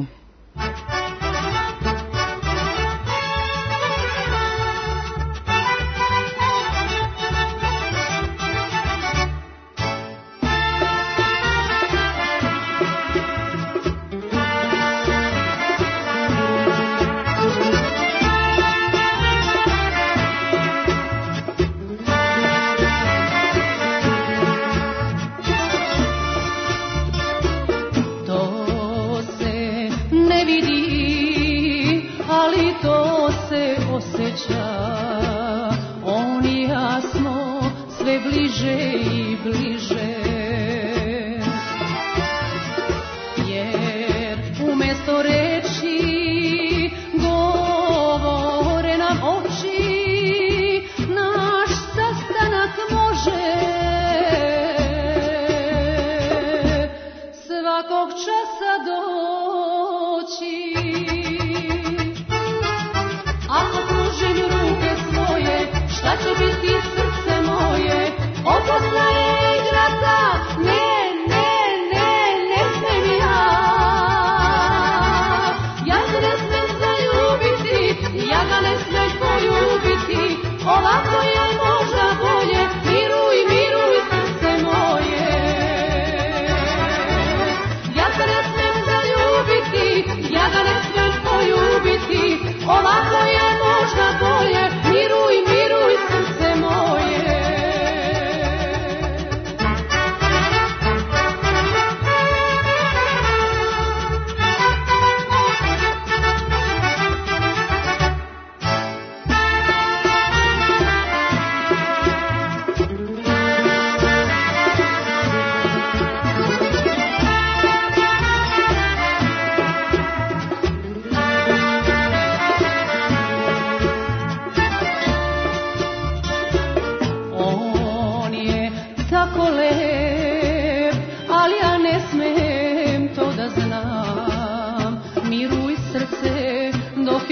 Šta će biti srce moje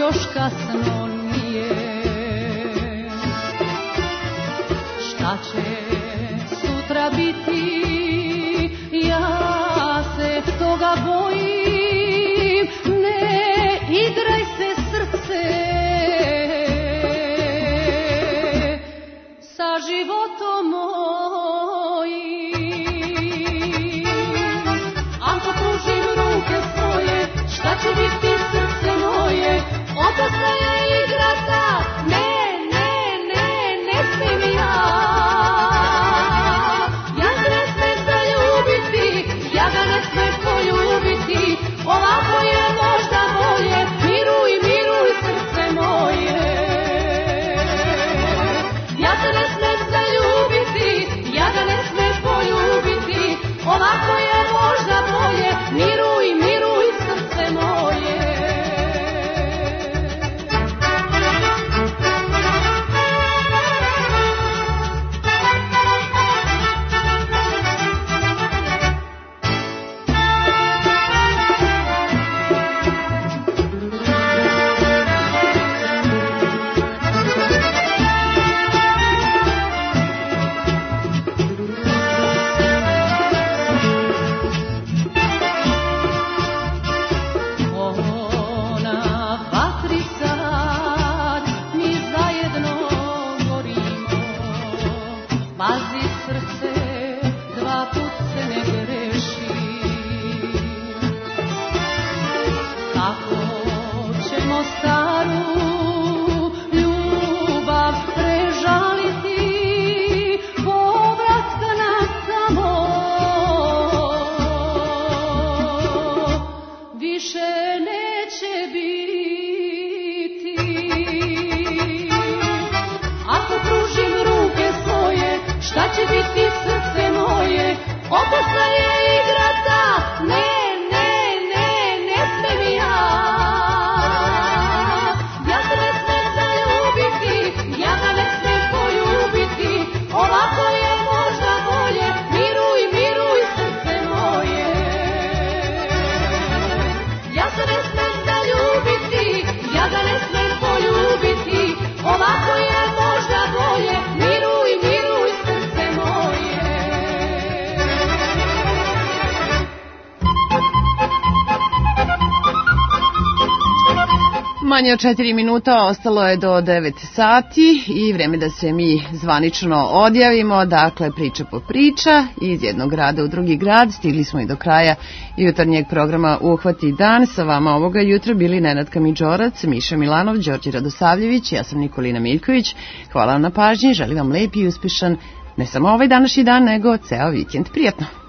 još kasno nije. Šta će sutra biti, ja se toga bojim. Ne igraj se srce sa životom mojim. Ako pružim ruke svoje, šta će biti srce moje? Opasna je igrata, ne smijem ja. Ja se ne smem zaljubiti, ja ga ne smem poljubiti. Ovako je možda bolje, miruj srce moje. Ja se ne smem zaljubiti, ja ga ne smem poljubiti. Ovako je možda bolje, miruj srce moje. Opasna je igrata, ne smem ja. Ja se ne smem zaljubiti, ja ga ne smem poljubiti. Ovako je možda bolje, miruj srce moje. Ja se ne smem zaljubiti, ja ga ne smem poljubiti. Ovako je možda bolje, miruj srce moje. Manje od 4 minuta, ostalo je do 9 sati i vreme da se mi zvanično odjavimo. Dakle, priča po priča, iz jednog grada u drugi grad. Stigli smo i do kraja jutarnjeg programa Uhvati dan. Sa vama ovoga jutra bili Nenad Kamidžorac, Miša Milanov, Đorđe Radosavljević, ja sam Nikolina Miljković. Hvala vam na pažnji, želim vam lep i uspešan ne samo ovaj današnji dan, nego ceo vikend. Prijatno!